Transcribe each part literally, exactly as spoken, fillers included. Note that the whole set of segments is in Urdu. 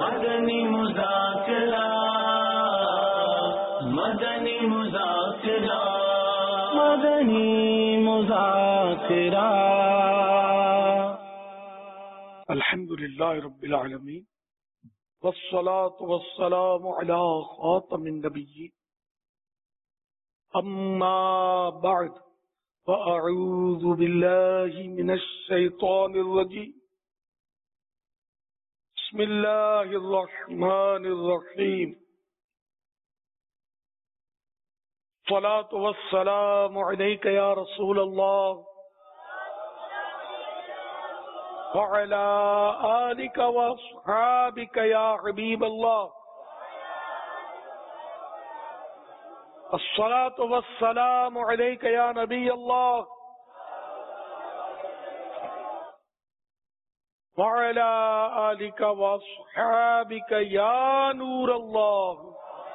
مدنی مذاکرہ مدنی مذاکرہ مدنی مذاکرہ. الحمد للہ رب العالمین والصلاة والسلام علی خاتم النبیین اما بعد فاعوذ باللہ من الشیطان الرجیم. بسم اللہ الرحمن الرحیم. الصلاة والسلام علیک یا رسول اللہ وعلى آلك وأصحابك يا حبيب الله. الصلاة والسلام عليك يا نبي الله وعلى آلك وأصحابك يا نور الله.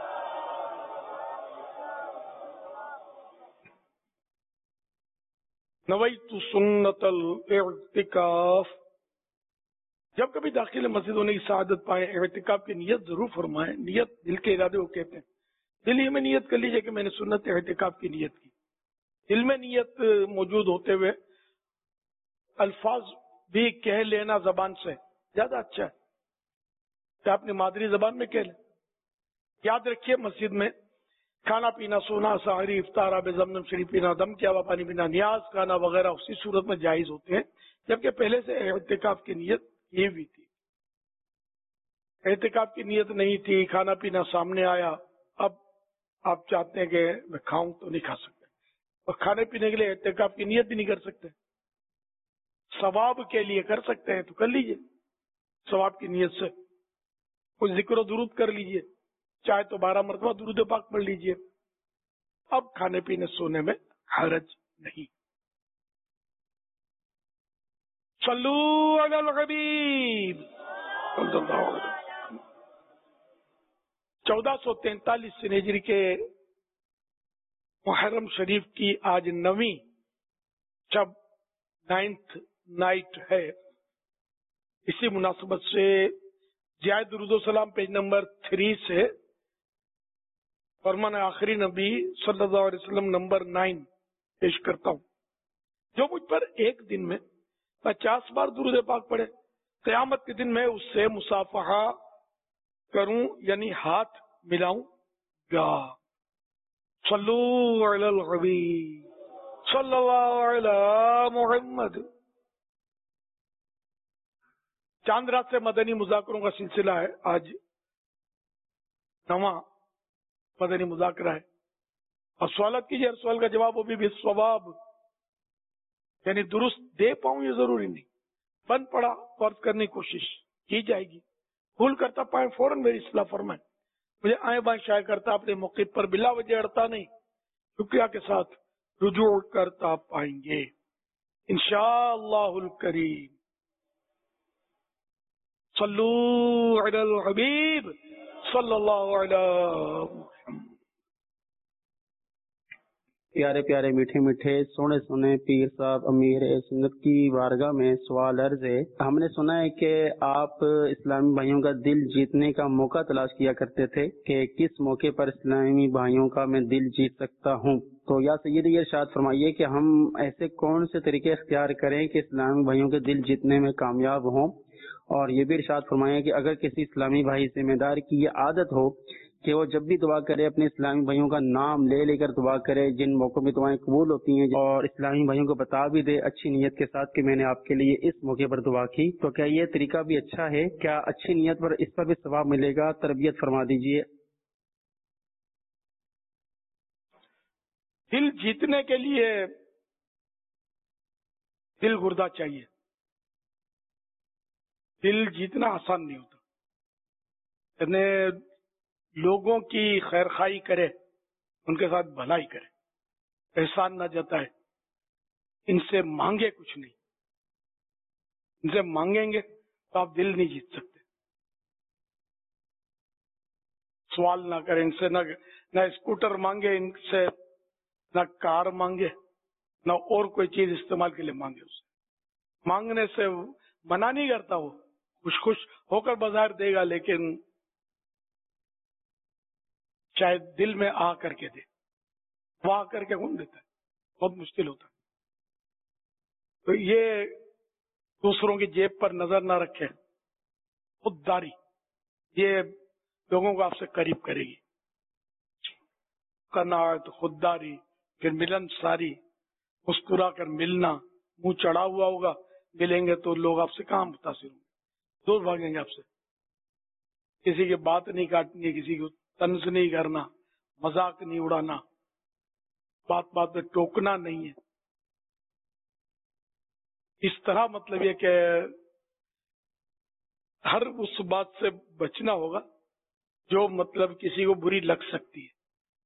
نويت سنة الاعتكاف. جب کبھی داخل مسجد ہونے کی سعادت پائیں اعتکاف کی نیت ضرور فرمائیں. نیت دل کے ارادے کو کہتے ہیں. دل ہی میں نیت کر لیجئے کہ میں نے سنت اعتکاف کی نیت کی. دل میں نیت موجود ہوتے ہوئے الفاظ بھی کہہ لینا زبان سے زیادہ اچھا ہے کہ آپ نے مادری زبان میں کہہ لیں. یاد رکھیے مسجد میں کھانا پینا سونا سحری افطار آب زمزم شریف پینا دم کیا ہوا پانی پینا نیاز کھانا وغیرہ اسی صورت میں جائز ہوتے ہیں جبکہ پہلے سے اعتکاف کی نیت یہ بھی تھی. اعتکاف کی نیت نہیں تھی, کھانا پینا سامنے آیا, اب آپ چاہتے ہیں کہ میں کھاؤں تو نہیں کھا سکتے, اور کھانے پینے کے لیے اعتکاف کی نیت بھی نہیں کر سکتے. ثواب کے لیے کر سکتے ہیں تو کر لیجئے, ثواب کی نیت سے کچھ ذکر و درود کر لیجئے, چاہے تو بارہ مرتبہ درود پاک پڑھ لیجئے. اب کھانے پینے سونے میں حرج نہیں. صلو علی الحبیب صلی اللہ علیہ وسلم. چودہ سو تینتالیس ہجری کے محرم شریف کی آج نویں جب نائنتھ نائٹ ہے, اسی مناسبت سے جائے درود و سلام پیج نمبر تھری سے فرمان آخری نبی صلی اللہ علیہ وسلم نمبر نائن پیش کرتا ہوں. جو مجھ پر ایک دن میں پچاس بار درود پاک پڑھے قیامت کے دن میں اس سے مصافحہ کروں یعنی ہاتھ ملاؤں گا. صلو علی الحبیب صلی اللہ علی محمد. چاند رات سے مدنی مذاکروں کا سلسلہ ہے. آج نواں مدنی مذاکرہ ہے اور سوالات کیجیے, ہر سوال کا جواب وہ بھی بالصواب یعنی درست دے پاؤں یہ ضروری نہیں. بند پڑا فرض کرنے کی کوشش کی جائے گی, بھول کرتا پائیں فوراً میری اصلاح فرمائیں. مجھے آئیں بائیں شائع کرتا اپنے موقع پر بلا وجہ اڑتا نہیں, شکریہ کے ساتھ رجوع کرتا پائیں گے انشاءاللہ الکریم. صلو علی الحبیب صلی اللہ علیہ وسلم. پیارے پیارے میٹھے میٹھے سونے سونے پیر صاحب امیر سنت کی بارگاہ میں سوال عرض ہے. ہم نے سنا ہے کہ آپ اسلامی بھائیوں کا دل جیتنے کا موقع تلاش کیا کرتے تھے کہ کس موقع پر اسلامی بھائیوں کا میں دل جیت سکتا ہوں. تو یا سید یہ ارشاد فرمائیے کہ ہم ایسے کون سے طریقے اختیار کریں کہ اسلامی بھائیوں کے دل جیتنے میں کامیاب ہوں, اور یہ بھی ارشاد فرمائیے کہ اگر کسی اسلامی بھائی ذمہ دار کی یہ عادت ہو کہ وہ جب بھی دعا کرے اپنے اسلامی بھائیوں کا نام لے لے کر دعا کرے, جن موقعوں میں دعائیں قبول ہوتی ہیں, اور اسلامی بھائیوں کو بتا بھی دے اچھی نیت کے ساتھ کہ میں نے آپ کے لیے اس موقع پر دعا کی, تو کیا یہ طریقہ بھی اچھا ہے؟ کیا اچھی نیت پر اس پر بھی ثواب ملے گا؟ تربیت فرما دیجیے. دل جیتنے کے لیے دل گردہ چاہیے. دل جیتنا آسان نہیں ہوتا. یعنی لوگوں کی خیر خواہی کرے, ان کے ساتھ بھلائی کرے, احسان نہ جتائے, ان سے مانگے کچھ نہیں. ان سے مانگیں گے تو آپ دل نہیں جیت سکتے. سوال نہ کریں ان سے, نہ نہ اسکوٹر مانگے ان سے, نہ کار مانگے, نہ اور کوئی چیز استعمال کے لیے مانگے. اسے مانگنے سے منع نہیں کرتا, وہ خوش خوش ہو کر بظاہر دے گا، لیکن شاید دل میں آ کر کے دے. وہ آ کر کے کون دیتا ہے؟ بہت مشکل ہوتا ہے. تو یہ دوسروں کی جیب پر نظر نہ رکھے. خودداری یہ لوگوں کو آپ سے قریب کرے گی. قناعت، خودداری، پھر ملن ساری، مسکرا کر ملنا. منہ چڑھا ہوا ہوگا، ملیں گے تو لوگ آپ سے کہاں متاثر ہوں گے، دور بھاگیں گے آپ سے. کسی کی بات نہیں کاٹنی ہے، کسی کو طنز نہیں کرنا، مذاق نہیں اڑانا، بات بات میں ٹوکنا نہیں ہے. اس طرح مطلب یہ کہ ہر اس بات سے بچنا ہوگا جو مطلب کسی کو بری لگ سکتی ہے،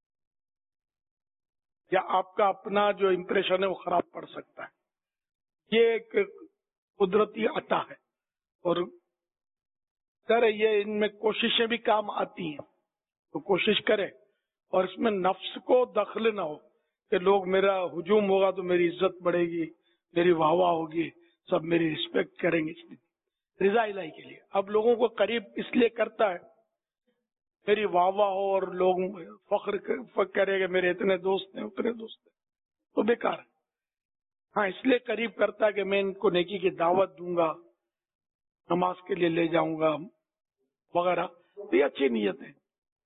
یا آپ کا اپنا جو امپریشن ہے وہ خراب پڑ سکتا ہے. یہ ایک قدرتی عطا ہے، اور سر یہ ان میں کوششیں بھی کام آتی ہیں. تو کوشش کرے، اور اس میں نفس کو دخل نہ ہو کہ لوگ میرا ہجوم ہوگا تو میری عزت بڑھے گی، میری واہ واہ ہوگی، سب میری رسپیکٹ کریں گے. رضا الہی کے لیے اب لوگوں کو قریب اس لیے کرتا ہے میری واہ واہ ہو اور لوگ فخر کرے کہ میرے اتنے دوست ہیں اتنے دوست ہیں، تو بیکار ہے. ہاں اس لیے قریب کرتا ہے کہ میں ان کو نیکی کی دعوت دوں گا، نماز کے لیے لے جاؤں گا وغیرہ. یہ اچھی نیت ہے.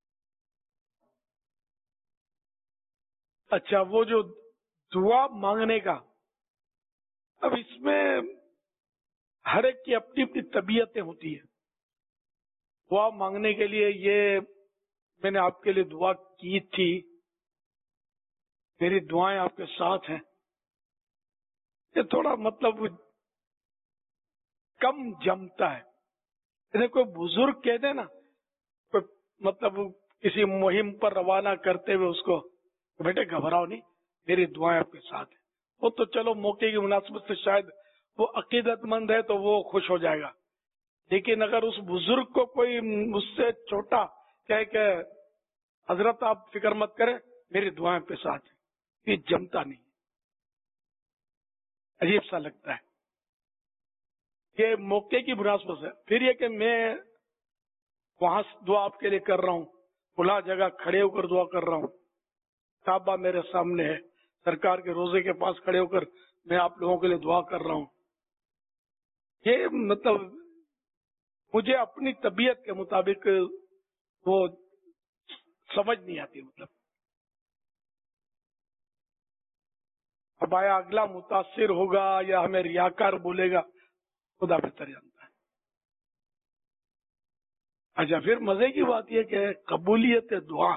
اچھا، وہ جو دعا مانگنے کا، اب اس میں ہر ایک کی اپنی اپنی طبیعتیں ہوتی ہیں. دعا مانگنے کے لیے یہ میں نے آپ کے لیے دعا کی تھی، میری دعائیں آپ کے ساتھ ہیں، یہ تھوڑا مطلب کم جمتا ہے. یعنی کوئی بزرگ کہہ دے نا، کوئی مطلب کسی مہم پر روانہ کرتے ہوئے اس کو، بیٹے گھبراؤ نہیں، میری دعائیں آپ کے ساتھ ہیں. وہ تو چلو موقع کی مناسبت سے شاید وہ عقیدت مند ہے تو وہ خوش ہو جائے گا. لیکن اگر اس بزرگ کو کوئی مجھ سے چھوٹا کہے کہ حضرت آپ فکر مت کریں میری دعائیں پہ ساتھ ہیں، یہ جمتا نہیں، عجیب سا لگتا ہے. یہ موقع کی مناسبت ہے. پھر یہ کہ میں وہاں دعا آپ کے لیے کر رہا ہوں، کھلا جگہ کھڑے ہو کر دعا کر رہا ہوں، کعبہ میرے سامنے ہے، سرکار کے روزے کے پاس کھڑے ہو کر میں آپ لوگوں کے لیے دعا کر رہا ہوں. یہ مطلب مجھے اپنی طبیعت کے مطابق وہ سمجھ نہیں آتی. مطلب اب آیا اگلا متاثر ہوگا یا ہمیں ریاکار بولے گا، خدا بہتر جانتا ہے. اچھا، پھر مزے کی بات یہ کہ قبولیت دعا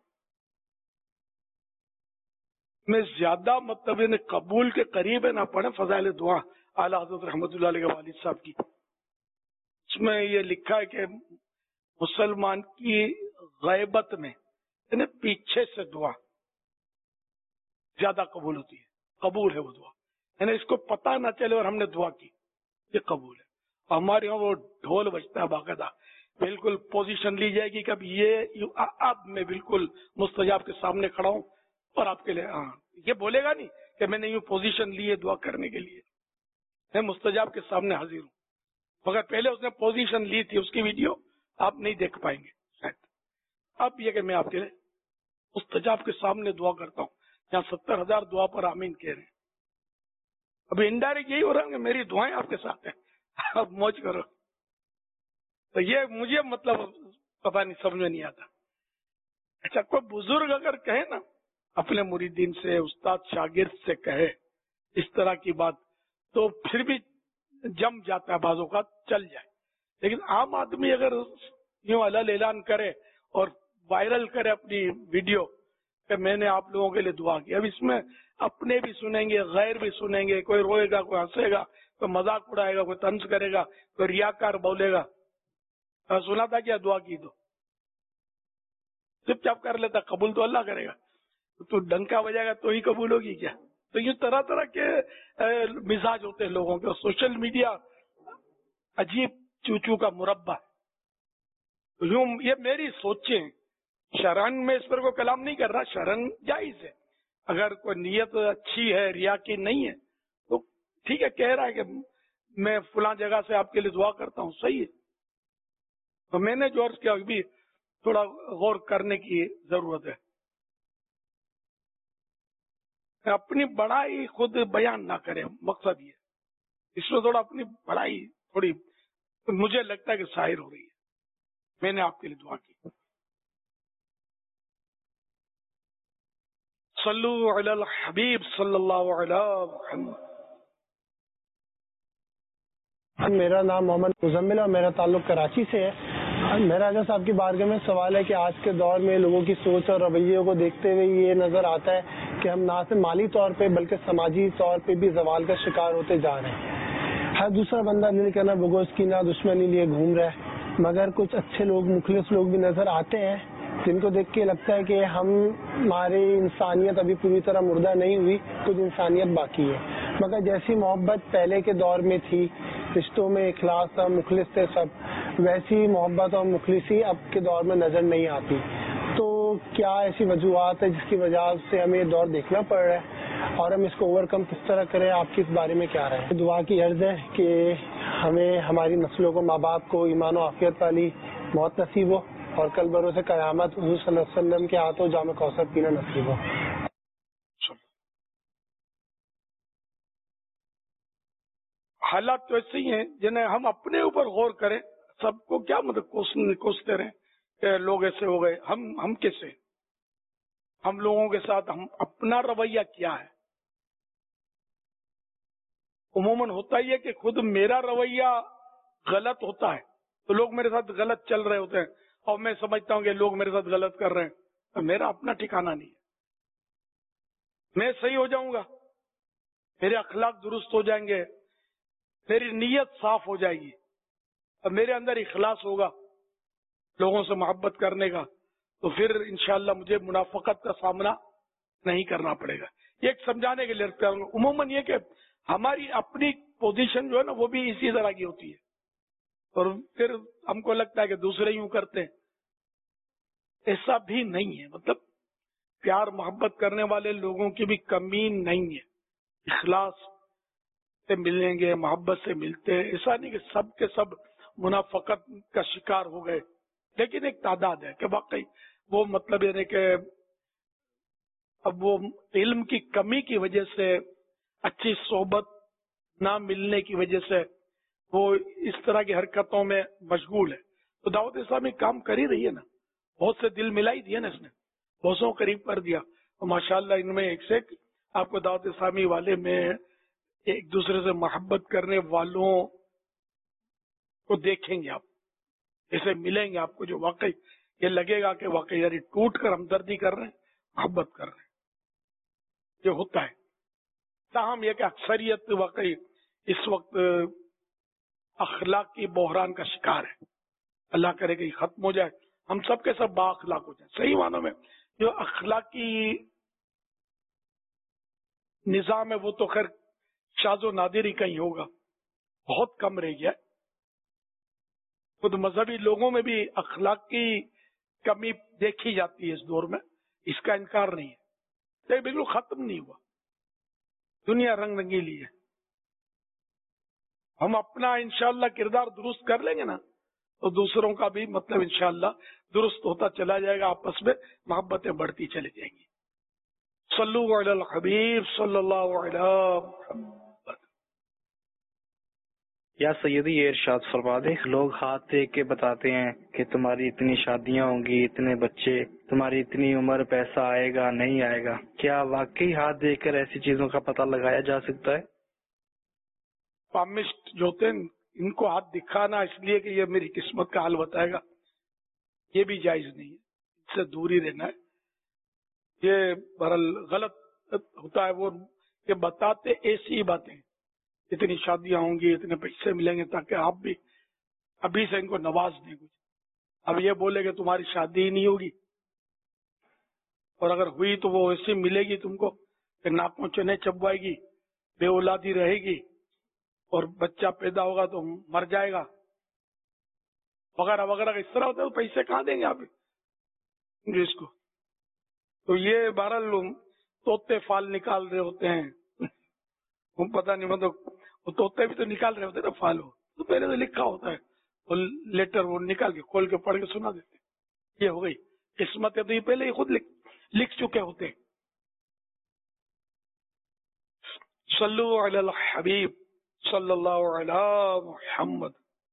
میں زیادہ مطلب یعنی قبول کے قریب ہے نہ پڑھے فضائل دعا اعلیٰ حضرت رحمۃ اللہ علیہ کے والد صاحب کی. اس میں یہ لکھا ہے کہ مسلمان کی غیبت میں یعنی پیچھے سے دعا زیادہ قبول ہوتی ہے. قبول ہے وہ دعا، یعنی اس کو پتہ نہ چلے اور ہم نے دعا کی، یہ قبول ہے. ہمارے یہاں وہ ڈھول بجتا ہے باقاعدہ، بالکل پوزیشن لی جائے گی کہ اب یہ اب میں بالکل مستجاب کے سامنے کھڑا ہوں اور آپ کے لیے، ہاں یہ بولے گا نہیں کہ میں نے یوں پوزیشن لی ہے دعا کرنے کے لیے، میں مستجاب کے سامنے حاضر ہوں. مگر پہلے اس نے پوزیشن لی تھی، اس کی ویڈیو آپ نہیں دیکھ پائیں گے شاید. اب یہ کہ میں آپ کے لیے مستجاب کے سامنے دعا کرتا ہوں، یہاں ستر ہزار دعا پر آمین کہہ رہے ہیں. ابھی انڈائریکٹ یہی ہو رہا ہے کہ میری دعائیں آپ کے ساتھ ہیں، اب موج کرو. تو یہ مجھے مطلب پتہ نہیں، سمجھ میں نہیں آتا. اچھا، کوئی بزرگ اگر کہے نا اپنے مریدین سے، استاد شاگرد سے کہے اس طرح کی بات، تو پھر بھی جم جاتا ہے، بعض اوقات چل جائے. لیکن عام آدمی اگر یوں علل اعلان کرے اور وائرل کرے اپنی ویڈیو کہ میں نے آپ لوگوں کے لیے دعا کی، اب اس میں اپنے بھی سنیں گے، غیر بھی سنیں گے، کوئی روئے گا، کوئی ہنسے گا، کوئی مذاق اڑائے گا، کوئی طنز کرے گا، کوئی ریاکار بولے گا. سنا تھا کیا دعا کی تو چپ چاپ کر لیتا، قبول تو اللہ کرے گا. تو ڈنکا بجائے گا تو ہی قبول ہوگی کیا؟ تو یہ طرح طرح کے مزاج ہوتے ہیں لوگوں کے. سوشل میڈیا عجیب چوچو کا مربع ہے. یوں یہ میری سوچیں، شرن میں اس پر کوئی کلام نہیں کر رہا، شرن جائز ہے. اگر کوئی نیت اچھی ہے، ریا کی نہیں ہے، تو ٹھیک ہے، کہہ رہا ہے کہ میں فلاں جگہ سے آپ کے لیے دعا کرتا ہوں، صحیح ہے. تو میں نے جو عرض کیا بھی تھوڑا غور کرنے کی ضرورت ہے. اپنی بڑائی خود بیان نہ کرے، مقصد یہ اس میں تھوڑا اپنی بڑائی تھوڑی مجھے لگتا ہے کہ ظاہر ہو رہی ہے. میں نے آپ کے لیے دعا کی. صلو علی الحبیب صلی اللہ علیہ وسلم. میرا نام محمد مزمل اور میرا تعلق کراچی سے ہے. میرا حضرت صاحب کی بارگاہ میں سوال ہے کہ آج کے دور میں لوگوں کی سوچ اور رویوں کو دیکھتے ہوئے یہ نظر آتا ہے کہ ہم نہ صرف مالی طور پہ بلکہ سماجی طور پہ بھی زوال کا شکار ہوتے جا رہے ہیں. ہر دوسرا بندہ دل کرنا بغض کی نہ دشمنی لیے گھوم رہا ہے، مگر کچھ اچھے لوگ مخلص لوگ بھی نظر آتے ہیں جن کو دیکھ کے لگتا ہے کہ ہم ہماری انسانیت ابھی پوری طرح مردہ نہیں ہوئی، کچھ انسانیت باقی ہے. مگر جیسی محبت پہلے کے دور میں تھی، رشتوں میں اخلاص تھا، مخلص تھے سب، ویسی محبت اور مخلصی اب کے دور میں نظر نہیں آتی. تو کیا ایسی وجوہات ہے جس کی وجہ سے ہمیں یہ دور دیکھنا پڑ رہا ہے اور ہم اس کو اوور کم کس طرح کریں؟ آپ کی اس بارے میں کیا رہے؟ دعا کی عرض ہے کہ ہمیں ہماری نسلوں کو، ماں باپ کو ایمان و عافیت والی موت نصیب ہو اور کل بروز قیامت حضور صلی اللہ علیہ وسلم کے ہاتھوں جام کوثر پینا نصیب ہو. حالات تو ایسے ہی ہیں جنہیں ہم اپنے اوپر غور کریں. سب کو کیا مطلب کوستے رہیں کہ لوگ ایسے ہو گئے. ہم ہم کیسے، ہم لوگوں کے ساتھ ہم اپنا رویہ کیا ہے؟ عموماً ہوتا ہی ہے کہ خود میرا رویہ غلط ہوتا ہے تو لوگ میرے ساتھ غلط چل رہے ہوتے ہیں اور میں سمجھتا ہوں کہ لوگ میرے ساتھ غلط کر رہے ہیں. تو میرا اپنا ٹھکانہ نہیں ہے. میں صحیح ہو جاؤں گا، میرے اخلاق درست ہو جائیں گے، میری نیت صاف ہو جائے گی اور میرے اندر اخلاص ہوگا لوگوں سے محبت کرنے کا، تو پھر انشاءاللہ مجھے منافقت کا سامنا نہیں کرنا پڑے گا. یہ ایک سمجھانے کے لیے کروں گا. عموماً یہ کہ ہماری اپنی پوزیشن جو ہے نا وہ بھی اسی طرح کی ہوتی ہے اور پھر ہم کو لگتا ہے کہ دوسرے یوں کرتے ہیں. ایسا بھی نہیں ہے. مطلب پیار محبت کرنے والے لوگوں کی بھی کمی نہیں ہے. اخلاص سے ملیں گے، محبت سے ملتے ہیں. ایسا نہیں کہ سب کے سب منافقت کا شکار ہو گئے، لیکن ایک تعداد ہے کہ واقعی وہ مطلب یہ کہ اب وہ علم کی کمی کی وجہ سے، اچھی صحبت نہ ملنے کی وجہ سے وہ اس طرح کی حرکتوں میں مشغول ہے. تو دعوت اسلامی کام کر ہی رہی ہے نا، بہت سے دل ملائی دیا نا اس نے، بہت سو قریب کر دیا. اور ماشاءاللہ ان میں ایک سے ایک آپ کو دعوت اسلامی والے میں ایک دوسرے سے محبت کرنے والوں کو دیکھیں گے. آپ ایسے ملیں گے آپ کو جو واقعی یہ لگے گا کہ واقعی یعنی ٹوٹ کر ہمدردی کر رہے ہیں، محبت کر رہے ہیں. یہ ہوتا ہے. تاہم یہ کہ اکثریت واقعی اس وقت اخلاقی بحران کا شکار ہے. اللہ کرے کہ یہ ختم ہو جائے، ہم سب کے سب با اخلاق ہو جائیں. صحیح معنوں میں جو اخلاقی نظام ہے وہ تو خیر شاذ و نادر ہی کہیں ہوگا، بہت کم رہ گیا. خود مذہبی لوگوں میں بھی اخلاق کی کمی دیکھی جاتی ہے اس دور میں، اس کا انکار نہیں ہے. لیکن بالکل ختم نہیں ہوا. دنیا رنگ رنگیلی ہے. ہم اپنا انشاءاللہ کردار درست کر لیں گے نا تو دوسروں کا بھی مطلب انشاءاللہ درست ہوتا چلا جائے گا. آپس میں محبتیں بڑھتی چلی جائیں گی. صلو علی الحبیب صلی اللہ علیہ وسلم. یا سیدی یہ ارشاد فرما دے، لوگ ہاتھ دیکھ کے بتاتے ہیں کہ تمہاری اتنی شادیاں ہوں گی، اتنے بچے، تمہاری اتنی عمر، پیسہ آئے گا نہیں آئے گا. کیا واقعی ہاتھ دیکھ کر ایسی چیزوں کا پتہ لگایا جا سکتا ہے؟ پامسٹ جو ہوتے ہیں ان کو ہاتھ دکھانا اس لیے کہ یہ میری قسمت کا حال بتائے گا، یہ بھی جائز نہیں ہے. اس سے دور ہی رہنا ہے. یہ بہرحال غلط ہوتا ہے. وہ یہ بتاتے ایسی باتیں، اتنی شادیاں ہوں گی، اتنے پیسے ملیں گے تاکہ آپ بھی ابھی سے ان کو نواز دیں. کچھ اب یہ بولے کہ تمہاری شادی ہی نہیں ہوگی، اور اگر ہوئی تو وہ ایسی ملے گی تم کو کہ ناکوں چنے چبوائے گی، بے اولادی رہے گی، اور بچہ پیدا ہوگا تو مر جائے گا وغیرہ وغیرہ. اس طرح ہوتا ہے. تو پیسے کہاں دیں گے آپ اس کو؟ تو یہ بہرحال طوطے فال نکال رہے ہوتے ہیں. پتہ نہیں مطلب وہ طوطے بھی تو نکال رہے ہوتے نا فالو، تو پہلے تو لکھا ہوتا ہے، اور لیٹر وہ نکال کے کھول کے پڑھ کے سنا دیتے. یہ ہو گئی قسمت ہے، تو یہ پہلے ہی خود لکھ, لکھ چکے ہوتے. صلو علی الحبیب صلی اللہ علی محمد.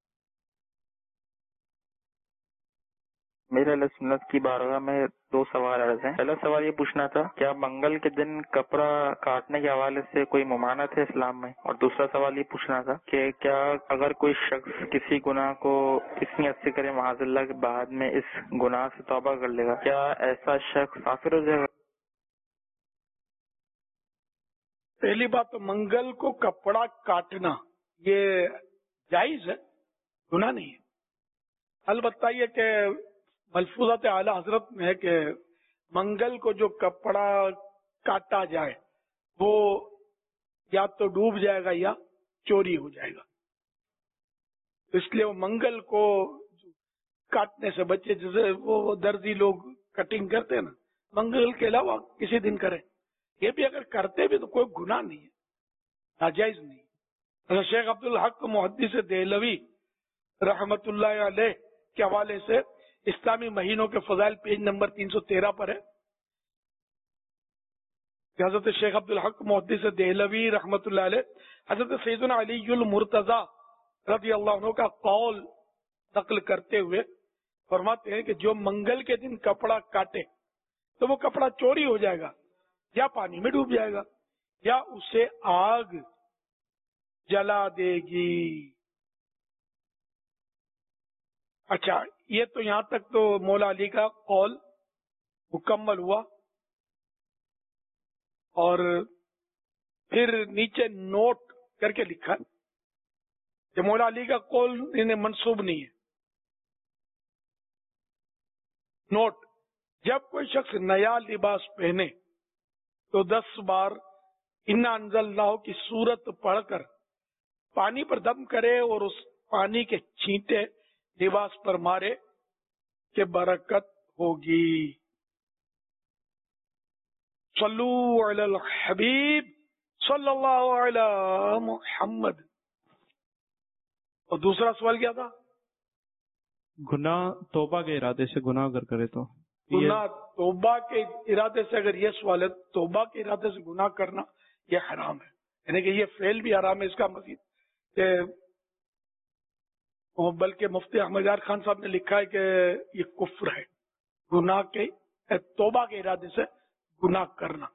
میرے علیہ سنت کی بارگاہ میں دو سوال عرض ہیں. پہلا سوال یہ پوچھنا تھا کیا منگل کے دن کپڑا کاٹنے کے حوالے سے کوئی ممانعت ہے اسلام میں؟ اور دوسرا سوال یہ پوچھنا تھا کہ کیا اگر کوئی شخص کسی گناہ کو اتنی حد سے کرے معاذ اللہ کے بعد میں اس گناہ سے توبہ کر لے گا، کیا ایسا شخص کافر ہو جائے گا؟ پہلی بات تو منگل کو کپڑا کاٹنا یہ جائز ہے، گناہ نہیں ہے. البتہ یہ کہ ملفوظات اعلی حضرت میں ہے کہ منگل کو جو کپڑا کاٹا جائے وہ یا تو ڈوب جائے گا یا چوری ہو جائے گا. اس لیے وہ منگل کو کاٹنے سے بچے. جیسے وہ درزی لوگ کٹنگ کرتے ہیں نا، منگل کے علاوہ کسی دن کریں. یہ بھی اگر کرتے بھی تو کوئی گناہ نہیں ہے، ناجائز نہیں. اگر شیخ عبد الحق محدث دہلوی رحمت اللہ علیہ کے حوالے سے اسلامی مہینوں کے فضائل پیج نمبر تین سو تیرہ پر ہے کہ حضرت شیخ عبد الحق محدث دہلوی رحمت اللہ علیہ حضرت سیدنا علی المرتضی رضی اللہ عنہ کا قول نقل کرتے ہوئے فرماتے ہیں کہ جو منگل کے دن کپڑا کاٹے تو وہ کپڑا چوری ہو جائے گا، یا پانی میں ڈوب جائے گا، یا اسے آگ جلا دے گی. اچھا، یہ تو یہاں تک تو مولا علی کا قول مکمل ہوا. اور پھر نیچے نوٹ کر کے لکھا کہ مولا علی کا قول انہیں منسوب نہیں ہے. نوٹ: جب کوئی شخص نیا لباس پہنے تو دس بار انا انزلناہ کی سورت پڑھ کر پانی پر دم کرے اور اس پانی کے چھینٹے لباس پر مارے کہ برکت ہوگی. صلو علی الحبیب صلی اللہ علی محمد. اور دوسرا سوال کیا تھا؟ گناہ توبہ کے ارادے سے گناہ اگر کرے تو گناہ توبہ کے ارادے سے، اگر یہ سوال ہے توبہ کے ارادے سے گناہ کرنا یہ حرام ہے، یعنی کہ یہ فعل بھی حرام ہے. اس کا مزید کہ بلکہ مفتی احمد یار خان صاحب نے لکھا ہے کہ یہ کفر ہے، گناہ کے توبہ کے ارادے سے گناہ کرنا.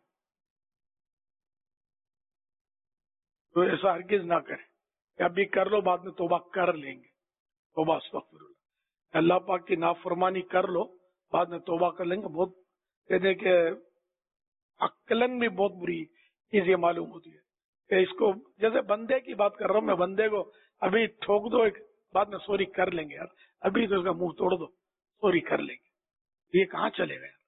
تو ایسا ہرگز نہ کریں کہ ابھی کر لو بعد میں توبہ کر لیں گے. توبہ استغفر اللہ، اللہ پاک کی نافرمانی کر لو بعد میں توبہ کر لیں گے. بہت کہتے کہ عقلاً بھی بہت بری چیز یہ معلوم ہوتی ہے کہ اس کو، جیسے بندے کی بات کر رہا ہوں میں، بندے کو ابھی ٹھوک دو، ایک بعد میں سوری کر لیں گے. یار ابھی تو اس کا منہ توڑ دو، سوری کر لیں گے. یہ کہاں چلے گئے؟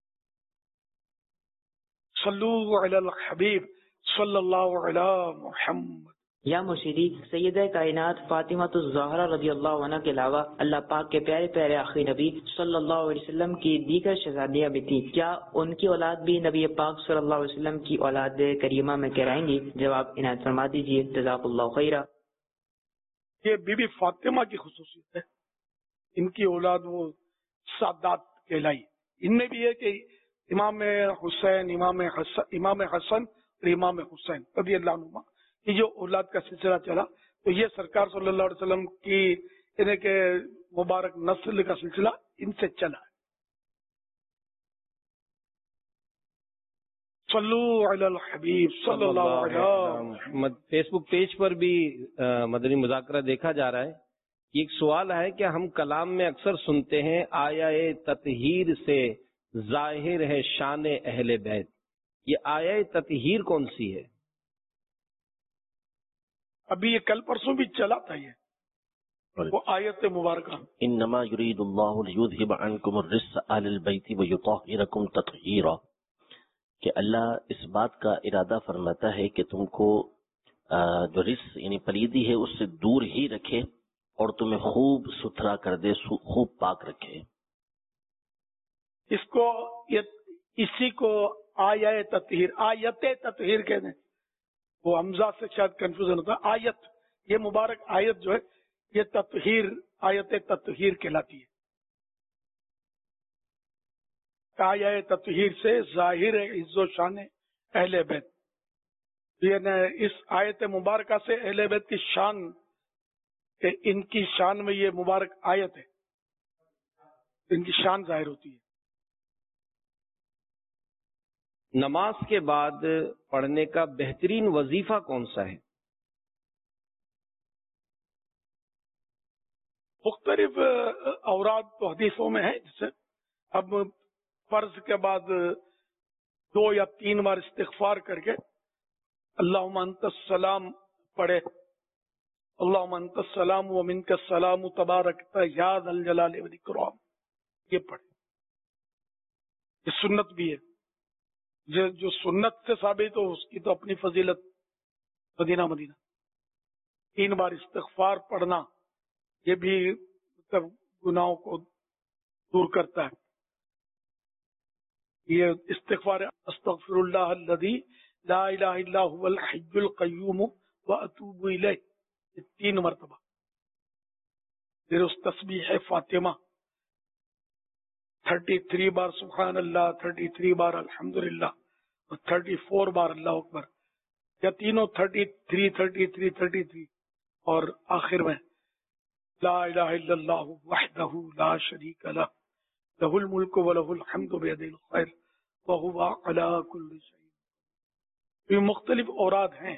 صلو علی الحبیب صلی اللہ علی محمد. یا مرشدی، سیدہ کائنات فاطمہ الزہرا رضی اللہ عنہ کے علاوہ اللہ پاک کے پیارے پیارے آخری نبی صلی اللہ علیہ وسلم کی دیگر شہزادیاں بھی تھیں، کیا ان کی اولاد بھی نبی پاک صلی اللہ علیہ وسلم کی اولاد کریمہ میں کہلائیں گی؟ جواب عنایت فرما دیجیے، جزاک اللہ خیرہ. یہ بی بی فاطمہ کی خصوصیت ہے، ان کی اولاد وہ سادات کہلائی. ان میں بھی ہے کہ امام حسین، امام حسن امام حسن اور امام حسین رضی اللہ عنہما کی جو اولاد کا سلسلہ چلا، تو یہ سرکار صلی اللہ علیہ وسلم کی یعنی کہ مبارک نسل کا سلسلہ ان سے چلا ہے. صلو علی الحبیب صلی اللہ علیہ محمد. فیس بک پیج پر بھی مدنی مذاکرہ دیکھا جا رہا ہے. ایک سوال ہے کہ ہم کلام میں اکثر سنتے ہیں آیہ تطہیر سے ظاہر ہے شان اہل بیت. یہ آیہ تطہیر کون سی ہے؟ ابھی یہ کل پرسوں بھی چلا تھا، یہ وہ آیت مبارکہ انما یرید اللہ لیذھب عنکم الرجس اہل البیت ویطہرکم تطہیرا، کہ اللہ اس بات کا ارادہ فرماتا ہے کہ تم کو جو رجس یعنی پلیدی ہے اس سے دور ہی رکھے اور تمہیں خوب ستھرا کر دے، خوب پاک رکھے. اس کو اسی کو آیت تطہیر، آیت تطہیر کہتے ہیں. وہ حمزہ سے شاید کنفیوژن ہوتا ہے. آیت، یہ مبارک آیت جو ہے یہ تطہیر، آیت تطہیر کہلاتی ہے. آیت تطہیر سے ظاہر ہے عز و شان اہل بیت. یعنی اس آیت مبارکہ سے اہل بیت کی شان، کہ ان کی شان میں یہ مبارک آیت ہے، ان کی شان ظاہر ہوتی ہے. نماز کے بعد پڑھنے کا بہترین وظیفہ کون سا ہے؟ مختلف اوراد تو حدیثوں میں ہے، جیسے اب فرض کے بعد دو یا تین بار استغفار کر کے اللہم انت السلام پڑھے، اللہم انت السلام و منک السلام تبارکت یا ذا الجلال والاکرام، یہ پڑھے. یہ سنت بھی ہے، جو جو سنت سے ثابت ہو اس کی تو اپنی فضیلت. مدینہ مدینہ تین بار استغفار پڑھنا یہ بھی مطلب گناہوں کو دور کرتا ہے. یہ استغفار استغفر اللہ الذی لا الہ الا هو الحی القیوم واتوب الیہ، یہ تین مرتبہ. پھر اس تسبیح فاطمہ تھرٹی تھری بار سبحان اللہ، تھرٹی تھری بار الحمدللہ، اور تھرٹی فور بار اللہ اکبر، یا تینوں thirty three thirty three thirty three, اور آخر میں لا الہ الا اللہ وحدہ لا شریک لہ لہ الملک ولہ الحمد بیدہ الخیر وہو علی کل شیء. یہ مختلف اوراد ہیں.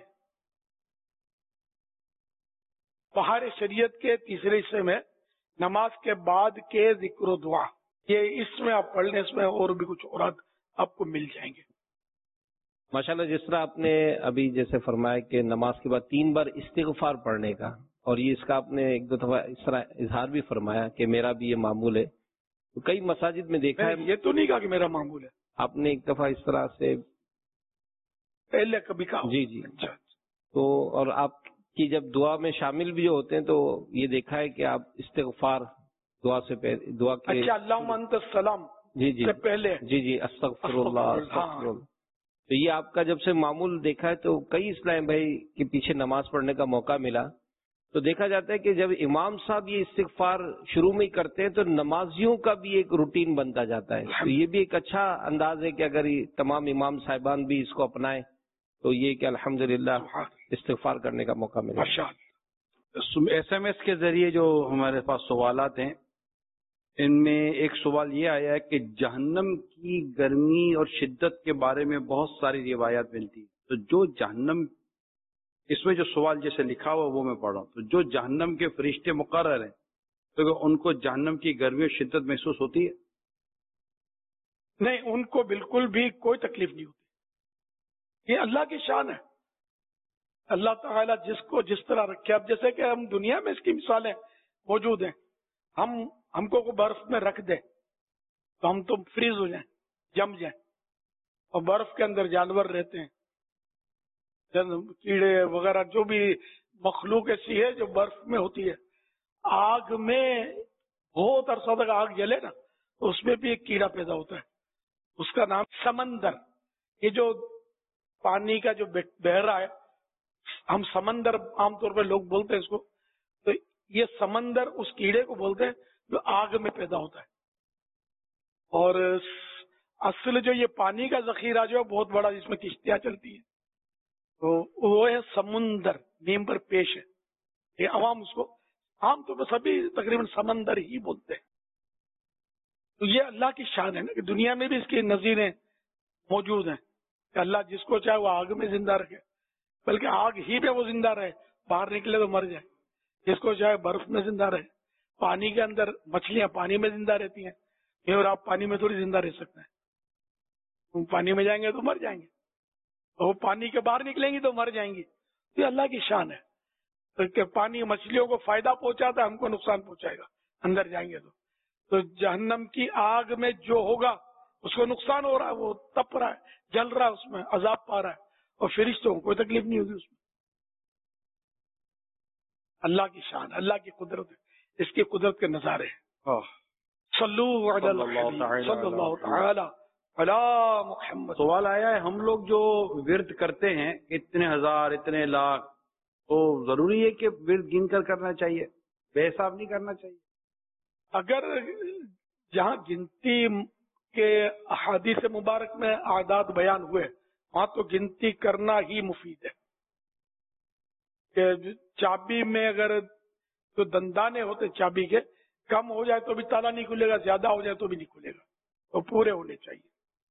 بہار شریعت کے تیسرے حصے میں نماز کے بعد کے ذکر و دعا، یہ اس میں آپ پڑھ لیں، اس میں اور بھی کچھ اوراد آپ کو مل جائیں گے. ماشاءاللہ، جس طرح آپ نے ابھی جیسے فرمایا کہ نماز کے بعد تین بار استغفار پڑھنے کا، اور یہ اس کا آپ نے ایک دو دفعہ اس طرح اظہار بھی فرمایا کہ میرا بھی یہ معمول ہے. تو کئی مساجد میں دیکھا ہے، یہ تو نہیں کہا کہ میرا معمول ہے، آپ نے ایک دفعہ اس طرح سے پہلے کبھی کہا. جی جی. تو اور آپ کی جب دعا میں شامل بھی ہوتے ہیں تو یہ دیکھا ہے کہ آپ استغفار دعا سے پہلے دعا کے اچھا اللہم انت السلام جی جی سے پہلے جی جی استغفر اللہ استغفر اللہ. تو یہ آپ کا جب سے معمول دیکھا ہے تو کئی اسلام بھائی کے پیچھے نماز پڑھنے کا موقع ملا تو دیکھا جاتا ہے کہ جب امام صاحب یہ استغفار شروع میں ہی کرتے ہیں تو نمازیوں کا بھی ایک روٹین بنتا جاتا ہے. تو یہ بھی ایک اچھا انداز ہے کہ اگر یہ تمام امام صاحبان بھی اس کو اپنائیں تو یہ کہ الحمدللہ استغفار کرنے کا موقع ملا. ایس ایم ایس کے ذریعے جو ہمارے پاس سوالات ہیں ان میں ایک سوال یہ آیا ہے کہ جہنم کی گرمی اور شدت کے بارے میں بہت ساری روایات ملتی ہیں، تو جو جہنم، اس میں جو سوال جیسے لکھا ہوا وہ میں پڑھ رہا ہوں، تو جو جہنم کے فرشتے مقرر ہیں تو ان کو جہنم کی گرمی اور شدت محسوس ہوتی ہے؟ نہیں، ان کو بالکل بھی کوئی تکلیف نہیں ہوتی. یہ اللہ کی شان ہے. اللہ تعالیٰ جس کو جس طرح رکھے. اب جیسے کہ ہم دنیا میں اس کی مثالیں موجود ہیں، ہم ہم کو برف میں رکھ دیں تو ہم تو فریز ہو جائیں، جم جائیں، اور برف کے اندر جانور رہتے ہیں، کیڑے وغیرہ جو بھی مخلوق ایسی ہے جو برف میں ہوتی ہے. آگ میں بہت عرصہ تک آگ جلے نا تو اس میں بھی ایک کیڑا پیدا ہوتا ہے، اس کا نام سمندر. یہ جو پانی کا جو بہ رہا ہے ہم سمندر عام طور پہ لوگ بولتے ہیں اس کو، تو یہ سمندر اس کیڑے کو بولتے ہیں جو آگ میں پیدا ہوتا ہے. اور اصل جو یہ پانی کا ذخیرہ جو ہے بہت بڑا، جس میں کشتیاں چلتی ہیں، تو وہ ہے سمندر، نیم پر پیش ہے. یہ عوام اس کو عام طور پر سبھی تقریباً سمندر ہی بولتے ہیں. تو یہ اللہ کی شان ہے نا کہ دنیا میں بھی اس کی نظیریں موجود ہیں کہ اللہ جس کو چاہے وہ آگ میں زندہ رکھے، بلکہ آگ ہی پہ وہ زندہ رہے، باہر نکلے تو مر جائے. جس کو چاہے برف میں زندہ رہے، پانی کے اندر مچھلیاں پانی میں زندہ رہتی ہیں، یہ اور آپ پانی میں تھوڑی زندہ رہ سکتے ہیں. تم پانی میں جائیں گے تو مر جائیں گے، اور وہ پانی کے باہر نکلیں گی تو مر جائیں گی. یہ اللہ کی شان ہے کہ پانی مچھلیوں کو فائدہ پہنچاتا ہے، ہم کو نقصان پہنچائے گا اندر جائیں گے تو. تو جہنم کی آگ میں جو ہوگا اس کو نقصان ہو رہا ہے، وہ تپ رہا ہے، جل رہا ہے، اس میں عذاب پا رہا ہے، اور فرشتوں کو کوئی تکلیف نہیں ہوگی اس میں. اللہ کی شان، اللہ کی قدرت ہے، اس کی قدرت کے نظارے ہیں. صلو علی الحبیب صلی اللہ تعالی علی محمد. سوال آیا ہے ہم لوگ جو ورد کرتے ہیں اتنے ہزار اتنے لاکھ، تو ضروری ہے کہ ورد گن کر کرنا چاہیے، بے حساب نہیں کرنا چاہیے؟ اگر جہاں گنتی کے احادیث مبارک میں اعداد بیان ہوئے وہاں تو گنتی کرنا ہی مفید ہے. کہ چابی میں اگر جو دندانے ہوتے چابی کے کم ہو جائے تو بھی تالا نہیں کھلے گا، زیادہ ہو جائے تو بھی نہیں کھلے گا، تو پورے ہونے چاہیے.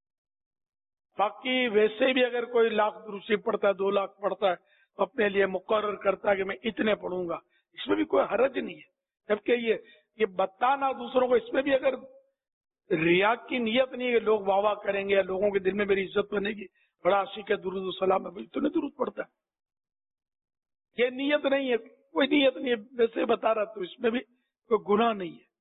باقی ویسے بھی اگر کوئی لاکھ دروسی پڑھتا ہے، دو لاکھ پڑھتا ہے تو اپنے لیے مقرر کرتا ہے کہ میں اتنے پڑھوں گا، اس میں بھی کوئی حرج نہیں ہے. جبکہ یہ یہ بتانا دوسروں کو، اس میں بھی اگر ریا کی نیت نہیں ہے کہ لوگ واہ واہ کریں گے یا لوگوں کے دل میں میری عزت بنے گی، بڑا عاشق ہے درود و سلام ہے، اتنے درود پڑھتا ہے، یہ نیت نہیں ہے، کوئی نیت نہیں ہے، ویسے بتا رہا تو اس میں بھی کوئی گناہ نہیں ہے.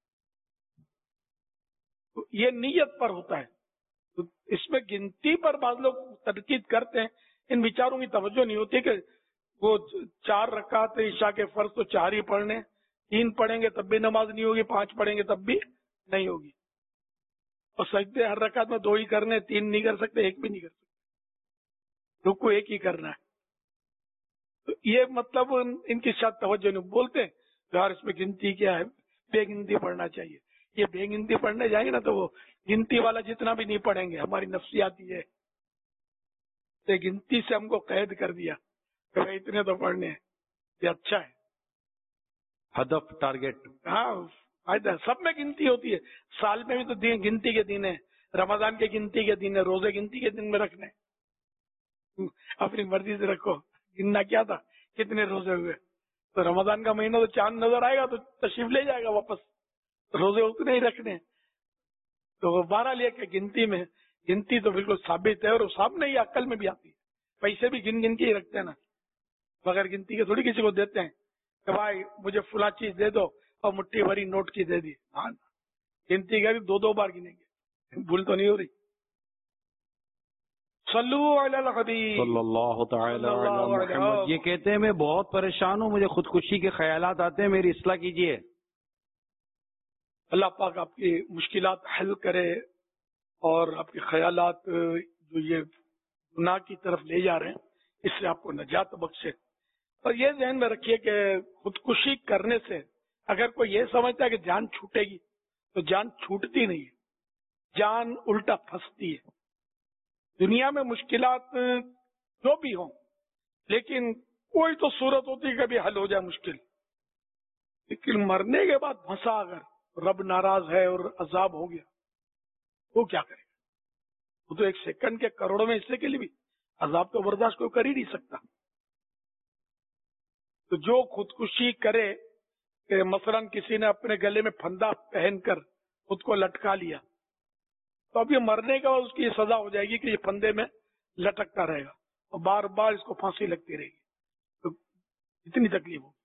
تو یہ نیت پر ہوتا ہے. تو اس میں گنتی پر بعض لوگ تنقید کرتے ہیں، ان بیچاروں کی توجہ نہیں ہوتی کہ وہ چار رکعت عشاء کے فرض تو چار ہی پڑھنے، تین پڑھیں گے تب بھی نماز نہیں ہوگی، پانچ پڑھیں گے تب بھی نہیں ہوگی، اور سجدے ہر رکعت میں دو ہی کرنے، تین نہیں کر سکتے، ایک بھی نہیں کر سکتے، رکوع ایک ہی کرنا ہے. تو یہ مطلب ان کی شاید توجہ نہیں، بولتے ہیں یار اس میں گنتی کیا ہے، بے گنتی پڑھنا چاہیے. یہ بے گنتی پڑھنے جائیں گے نا تو وہ گنتی والا جتنا بھی نہیں پڑھیں گے، ہماری نفسیات یہ ہے، گنتی سے ہم کو قید کر دیا کہ بھائی اتنے تو پڑھنے ہیں، یہ اچھا ہے، ہدف ٹارگیٹ. ہاں فائدہ سب میں گنتی ہوتی ہے. سال میں بھی تو دن گنتی کے دن ہے، رمضان کے گنتی کے دن ہے، روزے گنتی کے دن میں رکھنے، اپنی مرضی سے رکھو. گننا کیا تھا کتنے روزے ہوئے، تو رمضان کا مہینہ تو چاند نظر آئے گا تو تشریف لے جائے گا واپس، روزے اتنے ہی رکھنے. تو وہ بارہ لے کے گنتی میں، گنتی تو بالکل ثابت ہے اور سامنے ہی عقل میں بھی آتی ہے. پیسے بھی گن گن کے ہی رکھتے ہیں نا، بغیر گنتی کے تھوڑی کسی کو دیتے ہیں کہ بھائی مجھے فلاں چیز دے دو اور مٹھی بھری نوٹ کی دے دی. ہاں گنتی کا بھی دو دو بار گنیں گے، بھول تو نہیں ہو رہی. صلو علی الحبیب صلی اللہ تعالی علی محمد. یہ کہتے ہیں میں بہت پریشان ہوں، مجھے خودکشی کے خیالات آتے ہیں، میری اصلاح کیجیے. اللہ پاک آپ کی مشکلات حل کرے اور آپ کے خیالات جو یہ گناہ کی طرف لے جا رہے ہیں اس سے آپ کو نجات بخشے. اور یہ ذہن میں رکھیے کہ خودکشی کرنے سے اگر کوئی یہ سمجھتا ہے کہ جان چھوٹے گی تو جان چھوٹتی نہیں ہے، جان الٹا پھنستی ہے. دنیا میں مشکلات جو بھی ہوں لیکن کوئی تو صورت ہوتی ہے کہ بھی حل ہو جائے مشکل، لیکن مرنے کے بعد پھنسا اگر رب ناراض ہے اور عذاب ہو گیا وہ کیا کرے گا؟ وہ تو ایک سیکنڈ کے کروڑوں میں حصے کے لیے بھی عذاب تو برداشت کوئی کر ہی نہیں سکتا. تو جو خودکشی کرے کہ مثلا کسی نے اپنے گلے میں پھندا پہن کر خود کو لٹکا لیا تو اب یہ مرنے کے بعد اس کی یہ سزا ہو جائے گی کہ یہ پھندے میں لٹکتا رہے گا اور بار بار اس کو پھانسی لگتی رہے گی، تو اتنی تکلیف ہوگی.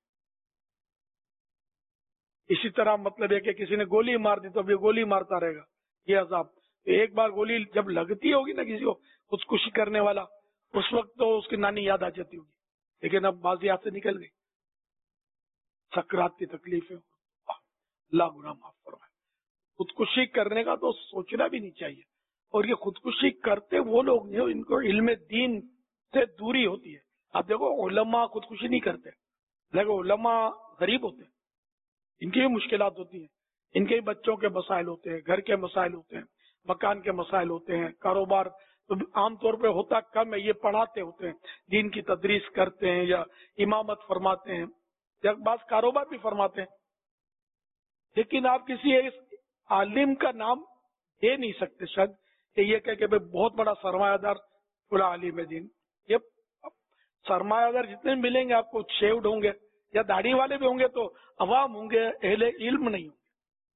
اسی طرح مطلب ہے کہ کسی نے گولی مار دی تو اب یہ گولی مارتا رہے گا، یہ عذاب. ایک بار گولی جب لگتی ہوگی نا کسی کو خودکشی کرنے والا، اس وقت تو اس کی نانی یاد آ جاتی ہوگی، لیکن اب بازی ہاتھ سے نکل گئی. سکرات کی تکلیف ہے، اللہ گناہ معاف فرمائے. خودکشی کرنے کا تو سوچنا بھی نہیں چاہیے. اور یہ خودکشی کرتے وہ لوگ جو ان کو علم دین سے دوری ہوتی ہے. آپ دیکھو علماء خودکشی نہیں کرتے، لیکن علماء غریب ہوتے ہیں، ان کی بھی مشکلات ہوتی ہیں، ان کے بچوں کے مسائل ہوتے ہیں، گھر کے مسائل ہوتے ہیں، مکان کے مسائل ہوتے ہیں، کاروبار تو عام طور پہ ہوتا کم ہے، یہ پڑھاتے ہوتے ہیں، دین کی تدریس کرتے ہیں یا امامت فرماتے ہیں یا بعض کاروبار بھی فرماتے ہیں. لیکن آپ کسی ایک عالم کا نام دے نہیں سکتے شاید کہ یہ کہہ کہ بہت بڑا سرمایہ دار پورا عالم دین. یہ سرمایہ دار جتنے ملیں گے آپ کو شیوڈ ہوں گے یا داڑھی والے بھی ہوں گے تو عوام ہوں گے، اہل علم نہیں ہوں گے.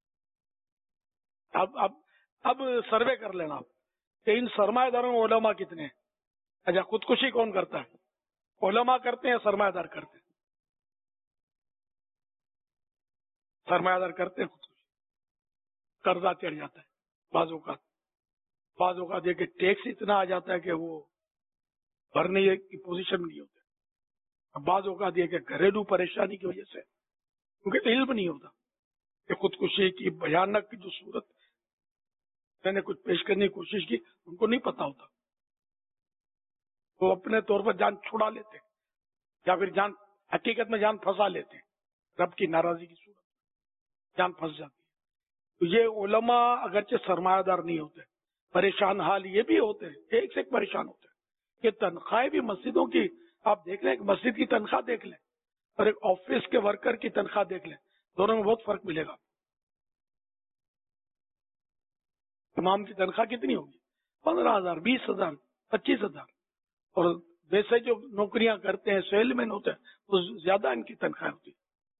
اب اب اب سروے کر لینا آپ کہ ان سرمایہ داروں میں علماء کتنے ہیں. اچھا خودکشی کون کرتا ہے؟ علماء کرتے ہیں، سرمایہ دار کرتے ہیں. سرمایہ دار کرتے ہیں خودکشی، قرضہ چڑھ جاتا ہے بعض اوقات، بعض اوقات یہ کہ ٹیکس اتنا آ جاتا ہے کہ وہ بھرنے کی پوزیشن میں نہیں ہوتے. بعض اوقات یہ کہ گھریلو پریشانی کی وجہ سے کیونکہ علم نہیں ہوتا کہ خودکشی کی بھیانک جو صورت میں نے کچھ پیش کرنے کی کوشش کی، ان کو نہیں پتا ہوتا، وہ اپنے طور پر جان چھڑا لیتے یا پھر جان حقیقت میں جان پھنسا لیتے، رب کی ناراضی کی صورت جان پھنس جاتی ہے۔ تو یہ علماء اگرچہ سرمایہ دار نہیں ہوتے، پریشان حال یہ بھی ہوتے ہیں، ایک سے ایک پریشان ہوتے ہیں کہ تنخواہیں بھی مسجدوں کی، آپ دیکھ لیں ایک مسجد کی تنخواہ دیکھ لیں اور ایک آفس کے ورکر کی تنخواہ دیکھ لیں، دونوں میں بہت فرق ملے گا۔ امام کی تنخواہ کتنی ہوگی؟ پندرہ ہزار، بیس ہزار، پچیس ہزار، اور ویسے جو نوکریاں کرتے ہیں سیل مین ہوتے ہیں وہ زیادہ ان کی تنخواہ ہوتی ہے،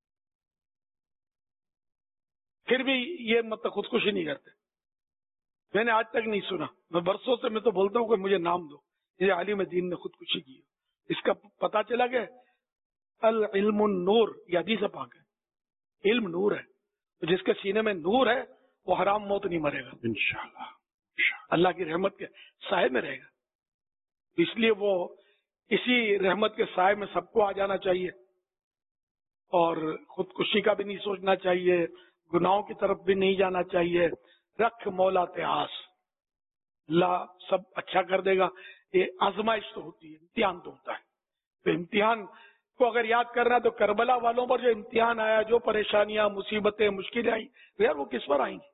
پھر بھی یہ مطلب خودکشی نہیں کرتے۔ میں نے آج تک نہیں سنا، میں برسوں سے میں تو بولتا ہوں کہ مجھے نام دو یہ عالم دین نے خودکشی کی، اس کا پتا چلا کہ العلم النور، یہ حدیث پاک ہے، علم نور ہے، تو جس کے سینے میں نور ہے وہ حرام موت نہیں مرے گا انشاءاللہ، اللہ کی رحمت کے سائے میں رہے گا۔ اس لیے وہ اسی رحمت کے سائے میں سب کو آ جانا چاہیے اور خودکشی کا بھی نہیں سوچنا چاہیے، گناہوں کی طرف بھی نہیں جانا چاہیے۔ رکھ مولا تیاس، اللہ سب اچھا کر دے گا۔ یہ آزمائش تو ہوتی ہے، امتحان تو ہوتا ہے، تو امتحان کو اگر یاد کرنا تو کربلا والوں پر جو امتحان آیا، جو پریشانیاں، مصیبتیں، مشکلیں آئیں، یار وہ کس پر آئیں گی؟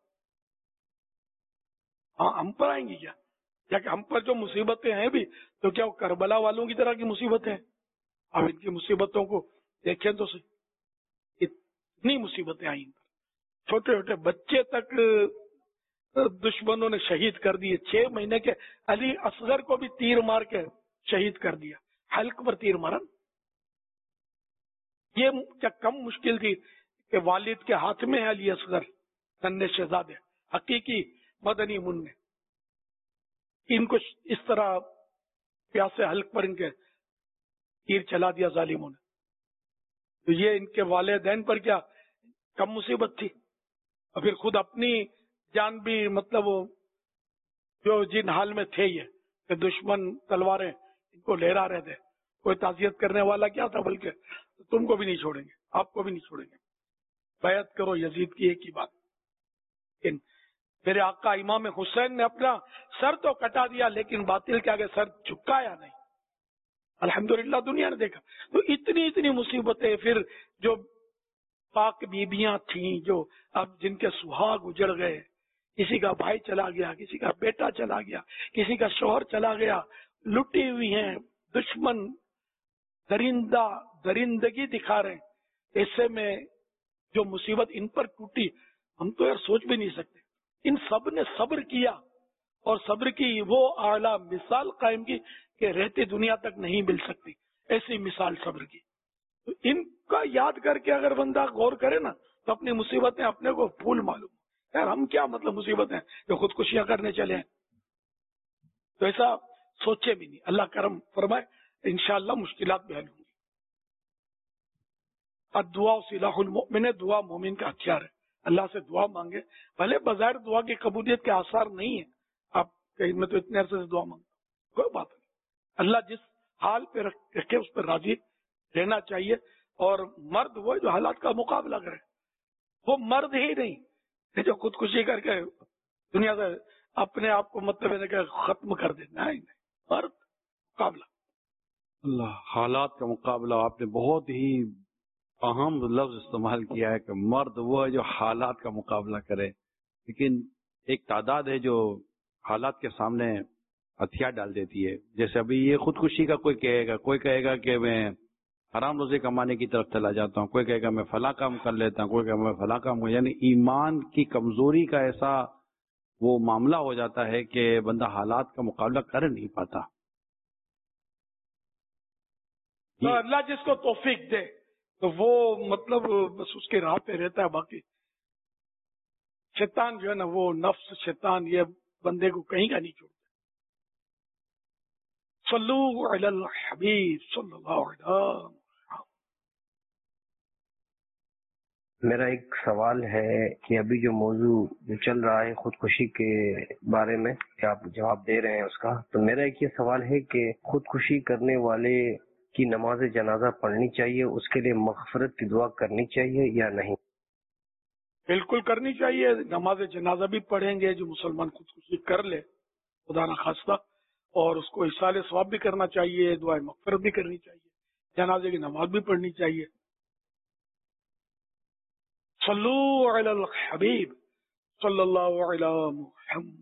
ہاں ہم پر آئیں گی کیا؟ کیا کہ ہم پر جو مصیبتیں ہیں بھی تو کیا وہ کربلا والوں کی طرح کی مصیبتیں ہیں؟ اب ان کی مصیبتوں کو دیکھیں تو صحیح، اتنی مصیبتیں آئیں، چھوٹے چھوٹے بچے تک دشمنوں نے شہید کر دیے، چھ مہینے کے علی اصغر کو بھی تیر مار کے شہید کر دیا، حلق پر تیر مارا۔ یہ کیا کم مشکل تھی کہ والد کے ہاتھ میں ہے علی اصغر ننھے شہزادے، حقیقی مدنی منع، ان کو اس طرح پیاسے حلق پر ان کے تیر چلا دیا ظالموں نے، تو یہ ان کے والدین پر کیا کم مصیبت تھی؟ اور پھر خود اپنی جان بھی مطلب جو جن حال میں تھے یہ کہ دشمن تلواریں ان کو لہرا رہے تھے، کوئی تعزیت کرنے والا کیا تھا، بلکہ تم کو بھی نہیں چھوڑیں گے، آپ کو بھی نہیں چھوڑیں گے، بیعت کرو یزید کی ایک ہی بات۔ لیکن میرے آقا امام حسین نے اپنا سر تو کٹا دیا لیکن باطل کے آگے سر جھکایا نہیں، الحمدللہ دنیا نے دیکھا۔ تو اتنی اتنی مصیبتیں، پھر جو پاک بیبیاں تھیں جو اب جن کے سہاگ اجڑ گئے، کسی کا بھائی چلا گیا، کسی کا بیٹا چلا گیا، کسی کا شوہر چلا گیا، لٹی ہوئی ہیں، دشمن درندہ درندگی دکھا رہے ہیں، ایسے میں جو مصیبت ان پر ٹوٹی ہم تو یار سوچ بھی نہیں سکتے۔ ان سب نے صبر کیا اور صبر کی وہ اعلیٰ مثال قائم کی کہ رہتی دنیا تک نہیں مل سکتی ایسی مثال صبر کی۔ تو ان کا یاد کر کے اگر بندہ غور کرے نا تو اپنی مصیبتیں اپنے کو پھول معلوم، یار ہم کیا مطلب مصیبتیں جو خودکشیاں کرنے چلے ہیں، تو ایسا سوچے بھی نہیں۔ اللہ کرم فرمائے، انشاءاللہ مشکلات بھی حل ہوں گی۔ الدعاء سلاح المؤمن، دعا مومن کا ہتھیار ہے، اللہ سے دعا مانگے، بھلے بظاہر دعا کی قبولیت کے آثار نہیں ہیں، آپ کہیں میں تو اتنے عرصے سے دعا مانگتا ہوں، کوئی بات نہیں، اللہ جس حال پہ رکھے اس پر راضی رہنا چاہیے۔ اور مرد وہ جو حالات کا مقابلہ کرے، وہ مرد ہی نہیں کہ جو خودکشی کر کے دنیا سے اپنے آپ کو مطلب ہے کہ ختم کر دے، نہیں نہیں، مرد مقابلہ۔ اللہ، حالات کا مقابلہ، آپ نے بہت ہی اہم لفظ استعمال کیا ہے کہ مرد وہ ہے جو حالات کا مقابلہ کرے، لیکن ایک تعداد ہے جو حالات کے سامنے ہتھیار ڈال دیتی ہے۔ جیسے ابھی یہ خودکشی کا کوئی کہے گا، کوئی کہے گا کہ میں حرام روزی کمانے کی طرف چلا جاتا ہوں، کوئی کہے گا میں فلاں کام کر لیتا ہوں، کوئی کہے گا میں فلاں کام، یعنی ایمان کی کمزوری کا ایسا وہ معاملہ ہو جاتا ہے کہ بندہ حالات کا مقابلہ کر نہیں پاتا۔ تو اللہ جس کو توفیق دے تو وہ مطلب بس اس کے راہ پہ رہتا ہے، باقی شیطان جو ہے نا، وہ نفس شیطان یہ بندے کو کہیں کا نہیں چھوڑتا۔ صلو علی الحبیب صلی اللہ علیہ وسلم۔ میرا ایک سوال ہے کہ ابھی جو موضوع جو چل رہا ہے خودکشی کے بارے میں کہ آپ جواب دے رہے ہیں اس کا، تو میرا ایک یہ سوال ہے کہ خودکشی کرنے والے کی نماز جنازہ پڑھنی چاہیے، اس کے لیے مغفرت کی دعا کرنی چاہیے یا نہیں؟ بالکل کرنی چاہیے. نماز جنازہ بھی پڑھیں گے جو مسلمان خودکشی کر لے خدا نخواستہ, اور اس کو احسان ثواب بھی کرنا چاہیے, دعائے مغفرت بھی کرنی چاہیے, جنازے کی نماز بھی پڑھنی چاہیے. صلو علی الحبیب صلی اللہ علی محمد.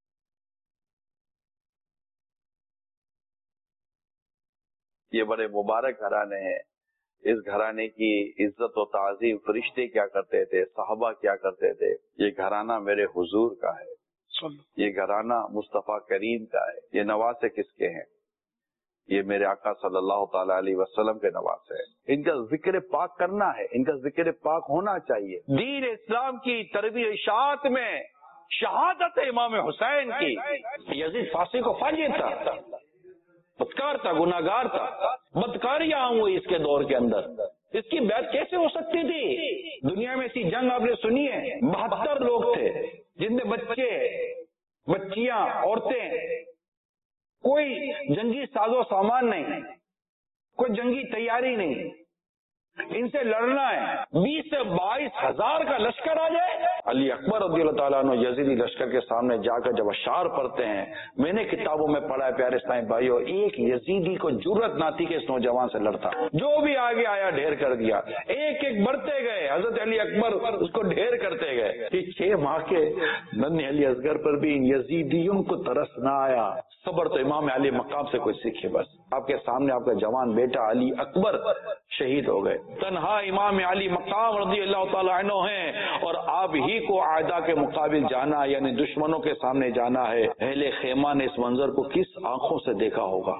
یہ بڑے مبارک گھرانے ہیں. اس گھرانے کی عزت و تعظیم فرشتے کیا کرتے تھے, صحابہ کیا کرتے تھے. یہ گھرانہ میرے حضور کا ہے, یہ گھرانہ مصطفیٰ کریم کا ہے. یہ نواسے کس کے ہیں؟ یہ میرے آقا صلی اللہ تعالی علیہ وسلم کے نواسے ہیں. ان کا ذکر پاک کرنا ہے, ان کا ذکر پاک ہونا چاہیے. دین اسلام کی تربیت اشاعت میں شہادت امام حسین کی. یزید فاسق و فاجر تھا, بدکار تھا, گناہگار تھا, بدکاریاں ہوئی اس کے دور کے اندر. اس کی بیعت کیسے ہو سکتی تھی؟ دنیا میں ایسی جنگ آپ نے سنی ہے, بہتر لوگ تھے جن میں بچے, بچیاں, عورتیں, کوئی جنگی ساز و سامان نہیں, کوئی جنگی تیاری نہیں. ان سے لڑنا ہے, بیس سے بائیس ہزار کا لشکر آ جائے. علی اکبر رضی اللہ تعالیٰ عنہ یزیدی لشکر کے سامنے جا کر جب اشعار پڑھتے ہیں, میں نے کتابوں میں پڑھا ہے پیارے اسلامی بھائیوں, ایک یزیدی کو جرت نہ تھی کہ اس نوجوان سے لڑتا. جو بھی آگے آیا ڈھیر کر دیا, ایک ایک بڑھتے گئے. حضرت علی اکبر اس کو ڈھیر کرتے گئے. یہ چھ ماہ کے ننھے علی اصغر پر بھی ان یزیدیوں کو ترس نہ آیا. صبر تو امام علی مقام سے کوئی سیکھے. بس آپ کے سامنے آپ کا جوان بیٹا علی اکبر شہید ہو گئے. تنہا امام علی مقام رضی اللہ تعالیٰ عنہ ہیں, اور آپ ہی کو اعداء کے مقابل جانا, یعنی دشمنوں کے سامنے جانا ہے. اہل خیمہ نے اس منظر کو کس آنکھوں سے دیکھا ہوگا؟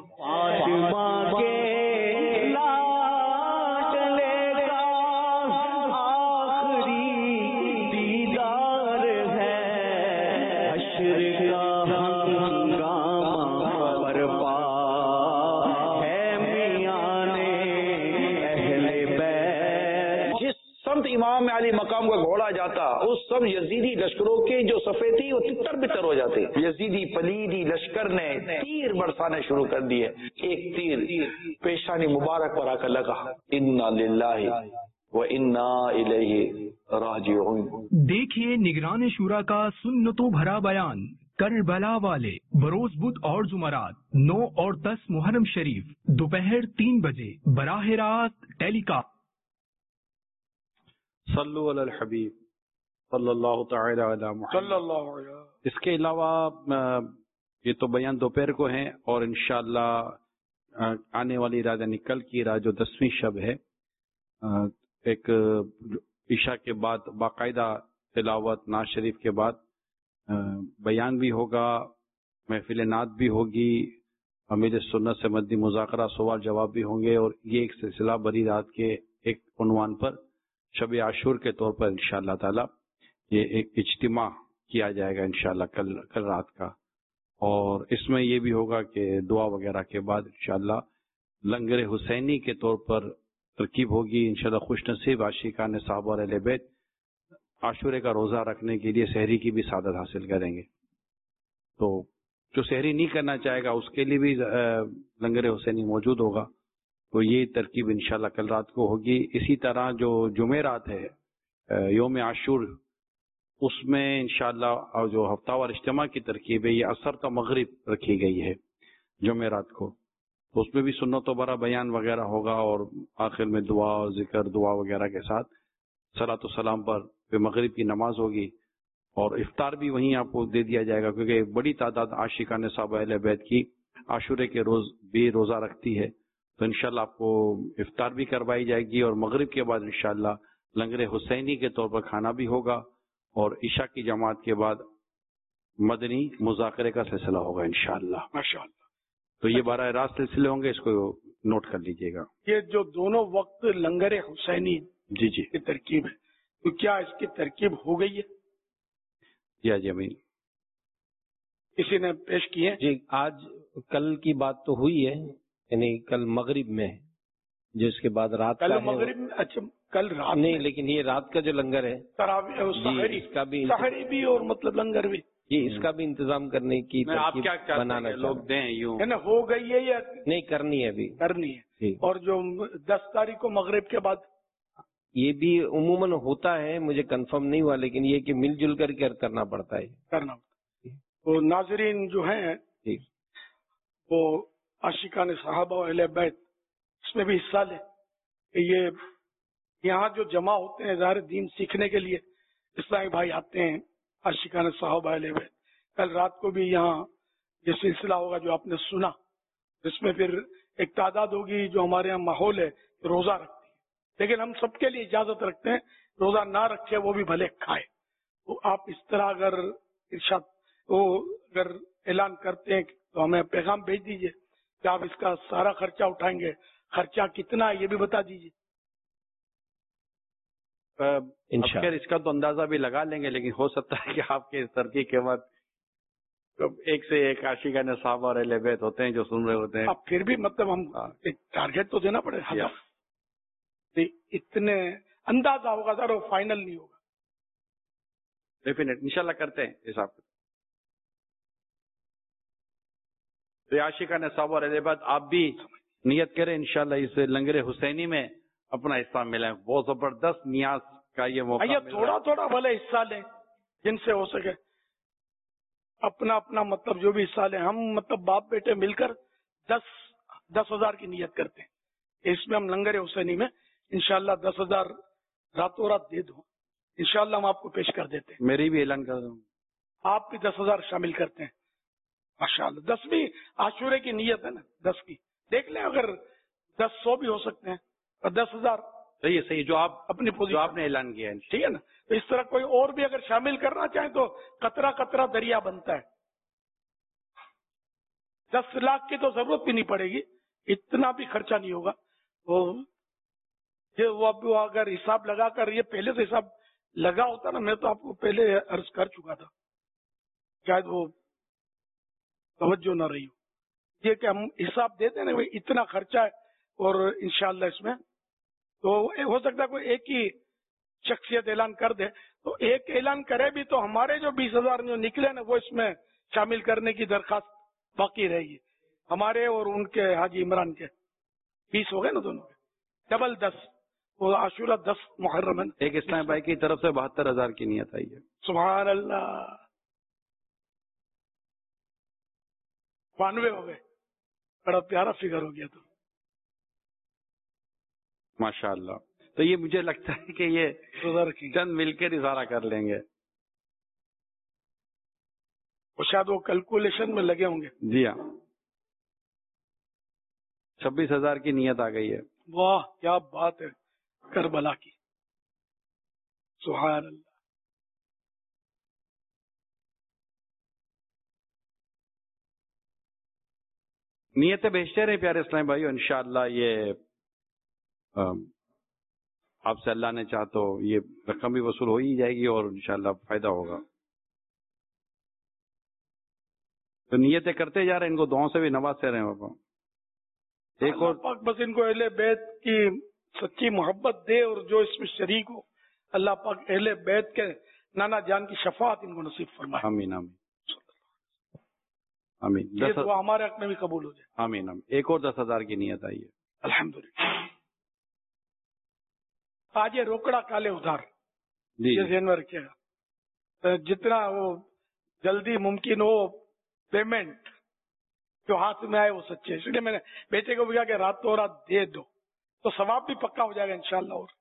امام علی مقام کا گھوڑا جاتا, اس سب یزیدی لشکروں کے جو صفے تھی وہ تتر بتر ہو جاتے. یزیدی پلیدی لشکر نے تیر برسانے شروع کر دیے. ایک تیر پیشانی مبارک پر آ کر لگا. انا للہ و انا الیہ راجعون. دیکھیے نگران شورا کا سنتوں بھرا بیان کربلا والے بروز بدھ اور جمعرات نو اور دس محرم شریف دوپہر تین بجے براہ راست ٹیلی کاسٹ. صلو علی الحبیب صلی اللہ تعالی علی محمد صلی اللہ علیہ. اس کے علاوہ یہ تو بیان دوپہر کو ہیں, اور انشاءاللہ آنے والی رات یعنی کل کی رات جو دسویں شب ہے, ایک عشاء کے بعد باقاعدہ تلاوت نعت شریف کے بعد بیان بھی ہوگا, محفل نعت بھی ہوگی, امیر سنت سے مدنی مذاکرہ سوال جواب بھی ہوں گے, اور یہ ایک سلسلہ بری رات کے ایک عنوان پر شب عاشور کے طور پر انشاءاللہ تعالی یہ ایک اجتماع کیا جائے گا انشاءاللہ کل کل رات کا. اور اس میں یہ بھی ہوگا کہ دعا وغیرہ کے بعد انشاءاللہ لنگر حسینی کے طور پر ترکیب ہوگی. انشاءاللہ خوش نصیب عاشقان صحابہ اہل بیت عاشورے کا روزہ رکھنے کے لیے سحری کی بھی سعادت حاصل کریں گے. تو جو سحری نہیں کرنا چاہے گا اس کے لیے بھی لنگر حسینی موجود ہوگا. تو یہ ترکیب انشاءاللہ کل رات کو ہوگی. اسی طرح جو جمعرات ہے یوم عاشور, اس میں انشاءاللہ جو ہفتہ وار اجتماع کی ترکیب ہے یہ عصر کا مغرب رکھی گئی ہے جمعرات کو. تو اس میں بھی سنت و برا بیان وغیرہ ہوگا, اور آخر میں دعا ذکر دعا وغیرہ کے ساتھ صلاۃ و سلام پر پھر مغرب کی نماز ہوگی, اور افطار بھی وہیں آپ کو دے دیا جائے گا, کیونکہ ایک بڑی تعداد عاشقان صحابہ اہل بیت کی عاشورے کے روز بھی روزہ رکھتی ہے. تو انشاءاللہ آپ کو افطار بھی کروائی جائے گی, اور مغرب کے بعد انشاءاللہ لنگر حسینی کے طور پر کھانا بھی ہوگا, اور عشاء کی جماعت کے بعد مدنی مذاکرے کا سلسلہ ہوگا انشاءاللہ. ماشاءاللہ. تو یہ براہ راست سلسلے ہوں گے, اس کو نوٹ کر لیجئے گا. یہ جو دونوں وقت لنگر حسینی جی جی کی ترکیب ہے, تو کیا اس کی ترکیب ہو گئی ہے؟ یا جی امین کسی نے پیش کی ہے؟ جی آج کل کی بات تو ہوئی ہے, یعنی کل مغرب میں جو اس کے بعد رات کل کا مغرب میں, اچھا کل رات نہیں, لیکن یہ رات کا جو لنگر ہے سحری کا بھی سحری بھی اور مطلب لنگر بھی, یہ اس کا بھی انتظام کرنے کی آپ کیا بنانا لوگ دیں یوں ہے نا, ہو گئی ہے یا نہیں کرنی ہے ابھی کرنی ہے. اور جو دس تاریخ کو مغرب کے بعد یہ بھی عموماً ہوتا ہے، مجھے کنفرم نہیں ہوا، لیکن یہ کہ مل جل کر کے کرنا پڑتا ہے کرنا پڑتا ہے. وہ ناظرین جو ہیں وہ عاشقان صحابہ و اہل بیت اس میں بھی حصہ لیں. یہ یہاں جو جمع ہوتے ہیں ظاہر دین سیکھنے کے لیے اسلامی بھائی آتے ہیں عاشقان صحابہ اہل بیت. کل رات کو بھی یہاں یہ سلسلہ ہوگا جو آپ نے سنا، اس میں پھر ایک تعداد ہوگی جو ہمارے یہاں ماحول ہے روزہ رکھتی ہے، لیکن ہم سب کے لیے اجازت رکھتے ہیں روزہ نہ رکھے وہ بھی بھلے کھائے. تو آپ اس طرح اگر ارشاد وہ اگر اعلان کرتے ہیں تو ہمیں پیغام بھیج دیجئے کہ آپ اس کا سارا خرچہ اٹھائیں گے. خرچہ کتنا ہے یہ بھی بتا دیجیے. خیر اس کا تو اندازہ بھی لگا لیں گے، لیکن ہو سکتا ہے کہ آپ کے اس ترقی کے بعد ایک سے ایک عاشقان صحابہ اور اہل بیت ہوتے ہیں جو سن رہے ہوتے ہیں. اب پھر بھی مطلب ہم ایک ٹارگیٹ تو دینا پڑے گا. اتنے اندازہ ہوگا سر، وہ فائنل نہیں ہوگا. ڈیفینیٹ انشاءاللہ کرتے ہیں حساب. تو عاشقان صحابہ اور اہل بیت آپ بھی نیت کریں انشاءاللہ اس لنگر حسینی میں اپنا حصہ ملے. بہت زبردست نیاز کا یہ موقع یہ تھوڑا تھوڑا بھلے حصہ لیں جن سے ہو سکے، اپنا اپنا مطلب جو بھی حصہ لیں. ہم مطلب باپ بیٹے مل کر دس دس ہزار کی نیت کرتے ہیں. اس میں ہم لنگر حسینی میں انشاءاللہ دس ہزار راتوں رات دے دو انشاءاللہ ہم آپ کو پیش کر دیتے ہیں. میری بھی اعلان کر دوں، آپ بھی دس ہزار شامل کرتے ہیں ماشاءاللہ. دس بھی عاشورے کی نیت ہے نا، دس کی دیکھ لیں، اگر دس سو بھی ہو سکتے ہیں اور دس ہزار صحیح صحیح جو آپ اپنی جو آپ نے اعلان کیا ہے ٹھیک ہے نا. تو اس طرح کوئی اور بھی اگر شامل کرنا چاہیں تو قطرہ قطرہ دریا بنتا ہے. دس لاکھ کی تو ضرورت بھی نہیں پڑے گی، اتنا بھی خرچہ نہیں ہوگا. وہ اگر حساب لگا کر یہ پہلے سے حساب لگا ہوتا نا، میں تو آپ کو پہلے عرض کر چکا تھا، شاید وہ توجہ نہ رہی ہو. یہ کہ ہم حساب دیتے ہیں نا اتنا خرچہ ہے اور انشاءاللہ اس میں تو ہو سکتا ہے کوئی ایک ہی شخصیت اعلان کر دے، تو ایک اعلان کرے بھی تو ہمارے جو بیس ہزار جو نکلے نا وہ اس میں شامل کرنے کی درخواست باقی رہے گی. ہمارے اور ان کے حاجی عمران کے بیس ہو گئے نا دونوں کے، ڈبل دس. وہ عاشورہ دس محرم ہے. ایک اسلام بھائی کی طرف سے بہتر ہزار کی نیت آئی ہے. سبحان اللہ، بانوے ہو گئے. بڑا پیارا فگر ہو گیا. تو ماشاء اللہ. تو یہ مجھے لگتا ہے کہ یہ چند مل کر اظہارہ کر لیں گے. وہ شاید وہ کیلکولیشن میں لگے ہوں گے. جی ہاں، چھبیس ہزار کی نیت آ گئی ہے. واہ کیا بات ہے کربلا کی. سبحان اللہ. نیتیں بھیجتے رہے پیارے اسلام بھائی، انشاءاللہ یہ آپ سے اللہ نے چاہ تو یہ رقم بھی وصول ہو ہی جائے گی اور انشاءاللہ فائدہ ہوگا. تو نیتیں کرتے جا رہے ہیں، ان کو دعاؤں سے بھی نوازتے رہے ہیں بابا. ایک اور پاک بس ان کو اہل بیت کی سچی محبت دے اور جو اس میں شریک ہو، اللہ پاک اہل بیت کے نانا جان کی شفاعت ان کو نصیب فرمائے. آمین آمین آمین. یہ دعا ہمارے حق میں بھی قبول ہو جائے. آمین آمین. ایک اور دس ہزار کی نیت آئی ہے. الحمدللہ. آج یہ روکڑا کالے ادھار جی یہ ذہن میں رکھیے گا، جتنا وہ جلدی ممکن ہو پیمنٹ جو ہاتھ میں آئے وہ سچے. اس لیے میں نے بیٹے کو بھی کہا کہ راتوں رات دے دو تو ثواب بھی پکا ہو جائے گا انشاءاللہ. اور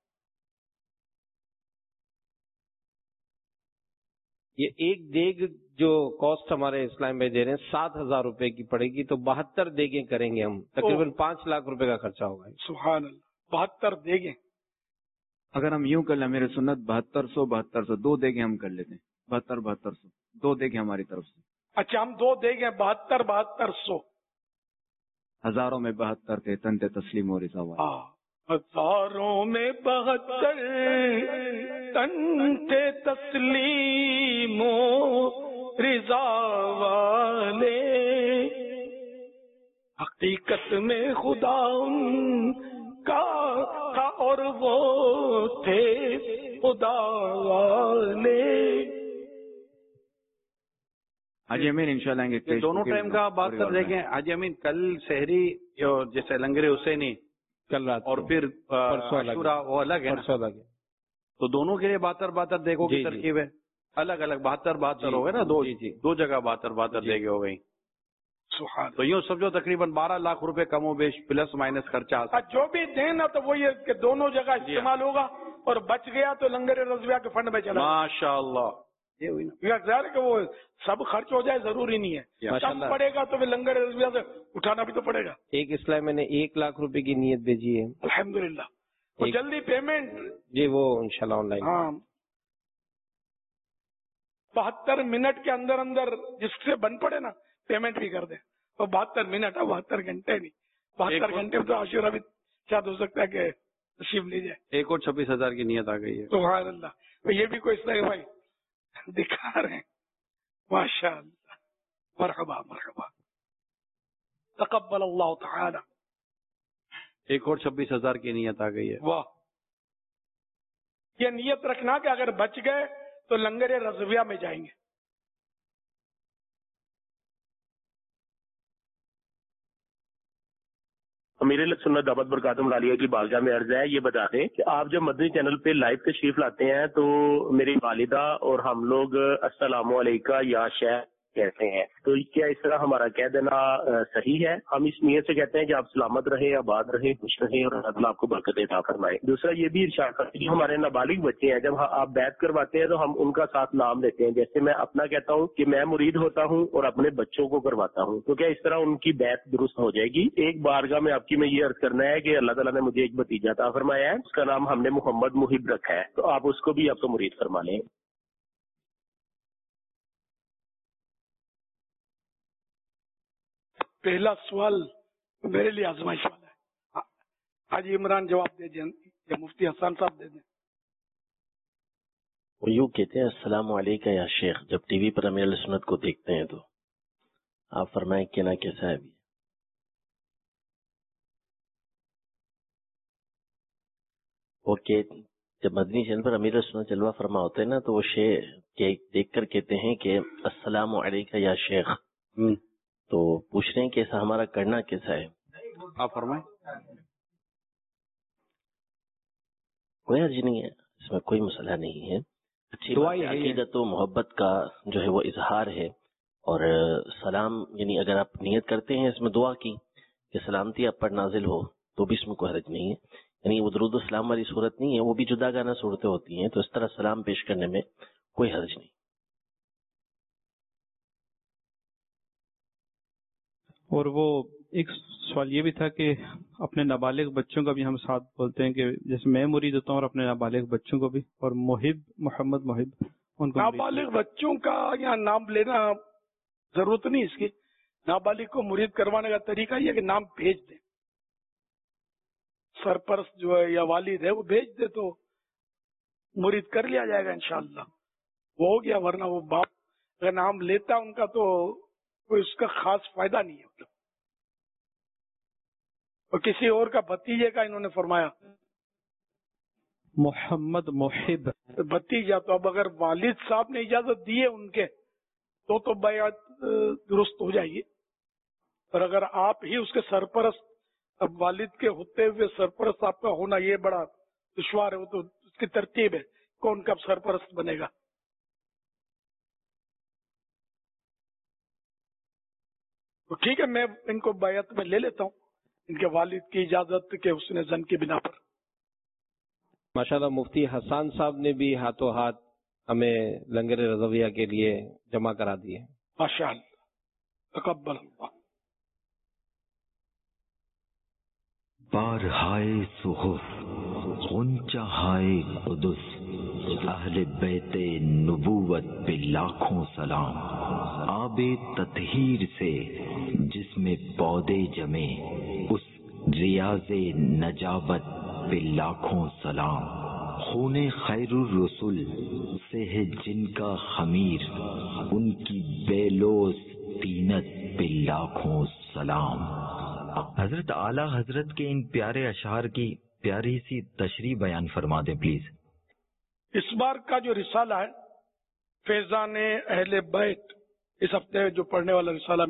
یہ ایک دیگ جو کاسٹ ہمارے اسلام میں دے رہے ہیں سات ہزار روپے کی پڑے گی، تو بہتر دیگیں کریں گے ہم، تقریباً پانچ لاکھ روپے کا خرچہ ہوگا. سبحان اللہ. بہتر دیگیں اگر ہم یوں کر لیں میرے سنت بہتر سو بہتر سو دو دیگیں ہم کر لیتے ہیں. بہتر بہتر سو دو دیگیں ہماری طرف سے. اچھا ہم دو دیگیں بہتر بہتر سو ہزاروں میں بہتر تھے تنتے تسلیم و رضا والے. ہزاروں میں بہتر تنتے تسلیم و رضا والے، حقیقت میں خدا ان کا تھا اور وہ تھے خدا والے. حاجی امین انشاءاللہ آئیں گے. دونوں ٹائم کا بات کر دیکھیں. حاجی امین کل شہری جیسے لنگر حسینی کل رات اور پھر عاشورہ وہ الگ ہے نا، تو دونوں کے لیے بہتر بہتر دیکھو کی ترکیب ہے، الگ الگ بہتر بہتر ہو گئے نا، دو دو جگہ بہتر بہتر دیکھے ہو گئی، تو یوں سب جو تقریباً بارہ لاکھ روپے کم و بیش پلس مائنس خرچہ جو بھی دیں نا تو وہ یہ کہ دونوں جگہ استعمال ہوگا، اور بچ گیا تو لنگر رضویہ کے فنڈ میں چلا ماشاء اللہ. یہ ہوئی نا ظاہر کہ وہ سب خرچ ہو جائے ضروری نہیں ہے، کم پڑے گا تو پھر لنگر رضویہ سے اٹھانا بھی تو پڑے گا. ایک اسلام میں نے ایک لاکھ روپے کی نیت بھیجی ہے الحمدللہ، وہ جلدی پیمنٹ جی وہ انشاءاللہ آن لائن. ہاں بہتر منٹ کے اندر اندر جس سے بن پڑے نا پیمنٹ بھی کر دیں. وہ بہتر منٹ ہے، بہتر گھنٹے نہیں، بہتر گھنٹے میں تو عاشورہ بھی شاید ہو سکتا ہے کہ نصیب لے جائے. ایک اور چھبیس ہزار کی نیت آ گئی ہے. سبحان اللہ. یہ بھی کوئی اس طرح بھائی دکھا رہے ہیں. ماشاء اللہ، مرحبا مرحبا، تقبل اللہ تعالی. ایک اور چھبیس ہزار کی نیت آ گئی ہے. واہ. یہ نیت رکھنا کہ اگر بچ گئے تو لنگر رضویہ میں جائیں گے. امیر سنت دعوت برکاتہم العالیہ کی بارگاہ میں عرض ہے، یہ بتا دیں کہ آپ جب مدنی چینل پہ لائیو تشریف لاتے ہیں تو میری والدہ اور ہم لوگ السلام علیکم یا شیخ کہتے ہیں، تو کیا اس طرح ہمارا کہہ دینا صحیح ہے؟ ہم اس نیت سے کہتے ہیں کہ آپ سلامت رہیں، آباد رہیں، خوش رہیں اور اللہ آپ کو برکت عطا فرمائے. دوسرا یہ بھی ارشاد کرتے ہیں ہمارے نابالغ بچے ہیں، جب آپ بیعت کرواتے ہیں تو ہم ان کا ساتھ نام لیتے ہیں. جیسے میں اپنا کہتا ہوں کہ میں مرید ہوتا ہوں اور اپنے بچوں کو کرواتا ہوں، تو کیا اس طرح ان کی بیعت درست ہو جائے گی؟ ایک بارگاہ میں آپ کی میں یہ عرض کرنا ہے کہ اللہ تعالیٰ نے مجھے ایک بھتیجا عطا فرمایا ہے، اس کا نام ہم نے محمد محب رکھا ہے، تو آپ اس کو بھی آپ کو مرید فرما لیں. پہلا سوال میرے لیے آزمائش والا ہے. حاجی عمران جواب دے دیں یا مفتی حسان صاحب دے دیں. وہ یوں کہتے ہیں السلام علیکم یا شیخ، جب ٹی وی پر امیر علیہ سنت کو دیکھتے ہیں تو آپ فرمائیں کہ نا کیسا ہے ابھی؟ وہ کہ جب مدنی چینل پر امیر علیہ سنت جلوہ فرما ہوتے ہیں نا تو وہ شیخ دیکھ کر کہتے ہیں کہ السلام علیکم یا شیخ، تو پوچھ رہے ہیں کہ ایسا ہمارا کرنا کیسا ہے؟ آپ فرمائیں. کوئی حرج نہیں ہے، اس میں کوئی مسئلہ نہیں ہے. اچھی عقیدت و محبت کا جو ہے وہ اظہار ہے، اور سلام یعنی اگر آپ نیت کرتے ہیں اس میں دعا کی کہ سلامتی آپ پر نازل ہو تو بھی اس میں کوئی حرج نہیں ہے. یعنی وہ درود و سلام والی صورت نہیں ہے، وہ بھی جدا گانا صورتیں ہوتی ہیں، تو اس طرح سلام پیش کرنے میں کوئی حرج نہیں. اور وہ ایک سوال یہ بھی تھا کہ اپنے نابالغ بچوں کا بھی ہم ساتھ بولتے ہیں کہ جیسے میں مرید ہوتا ہوں اور اپنے نابالغ بچوں کو بھی، اور محب محمد محب ان کو. نابالغ بچوں کا یہاں نام لینا ضرورت نہیں اس کی. نابالغ کو مرید کروانے کا طریقہ یہ کہ نام بھیج دیں. سرپرست جو ہے یا والد ہے وہ بھیج دے تو مرید کر لیا جائے گا انشاءاللہ. وہ ہو گیا، ورنہ وہ باپ اگر نام لیتا ان کا تو کوئی اس کا خاص فائدہ نہیں ہے. مطلب اور کسی اور کا بھتیجے کا انہوں نے فرمایا محمد محب بھتیجا، تو اب اگر والد صاحب نے اجازت دی ہے ان کے تو تو بیعت درست ہو جائے گی. اور اگر آپ ہی اس کے سرپرست، اب والد کے ہوتے ہوئے سرپرست آپ کا ہونا یہ بڑا دشوار ہے، وہ تو اس کی ترتیب ہے کون کب سرپرست بنے گا. تو ٹھیک ہے، میں ان کو بیعت میں لے لیتا ہوں ان کے والد کی اجازت کے حسن زن کی بنا پر. ماشاءاللہ مفتی حسان صاحب نے بھی ہاتھوں ہاتھ ہمیں لنگر رضویہ کے لیے جمع کرا دیے. ماشاءاللہ تقبل اللہ. بارہائے صحف غنچہ ہائے قدس، اہل بیت نبوت پہ لاکھوں سلام. آب تطہیر سے جس میں پودے جمے، اس ریاض نجابت پہ لاکھوں سلام. خون خیر الرسول سے ہے جن کا خمیر، ان کی بے لوث طینت پہ لاکھوں سلام. حضرت اعلیٰ حضرت کے ان پیارے اشعار کی پیاری سی تشریح بیان فرما دیں پلیز. اس بار کا جو رسالہ ہے فیضان اہل بیت، اس ہفتے جو پڑھنے والا رسالہ ملا ہے، اس میں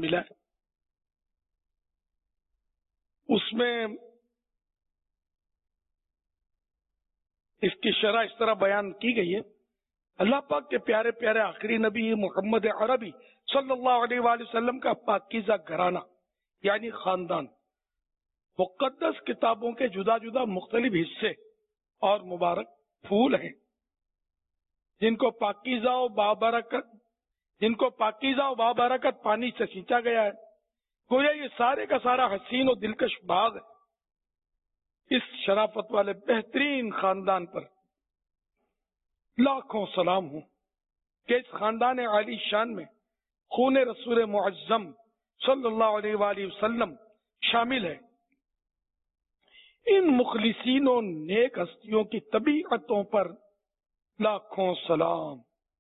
اس کی شرح اس طرح بیان کی گئی ہے. اللہ پاک کے پیارے پیارے آخری نبی محمد عربی صلی اللہ علیہ وآلہ وسلم کا پاکیزہ گھرانہ یعنی خاندان مقدس کتابوں کے جدا جدا مختلف حصے اور مبارک پھول ہیں جن کو پاکیزہ و بابرکت جن کو پاکیزہ و بابرکت پانی سے سینچا گیا ہے. گویا یہ سارے کا سارا حسین و دلکش باغ ہے. اس شرافت والے بہترین خاندان پر لاکھوں سلام ہوں کہ اس خاندان عالی شان میں خون رسول معظم صلی اللہ علیہ وآلہ وسلم شامل ہے. ان مخلصین و نیک ہستیوں کی طبیعتوں پر لاکھوں سلام.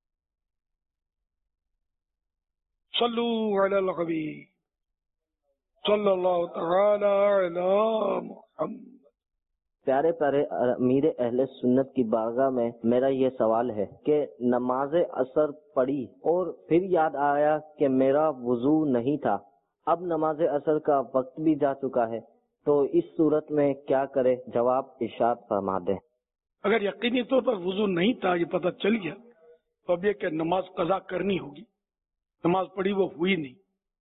صلو علی الحبیب صلی اللہ تعالی علی محمد. پیارے پیارے امیر اہل سنت کی بارگاہ میں میرا یہ سوال ہے کہ نماز عصر پڑھی اور پھر یاد آیا کہ میرا وضو نہیں تھا، اب نماز عصر کا وقت بھی جا چکا ہے، تو اس صورت میں کیا کرے؟ جواب ارشاد فرما دیں. اگر یقینی طور پر وضو نہیں تھا یہ پتہ چل گیا تو اب یہ کہ نماز قضا کرنی ہوگی. نماز پڑھی وہ ہوئی نہیں.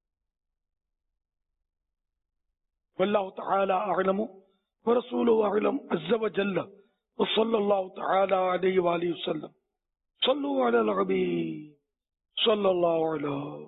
واللہ تعالی اعلم ورسولہ اعلم عز وجل وصلی اللہ تعالی علیہ وآلہ وسلم. صلو علی الحبیب صلی اللہ علیہ.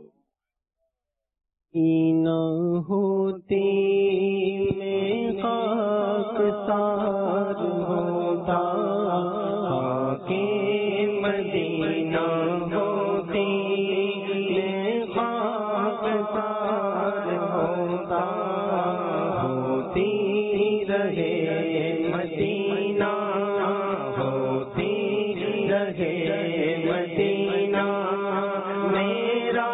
نہ ہوتی میں خاک سار ہوتا خاک مدینہ ہوتی میں خاک سار ہوتا ہوتی رہے مدینہ ہوتی رہے مدینہ میرا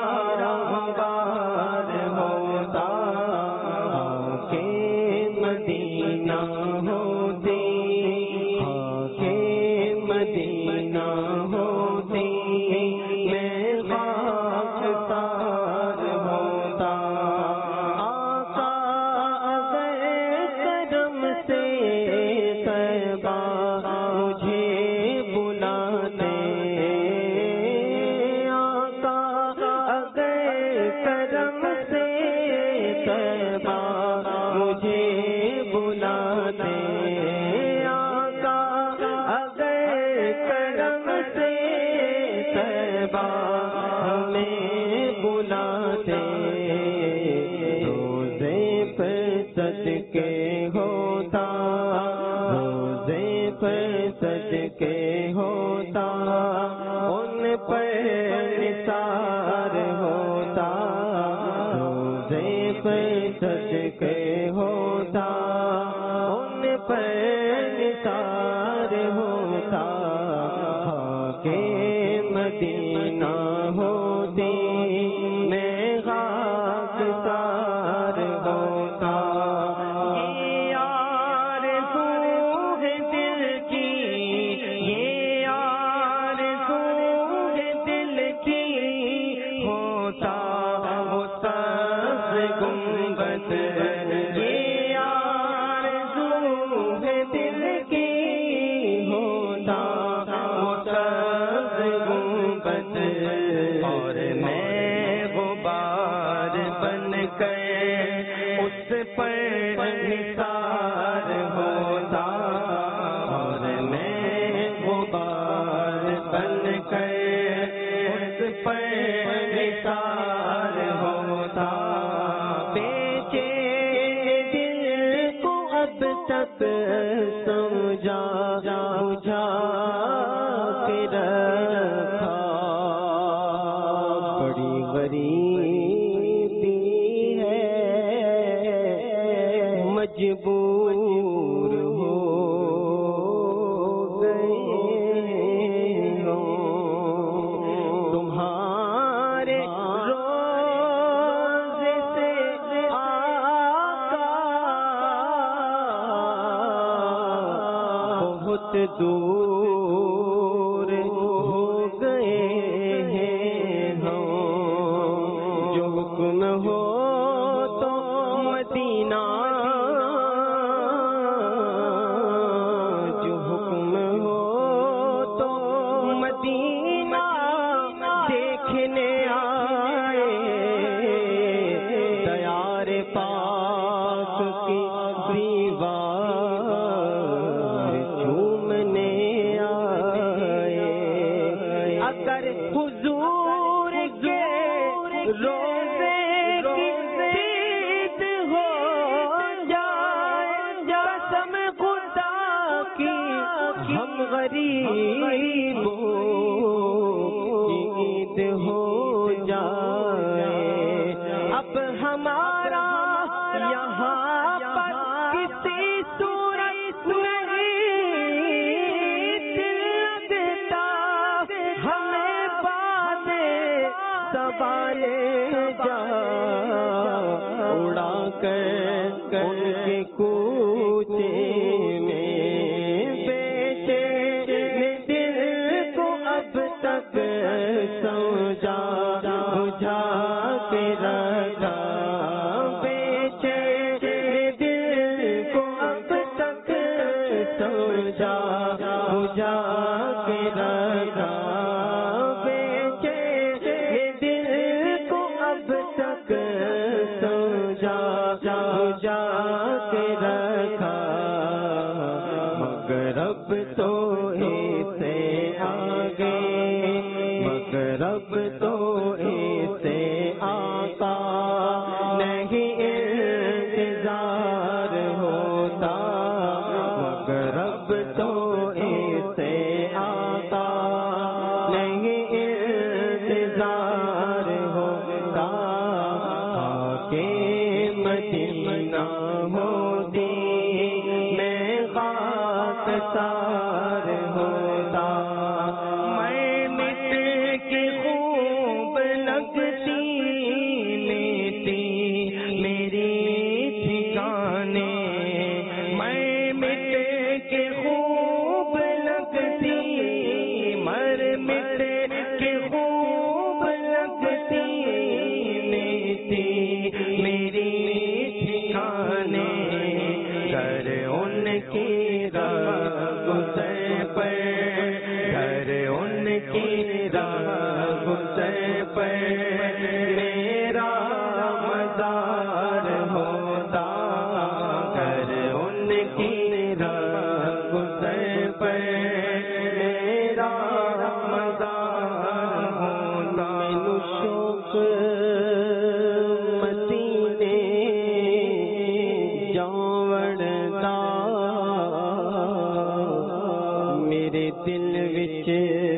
دور ہو گئے ہیں ہم، جو حکم ہو تو مدینہ، جو حکم ہو روزے دید ہو جائے قسم خدا کی ہم غریبوں کی عید ہو جائے اب ہمارا یہاں پر کسی صورت نہیں دل لگتا ہمیں باتیں سوالے جا اڑا کر ان کے کوچے میں بیچے دل کو اب تک سمجھا بجھا کے رکھا بیچے دل کو اب تک سمجھا بجھا کے رکھا بیچے دل کو اب تک سمجھا بجھا کے رکھا مگر اب تو اسے آگے مگر اب تو اسے آقا نہیں انتظار ہوتا مگر اب تو اسے آقا نہیں انتظار ہوتا کہ مدینہ ہوتی میں خاک سار ہوتا میں مٹ کے خوب لگتی میٹی میری ٹھکانے میں مٹ کے خوب لگتی مر مٹ کے خوب لگتی میٹی میری ٹھکانے کر ان کی راہ گزر پر کر ان کی راہ گزر پر میرا مزار ہوتا کر ان کی راہ گزر پر میرا مزار ہوتا مینو شوق مدینے جاوڑدا میرے دل وچ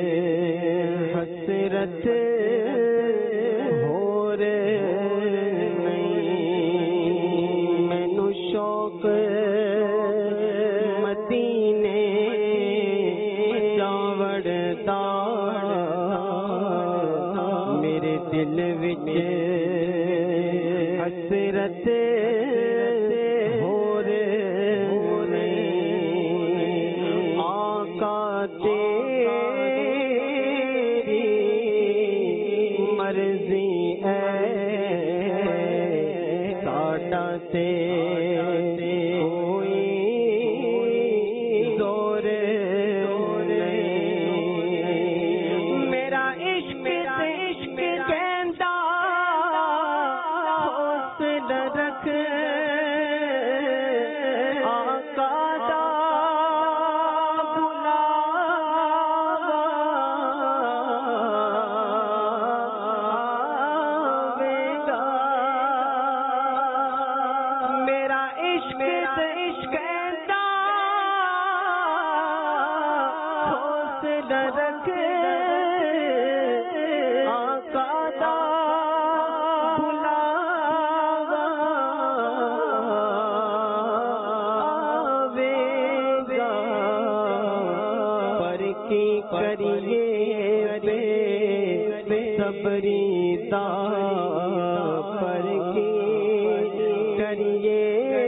حسرت ہو نہیں مینو شوق مدینے جاوڑدا میرے دل وچ حسرت ہو نہیں آقا تیری مرضی ہے ساڈا تے کوئی زور نہیں میرا عشق عشق کہندا حوصلہ رکھ آقا دا بلاویگا میرا عشق عشق کہندا حوصلہ رکھ آقا دا بلاویگا پر کی کریے بے صبری دا پر کی کریے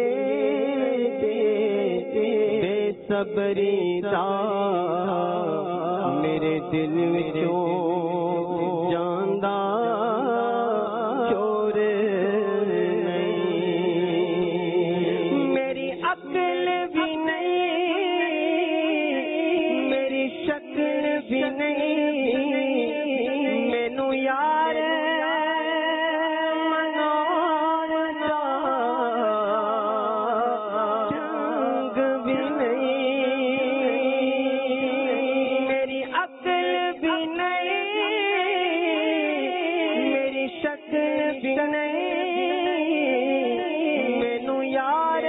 بے صبری دا میرے دل وچوں جاندا چور نہیں میری عقل بھی نہیں میری شکل بھی نہیں مینو یار مناون دا جنگ بھی نہیں میری عقل بھی نہیں भी नहीं मैनू यार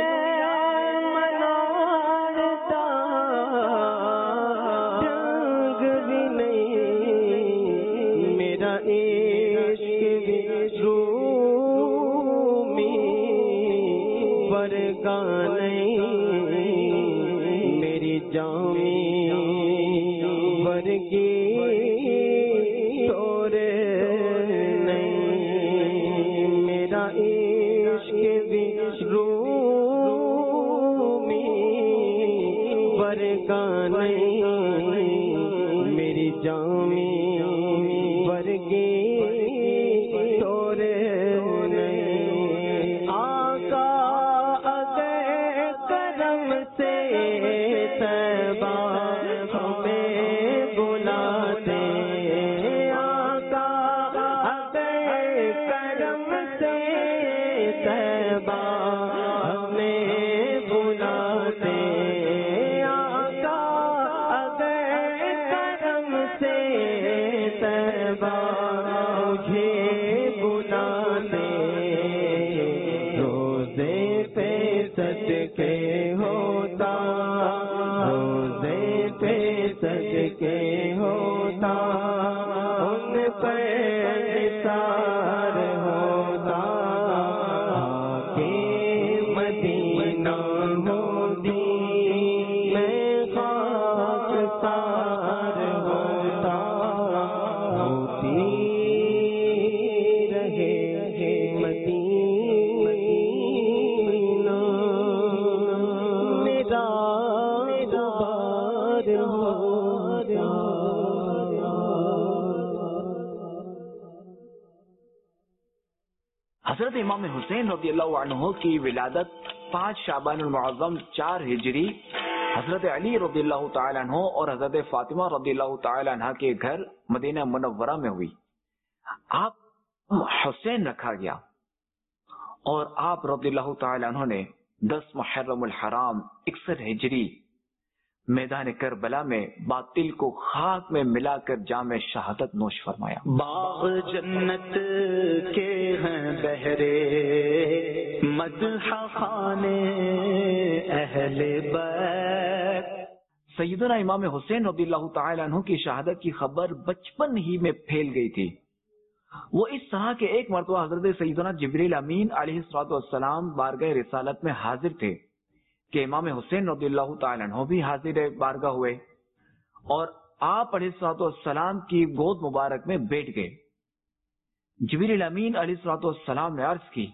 मनाता जंग भी नहीं मेरा इश्क भी रूमी वर्गा नहीं मेरी जामी वर्गी तोरे नहीं मेरा इश्क भी रूमी वर्गा नहीं मेरी जामी वर्गी तोरे नहीं आका अगर करम से तैबा हमें बुलाते आका अगर करम से तैबा हमें बुलाते आका अगर करम से तैबा मुझे बुलाते रोज़े पे सदके होता रोज़े पे सदके होता उन पर निसार होता आके मदीना मोदी मैं खाकसार होता होती रहे मदीना मेरा दुबार होता हजरत इमाम हुसैन रज़ियल्लाहु अन्हु की विलादत पाँच शाबान मुअज़्ज़म चार हिजरी हजरत अली रज़ियल्लाहु ताला अन्हु और हजरत फातिमा रज़ियल्लाहु ताला अन्हा के घर मदीना मुनव्वरा में हुई। आप हुसैन रखा गया और आप रज़ियल्लाहु ताला अन्हु ने दस मुहर्रमुल हराम इकसठ हिजरी मैदान करबला में बातिल को खाक में मिलाकर जामे शहादत नोश फरमाया। बाग जन्नत के हैं बहरे मदह खाने अहले बैत। सैयदना इमाम हुसैन रज़ियल्लाहु ताला अन्हु की शहादत की खबर बचपन ही में फैल गई थी। वो इस तरह के एक मरतबा हजरत सैयदना जिब्रील अमीन अलैहिस्सलाम बारगाह रिसालत में हाजिर थे कि इमाम हुसैन रज़ियल्लाहु ताला अन्हु भी हाजिर बारगाह हुए और आप अलैहिस्सलाम की गोद मुबारक में बैठ गए। जिब्रील अमीन अलैहिस्सलाम ने अर्ज की,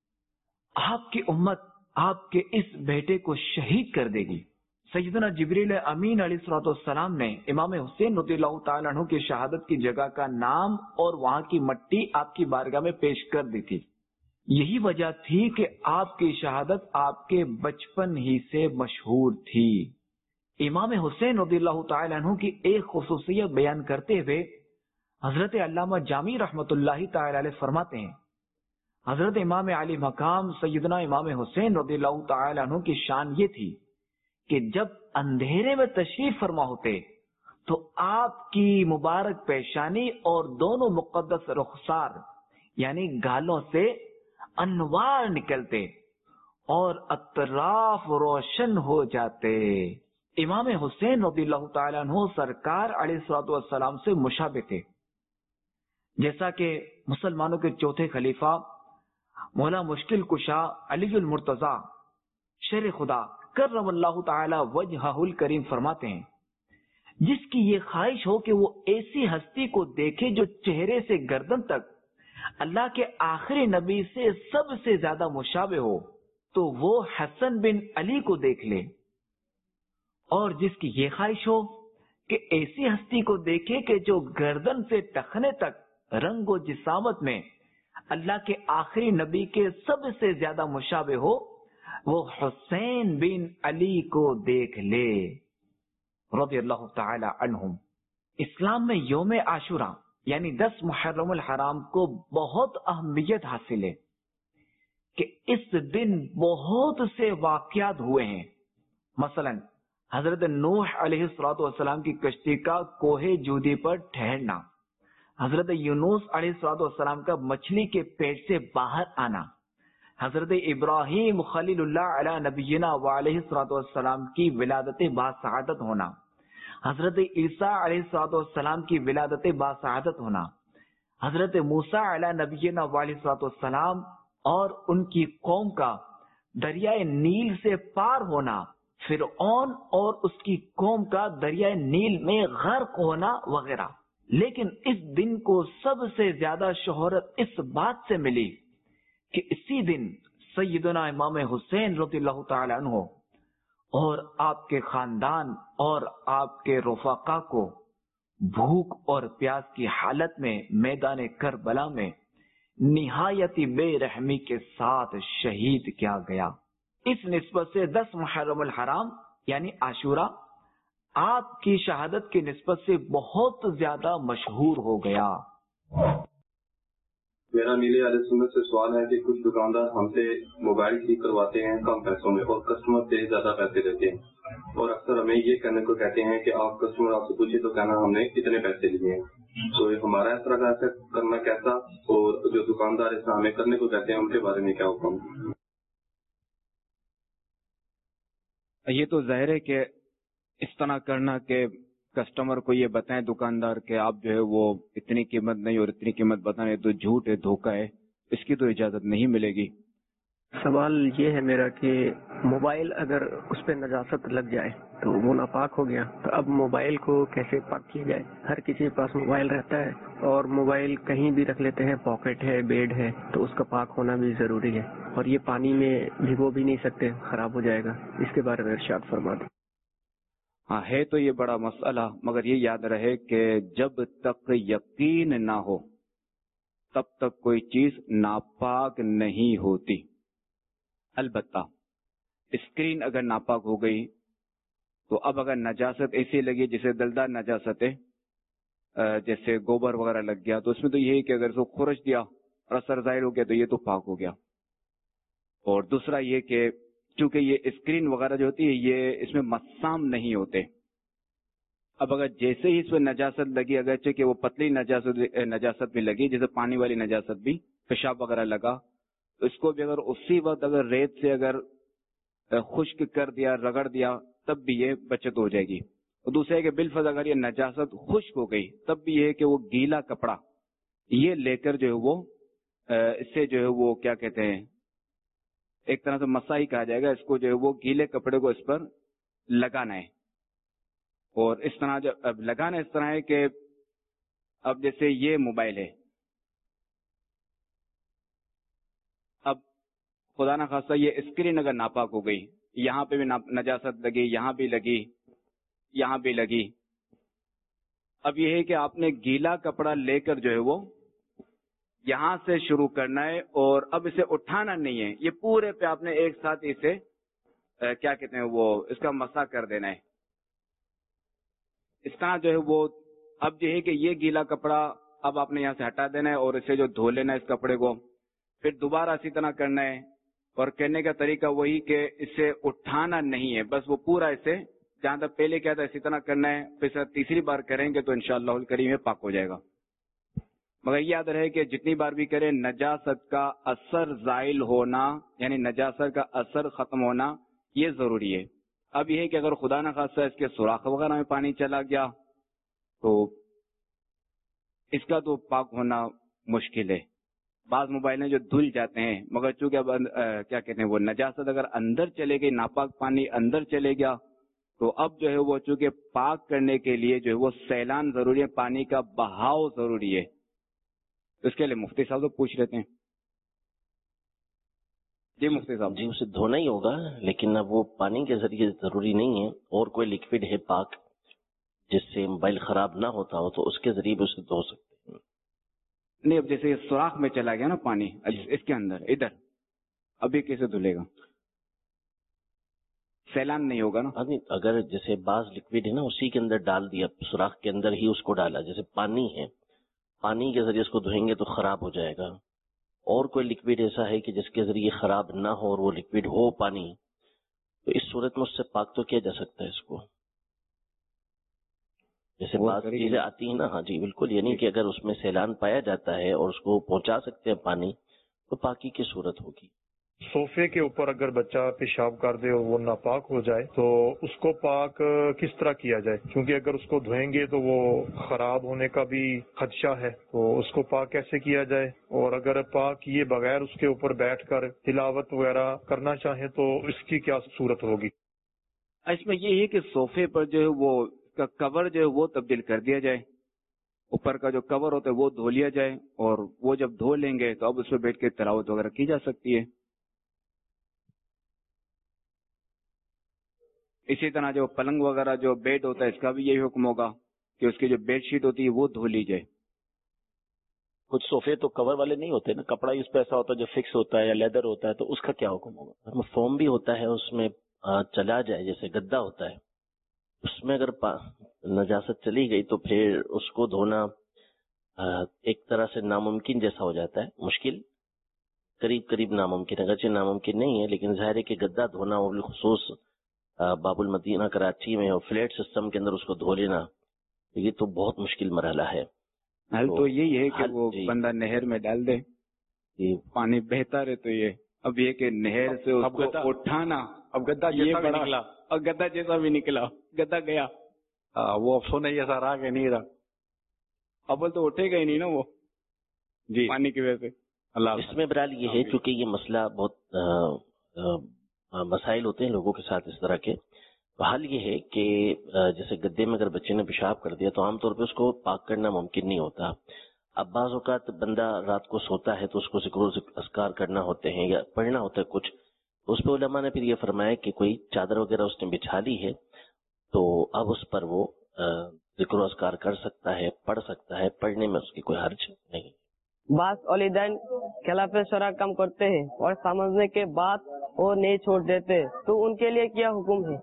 आपकी उम्मत आपके इस बेटे को शहीद कर देगी। सैयदना जिब्रील अमीन अलैहिस्सलाम ने इमाम हुसैन रज़ियल्लाहु ताला अन्हु की शहादत की जगह का नाम और वहां की मट्टी आपकी बारगाह में पेश कर दी थी। यही वजह थी कि आपकी शहादत आपके बचपन ही से मशहूर थी। इमाम हुसैन रज़ियल्लाहु ताला अन्हु की एक खुसूसियत बयान करते हुए हजरत अल्लामा जामी रहमतुल्लाहि ताला अलैह फरमाते हैं, हजरत इमाम अली मकाम सैयदना इमाम हुसैन रज़ियल्लाहु ताला अन्हु की शान ये थी कि जब अंधेरे में तशरीफ फरमा होते तो आपकी मुबारक पेशानी और दोनों मुकद्दस रुखसार यानी गालों से अनवार निकलते और अतराफ रोशन हो जाते। इमाम हुसैन रज़ियल्लाहु ताला अन्हु सरकार अलैहिस्सलातु वस्सलाम से मुशाबे थे। जैसा कि मुसलमानों के चौथे खलीफा मौला मुश्किल कुशा अलीउल मुर्तजा शेर खुदा करमल्लाहु ताला वजहुल करीम फरमाते हैं, जिसकी ये ख्वाहिश हो कि वो ऐसी हस्ती को देखे जो चेहरे से गर्दन तक अल्लाह के आखिरी नबी से सबसे ज्यादा मुशाबे हो, तो वो हसन बिन अली को देख ले। और जिसकी ये ख्वाहिश हो कि ऐसी हस्ती को देखे कि जो गर्दन से टखने तक रंगो जिसामत में अल्लाह के आखिरी नबी के सबसे ज्यादा मुशाबे हो, वो हुसैन बिन अली को देख ले रज़ियल्लाहु ताला अन्हुम। इस्लाम में यौम आशुरा यानी दस मुहर्रमुल हराम को बहुत अहमियत हासिल है कि इस दिन बहुत से वाकयात हुए हैं। मसलन हजरत नूह अलैहिस्सलातु वस्सलाम की कश्ती का कोहे जूदी पर ठहरना, حضرت یونس علیہ الصلوۃ والسلام کا مچھلی کے پیٹ سے باہر آنا، حضرت ابراہیم خلیل اللہ علیہ نبینا وعلیہ الصلوۃ والسلام کی ولادت باسعادت ہونا، حضرت عیسیٰ علیہ الصلوۃ والسلام کی ولادت باسعادت ہونا، حضرت موسیٰ علیہ نبینا وعلیہ الصلوۃ والسلام اور ان کی قوم کا دریائے نیل سے پار ہونا، فرعون اور اس کی قوم کا دریائے نیل میں غرق ہونا وغیرہ۔ لیکن اس دن کو سب سے زیادہ شہرت اس بات سے ملی کہ اسی دن سیدنا امام حسین رضی اللہ تعالی عنہ اور آپ کے خاندان اور آپ کے رفقا کو بھوک اور پیاس کی حالت میں میدان کربلا میں نہایتی بے رحمی کے ساتھ شہید کیا گیا۔ اس نسبت سے دس محرم الحرام یعنی عاشورہ آپ کی شہادت کی نسبت سے بہت زیادہ مشہور ہو گیا۔ میرا نیلے علیہ سنت سے سوال ہے کہ کچھ دکاندار ہم سے موبائل ٹھیک کرواتے ہیں کم پیسوں میں اور کسٹمر سے زیادہ پیسے لیتے ہیں، اور اکثر ہمیں یہ کہنے کو کہتے ہیں کہ آپ کسٹمر آپ سے پوچھے تو کہنا ہم نے کتنے پیسے لیے ہیں۔ تو ہمارا اس طرح کا ایسا کرنا کیسا، اور جو دکاندار اس طرح ہمیں کرنے کو کہتے ہیں ان کے بارے میں کیا حکم؟ یہ تو ظاہر ہے کہ اس طرح کرنا کہ کسٹمر کو یہ بتائیں دکاندار کہ آپ جو ہے وہ اتنی قیمت نہیں اور اتنی قیمت بتائیں تو جھوٹ ہے، دھوکہ ہے، اس کی تو اجازت نہیں ملے گی۔ سوال یہ ہے میرا کہ موبائل اگر اس پہ نجاست لگ جائے تو وہ ناپاک ہو گیا، تو اب موبائل کو کیسے پاک کیا جائے؟ ہر کسی کے پاس موبائل رہتا ہے اور موبائل کہیں بھی رکھ لیتے ہیں، پاکٹ ہے، بیڈ ہے، تو اس کا پاک ہونا بھی ضروری ہے، اور یہ پانی میں بھگو بھی نہیں سکتے، خراب ہو جائے گا۔ اس کے بارے میں ارشاد فرما دیں۔ ہاں ہے تو یہ بڑا مسئلہ، مگر یہ یاد رہے کہ جب تک یقین نہ ہو تب تک کوئی چیز ناپاک نہیں ہوتی۔ البتہ اسکرین اگر ناپاک ہو گئی تو اب اگر نجاست ایسی لگی جیسے دلدار نجاست ہے، جیسے گوبر وغیرہ لگ گیا، تو اس میں تو یہی کہ اگر اس کو خورش دیا اور اثر ظاہر ہو گیا تو یہ تو پاک ہو گیا۔ اور دوسرا یہ کہ چونکہ یہ اسکرین وغیرہ جو ہوتی ہے یہ اس میں مسام نہیں ہوتے، اب اگر جیسے ہی اس میں نجاست لگی، اگرچہ کہ وہ پتلی نجاست نجاست بھی لگی جیسے پانی والی نجاست بھی، پیشاب وغیرہ لگا، تو اس کو بھی اگر اسی وقت اگر ریت سے اگر خشک کر دیا، رگڑ دیا، تب بھی یہ بچت ہو جائے گی۔ اور دوسرا ہے کہ بالفرض اگر یہ نجاست خشک ہو گئی تب بھی یہ ہے کہ وہ گیلا کپڑا یہ لے کر جو ہے وہ اس سے جو ہے وہ کیا کہتے ہیں ایک طرح سے مسا ہی کہا جائے گا، اس کو جو ہے وہ گیلے کپڑے کو اس پر لگانا ہے۔ اور اس طرح جب اب لگانا اس طرح ہے کہ اب جیسے یہ موبائل ہے، اب خدا نہ خواستہ یہ اسکرین اگر ناپاک ہو گئی، یہاں پہ بھی نجاست لگی، یہاں بھی لگی، یہاں بھی لگی، اب یہ ہے کہ آپ نے گیلا کپڑا لے کر جو ہے وہ یہاں سے شروع کرنا ہے، اور اب اسے اٹھانا نہیں ہے، یہ پورے پہ آپ نے ایک ساتھ اسے کیا کہتے ہیں وہ اس کا مسا کر دینا ہے۔ اس طرح جو ہے وہ اب یہ ہے کہ یہ گیلا کپڑا اب آپ نے یہاں سے ہٹا دینا ہے اور اسے جو دھو لینا ہے اس کپڑے کو، پھر دوبارہ اسی طرح کرنا ہے، اور کرنے کا طریقہ وہی کہ اسے اٹھانا نہیں ہے، بس وہ پورا اسے جہاں تک پہلے کیا تھا اسی طرح کرنا ہے، پھر تیسری بار کریں گے تو انشاءاللہ الکریم پاک ہو جائے گا۔ مگر یاد رہے کہ جتنی بار بھی کریں نجاست کا اثر زائل ہونا یعنی نجاست کا اثر ختم ہونا یہ ضروری ہے۔ اب یہ ہے کہ اگر خدا نہ خواستہ اس کے سوراخ وغیرہ میں پانی چلا گیا تو اس کا تو پاک ہونا مشکل ہے۔ بعض موبائل جو دھل جاتے ہیں، مگر چونکہ اب کیا کہتے ہیں وہ نجاست اگر اندر چلے گئی، ناپاک پانی اندر چلے گیا، تو اب جو ہے وہ چونکہ پاک کرنے کے لیے جو ہے وہ سیلان ضروری ہے، پانی کا بہاؤ ضروری ہے۔ اس کے لیے مفتی صاحب تو پوچھ لیتے ہیں۔ جی مفتی صاحب۔ جی اسے دھونا ہی ہوگا، لیکن اب وہ پانی کے ذریعے ضروری نہیں ہے، اور کوئی لکوڈ ہے پاک جس سے موبائل خراب نہ ہوتا ہو تو اس کے ذریعے بھی اسے دھو سکتے ہیں۔ نہیں اب جیسے سوراخ میں چلا گیا نا پانی اس کے اندر ادھر، ابھی کیسے دھلے گا؟ سیلان نہیں ہوگا نا؟ اگر جیسے بعض لکوڈ ہے نا اسی کے اندر ڈال دیا، سوراخ کے اندر ہی اس کو ڈالا، جیسے پانی ہے، پانی کے ذریعے اس کو دھوئیں گے تو خراب ہو جائے گا۔ اور کوئی لکوڈ ایسا ہے کہ جس کے ذریعے خراب نہ ہو اور وہ لکوڈ ہو پانی، تو اس صورت میں اس سے پاک تو کیا جا سکتا ہے اس کو۔ جیسے بعض چیزیں آتی ہیں نا، ہاں جی بالکل، یعنی کہ اگر اس میں سیلان پایا جاتا ہے اور اس کو پہنچا سکتے ہیں پانی، تو پاکی کی صورت ہوگی۔ صوفے کے اوپر اگر بچہ پیشاب کر دے اور وہ ناپاک ہو جائے تو اس کو پاک کس طرح کیا جائے؟ کیونکہ اگر اس کو دھوئیں گے تو وہ خراب ہونے کا بھی خدشہ ہے، تو اس کو پاک کیسے کیا جائے؟ اور اگر پاک کیے بغیر اس کے اوپر بیٹھ کر تلاوت وغیرہ کرنا چاہیں تو اس کی کیا صورت ہوگی؟ اس میں یہ ہے کہ صوفے پر جو ہے وہ کا کور جو ہے وہ تبدیل کر دیا جائے، اوپر کا جو کور ہوتا ہے وہ دھو لیا جائے، اور وہ جب دھو لیں گے تو اب اس پہ بیٹھ کے تلاوت وغیرہ کی جا سکتی ہے۔ اسی طرح جو پلنگ وغیرہ جو بیڈ ہوتا ہے اس کا بھی یہی حکم ہوگا کہ اس کی جو بیڈ شیٹ ہوتی ہے وہ دھو لی جائے۔ کچھ صوفے تو کور والے نہیں ہوتے نا، کپڑا اس پہ ایسا ہوتا ہے جو فکس ہوتا ہے یا لیدر ہوتا ہے، تو اس کا کیا حکم ہوگا؟ فوم بھی ہوتا ہے اس میں چلا جائے، جیسے گدا ہوتا ہے، اس میں اگر نجاست چلی گئی تو پھر اس کو دھونا ایک طرح سے ناممکن جیسا ہو جاتا ہے، مشکل، قریب قریب ناممکن، اگرچہ ناممکن نہیں ہے لیکن ظاہر ہے کہ گدا دھونا، وہ بالخصوص باب المدینہ کراچی میں اور فلیٹ سسٹم کے اندر اس کو دھو لینا، یہ تو بہت مشکل مرحلہ ہے۔ حل تو یہی ہے کہ وہ بندہ نہر میں ڈال دے، پانی بہتا رہے، تو یہ اب یہ کہ نہر سے اس کو اٹھانا، اب گدا جیسا بھی نکلا، اور گدا جیسا بھی نکلا، گدا گیا، وہ اب سونے جیسا رہا کہ نہیں رہا، اب تو اٹھے گا ہی نہیں نا وہ جی پانی کی وجہ سے۔ اللہ اس میں برحال یہ ہے، چونکہ یہ مسئلہ بہت مسائل ہوتے ہیں لوگوں کے ساتھ اس طرح کے، تو حل یہ ہے کہ جیسے گدے میں اگر بچے نے پیشاب کر دیا تو عام طور پہ اس کو پاک کرنا ممکن نہیں ہوتا۔ اب بعض اوقات بندہ رات کو سوتا ہے تو اس کو ذکر و اذکار کرنا ہوتے ہیں یا پڑھنا ہوتا ہے کچھ، اس پہ علماء نے پھر یہ فرمایا کہ کوئی چادر وغیرہ اس نے بچھا لی ہے تو اب اس پر وہ ذکر و اذکار کر سکتا ہے، پڑھ سکتا ہے، پڑھنے میں اس کی کوئی حرج نہیں۔ بعض والدین خلاف شرع کام کرتے ہیں اور سمجھنے کے بعد وہ نہیں چھوڑ دیتے، تو ان کے لیے کیا حکم ہے؟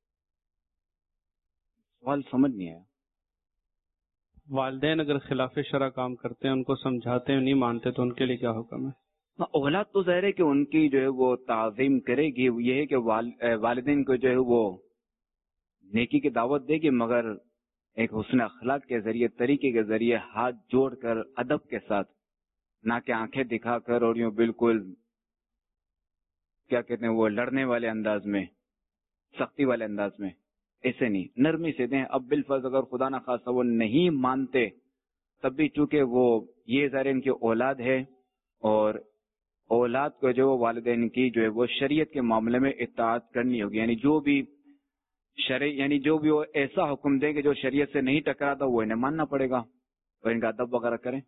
سوال سمجھ نہیں آیا۔ والدین اگر خلاف شرع کام کرتے ہیں، ان کو سمجھاتے ہیں نہیں مانتے، تو ان کے لیے کیا حکم ہے؟ اولاد تو ظاہر ہے کہ ان کی جو ہے وہ تعظیم کرے گی، یہ ہے کہ والدین کو جو ہے وہ نیکی کی دعوت دے گی، مگر ایک حسن اخلاق کے ذریعے، طریقے کے ذریعے، ہاتھ جوڑ کر ادب کے ساتھ، نہ کہ آنکھیں دکھا کر اور یوں بالکل کیا کہتے ہیں وہ لڑنے والے انداز میں، سختی والے انداز میں، ایسے نہیں، نرمی سے دیں۔ اب بالفرض اگر خدا نہ خواستہ وہ نہیں مانتے، تب بھی چونکہ وہ یہ ظاہر ان کی اولاد ہے، اور اولاد کو جو والدین کی جو ہے وہ شریعت کے معاملے میں اطاعت کرنی ہوگی، یعنی جو بھی شرع یعنی جو بھی وہ ایسا حکم دیں کہ جو شریعت سے نہیں ٹکراتا وہ انہیں ماننا پڑے گا، اور ان کا ادب وغیرہ کریں،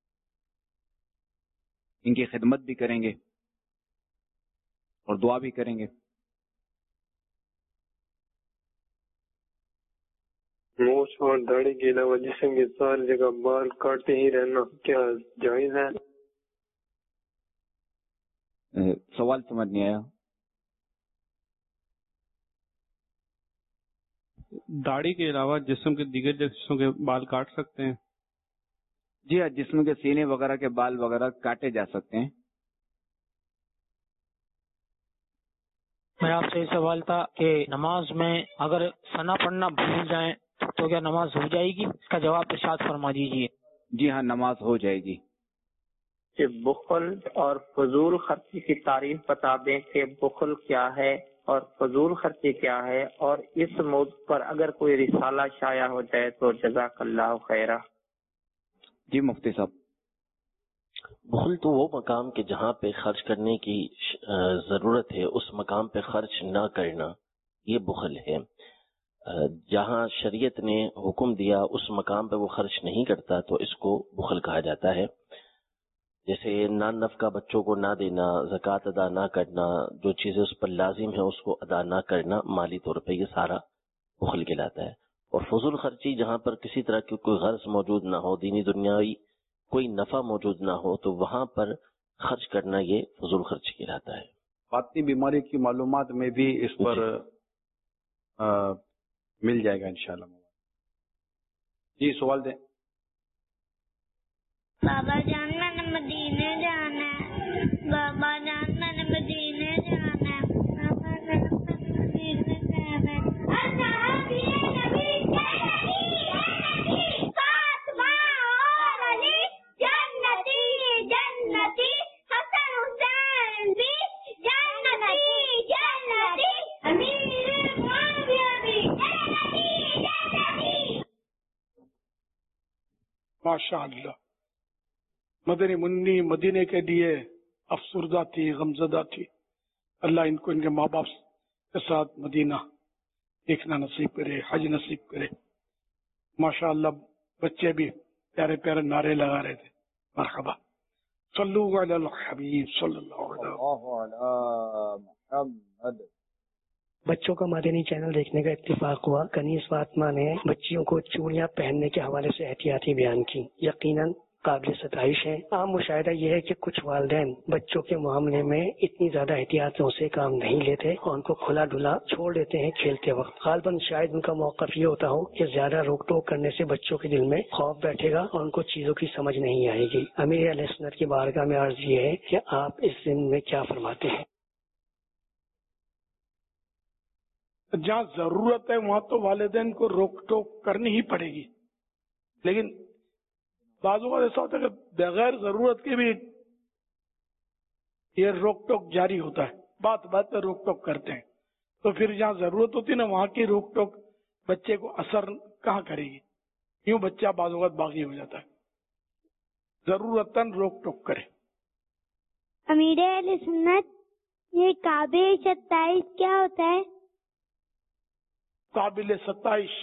ان کی خدمت بھی کریں گے اور دعا بھی کریں گے۔ موچ اور داڑھی کے علاوہ جسم کی ساری جگہ بال کاٹتے ہی رہنا کیا جائز ہے؟ سوال سمجھ نہیں آیا۔ داڑھی کے علاوہ جسم کے دیگر حصوں کے بال کاٹ سکتے ہیں؟ جی ہاں، جسم کے سینے وغیرہ کے بال وغیرہ کاٹے جا سکتے ہیں۔ میرا آپ سے یہ سوال تھا کہ نماز میں اگر ثنا پڑھنا بھول جائیں تو کیا نماز ہو جائے گی؟ اس کا جواب ارشاد فرما دیجیے۔ جی ہاں، نماز ہو جائے گی۔ کہ بخل اور فضول خرچی کی تعریف بتا دیں کہ بخل کیا ہے اور فضول خرچی کیا ہے، اور اس موضوع پر اگر کوئی رسالہ شائع ہو جائے تو جزاک اللہ خیرہ۔ جی مفتی صاحب، بخل تو وہ مقام کہ جہاں پہ خرچ کرنے کی ضرورت ہے اس مقام پہ خرچ نہ کرنا، یہ بخل ہے۔ جہاں شریعت نے حکم دیا اس مقام پہ وہ خرچ نہیں کرتا تو اس کو بخل کہا جاتا ہے۔ جیسے نان نفقہ بچوں کو نہ دینا، زکوٰۃ ادا نہ کرنا، جو چیزیں اس پر لازم ہیں اس کو ادا نہ کرنا مالی طور پہ، یہ سارا بخل کہلاتا ہے۔ اور فضول خرچی جہاں پر کسی طرح کی کوئی غرض موجود نہ ہو، دینی دنیاوی کوئی نفع موجود نہ ہو، تو وہاں پر خرچ کرنا یہ فضول خرچی کہلاتا ہے۔ باطنی بیماری کی معلومات میں بھی اس پر آ, مل جائے گا انشاءاللہ۔ جی سوال دیں۔ بابا جان میں نے مدینے جانا ہے، بابا جان میں نے مدینے جانا ہے، بابا جان میں نے مدینے جانا ہے۔ माशा अल्लाह। मदनी मुन्नी मदीने के लिए अफसरदा थी, गमजदा थी। अल्लाह इनको इनके माँ बाप के साथ मदीना देखना नसीब करे, हज नसीब करे। माशा अल्लाह बच्चे भी प्यारे प्यारे नारे लगा रहे थे, मरहबा। सल्लु अलल हबीब सल्लल्लाहु अलैहि वसल्लम। बच्चों का मदनी चैनल देखने का इत्तेफाक हुआ। कनीस फातिमा ने बच्चियों को चूड़ियां पहनने के हवाले से एहतियाती बयान की, यकीनन काबिल सताइश है। आम मुशाहिदा यह है कि कुछ वालिदैन बच्चों के मामले में इतनी ज्यादा एहतियातों से काम नहीं लेते और उनको खुला डुला छोड़ देते हैं खेलते वक्त। गालिबन शायद उनका मौक़िफ़ ये होता हो कि ज्यादा रोक टोक करने से बच्चों के दिल में खौफ बैठेगा और उनको चीजों की समझ नहीं आएगी। अमीर अहले सुन्नत की बारगाह में अर्ज ये है कि आप इस दिन में क्या फरमाते हैं? जहाँ जरूरत है वहाँ तो वालिदैन को रोक टोक करनी ही पड़ेगी, लेकिन बाज़ औक़ात ऐसा होता है कि बगैर जरूरत के भी ये रोक टोक जारी होता है, बात बात पर रोक टोक करते हैं। तो फिर जहाँ जरूरत होती है ना वहाँ की रोक टोक बच्चे को असर कहाँ करेगी? यूं बच्चा बाज़ औक़ात बागी हो जाता है। जरूरतन रोक टोक करे। अमीर अहले सुन्नत, ये काबिल सत्ताईस क्या होता है? काबिल सत्ताईश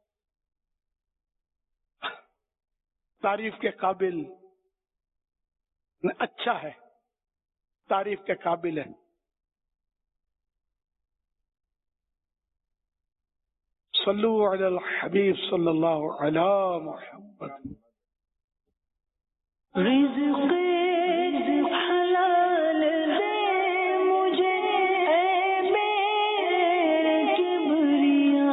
तारीफ के काबिल, अच्छा है, तारीफ के काबिल है। सल्लु अलल हबीब सल्लल्लाहु अलैहि मुहम्मद। रिज़्क़ हलाल दे मुझे ऐ मेरे किबरिया।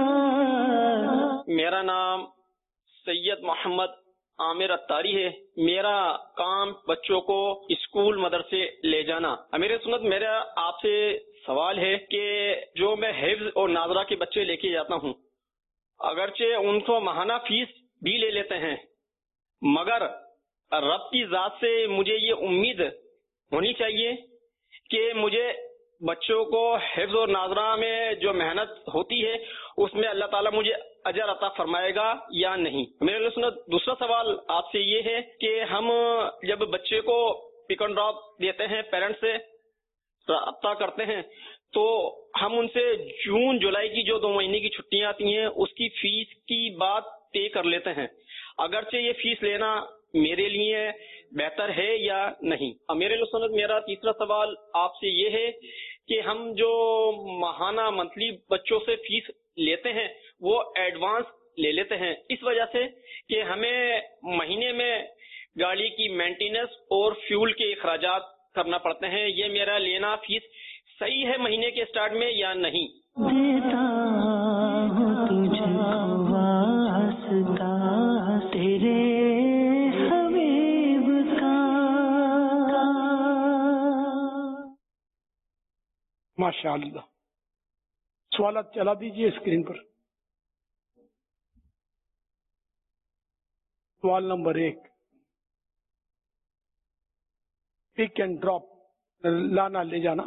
मेरा नाम सैयद मोहम्मद आमिर अत्तारी है। मेरा काम बच्चों को स्कूल मदरसे ले जाना। अमीर सुन्नत, मेरा आपसे सवाल है कि जो मैं हिफ्ज और नाजरा के बच्चे लेके जाता हूँ, अगरचे उनको माहाना फीस भी ले लेते हैं, मगर रब की जात से मुझे ये उम्मीद होनी चाहिए कि मुझे बच्चों को हिफ्ज और नाजरा में जो मेहनत होती है उसमें अल्लाह ताला मुझे अजर अता फरमाएगा या नहीं। मेरे सुन्नत, दूसरा सवाल आपसे ये है कि हम जब बच्चे को पिक एंड ड्रॉप देते हैं, पेरेंट्स से रब्ता करते हैं, तो हम उनसे जून जुलाई की जो दो महीने की छुट्टियां आती हैं उसकी फीस की बात तय कर लेते हैं, अगरचे ये फीस लेना मेरे लिए बेहतर है या नहीं। मेरे सुन्नत, मेरा तीसरा सवाल आपसे ये है कि हम जो माहाना मंथली बच्चों से फीस लेते हैं वो एडवांस ले लेते हैं, इस वजह से कि हमें महीने में गाड़ी की मेंटेनेंस और फ्यूल के अखराजात करना पड़ते हैं। ये मेरा लेना फीस सही है महीने के स्टार्ट में या नहीं? देता हूँ तुझको वास्ता तेरे हबीब का। माशाअल्लाह। सवाल चला दीजिए स्क्रीन पर। सवाल नंबर एक, पिक एंड ड्रॉप, लाना ले जाना,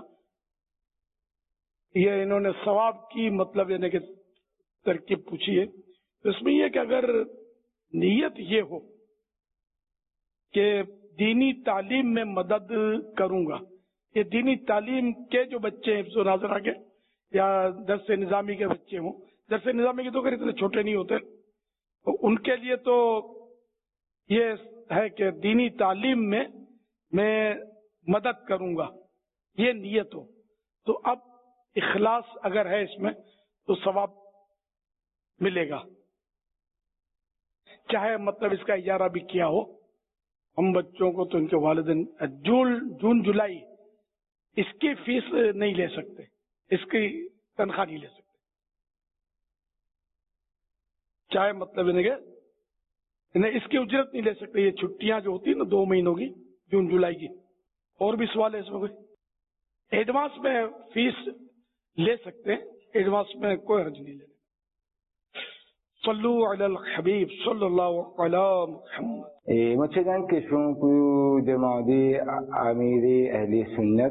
ये इन्होंने सवाब की मतलब यानी कि तरकीब पूछी है। इसमें यह कि अगर नीयत ये हो कि दीनी तालीम में मदद करूंगा, ये दीनी तालीम के जो बच्चे हैं हिफ्ज़ नाज़रा के या दर्स निज़ामी के बच्चे हों, दर्स निज़ामी के तो खैर इतने छोटे नहीं होते, तो उनके लिए तो ये है कि दीनी तालीम में मैं मदद करूंगा, ये नियत हो, तो अब इखलास अगर है इसमें तो सवाब मिलेगा, चाहे मतलब इसका इजारा भी किया हो। हम बच्चों को तो इनके वालिदैन जून जून जुलाई इसकी फीस नहीं ले सकते, इसकी तनख्वाह नहीं ले सकते, चाहे मतलब इन्हें इन्हें इसकी उजरत नहीं ले सकते। ये छुट्टियां जो होती है ना दो महीनों की, जून जुलाई की। और भी सवाल है इसमें कोई? एडवांस में फीस ले सकते हैं, एडवांस में कोई हर्ज नहीं लेने। सल्लु अलल हबीब सल्लल्लाहु अलैहि Muhammad. Et moi, c'est une question pour demander à Amiri Ahli Sunnat.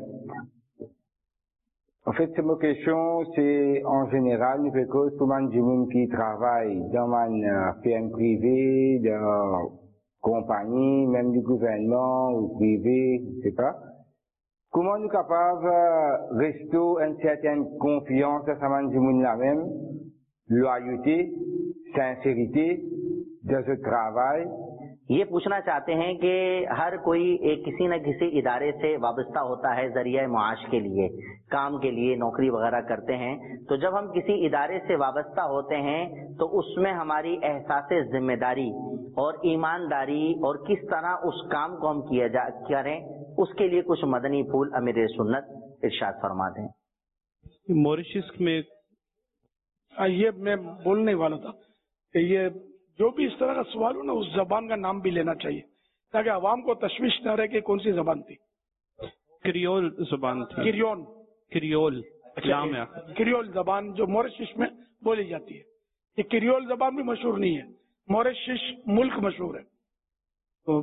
En fait, c'est ma question, c'est en général, une cause pour les gens qui travaillent dans une firme privée, dans compagnie, même du gouvernement ou privé, je ne sais pas. Comment nous sommes capables de rester une certaine confiance à ce monde-là même, loyauté, sincérité dans ce travail. یہ پوچھنا چاہتے ہیں کہ ہر کوئی ایک کسی نہ کسی ادارے سے وابستہ ہوتا ہے ذریعہ معاش کے لیے، کام کے لیے، نوکری وغیرہ کرتے ہیں. تو جب ہم کسی ادارے سے وابستہ ہوتے ہیں تو اس میں ہماری احساس ذمہ داری اور ایمانداری اور کس طرح اس کام کو ہم کیا جا کریں، اس کے لیے کچھ مدنی پھول امیر سنت ارشاد فرما دیں. موریشس میں یہ میں بولنے والا تھا کہ یہ جو بھی اس طرح کا سوال ہو نا، اس زبان کا نام بھی لینا چاہیے تاکہ عوام کو تشویش نہ رہے کہ کون سی زبان تھی. کریول زبان تھی. کریون کریول نام ہے. کریول زبان جو موریشس میں بولی جاتی ہے. یہ کریول زبان بھی مشہور نہیں ہے، موریشس ملک مشہور ہے. تو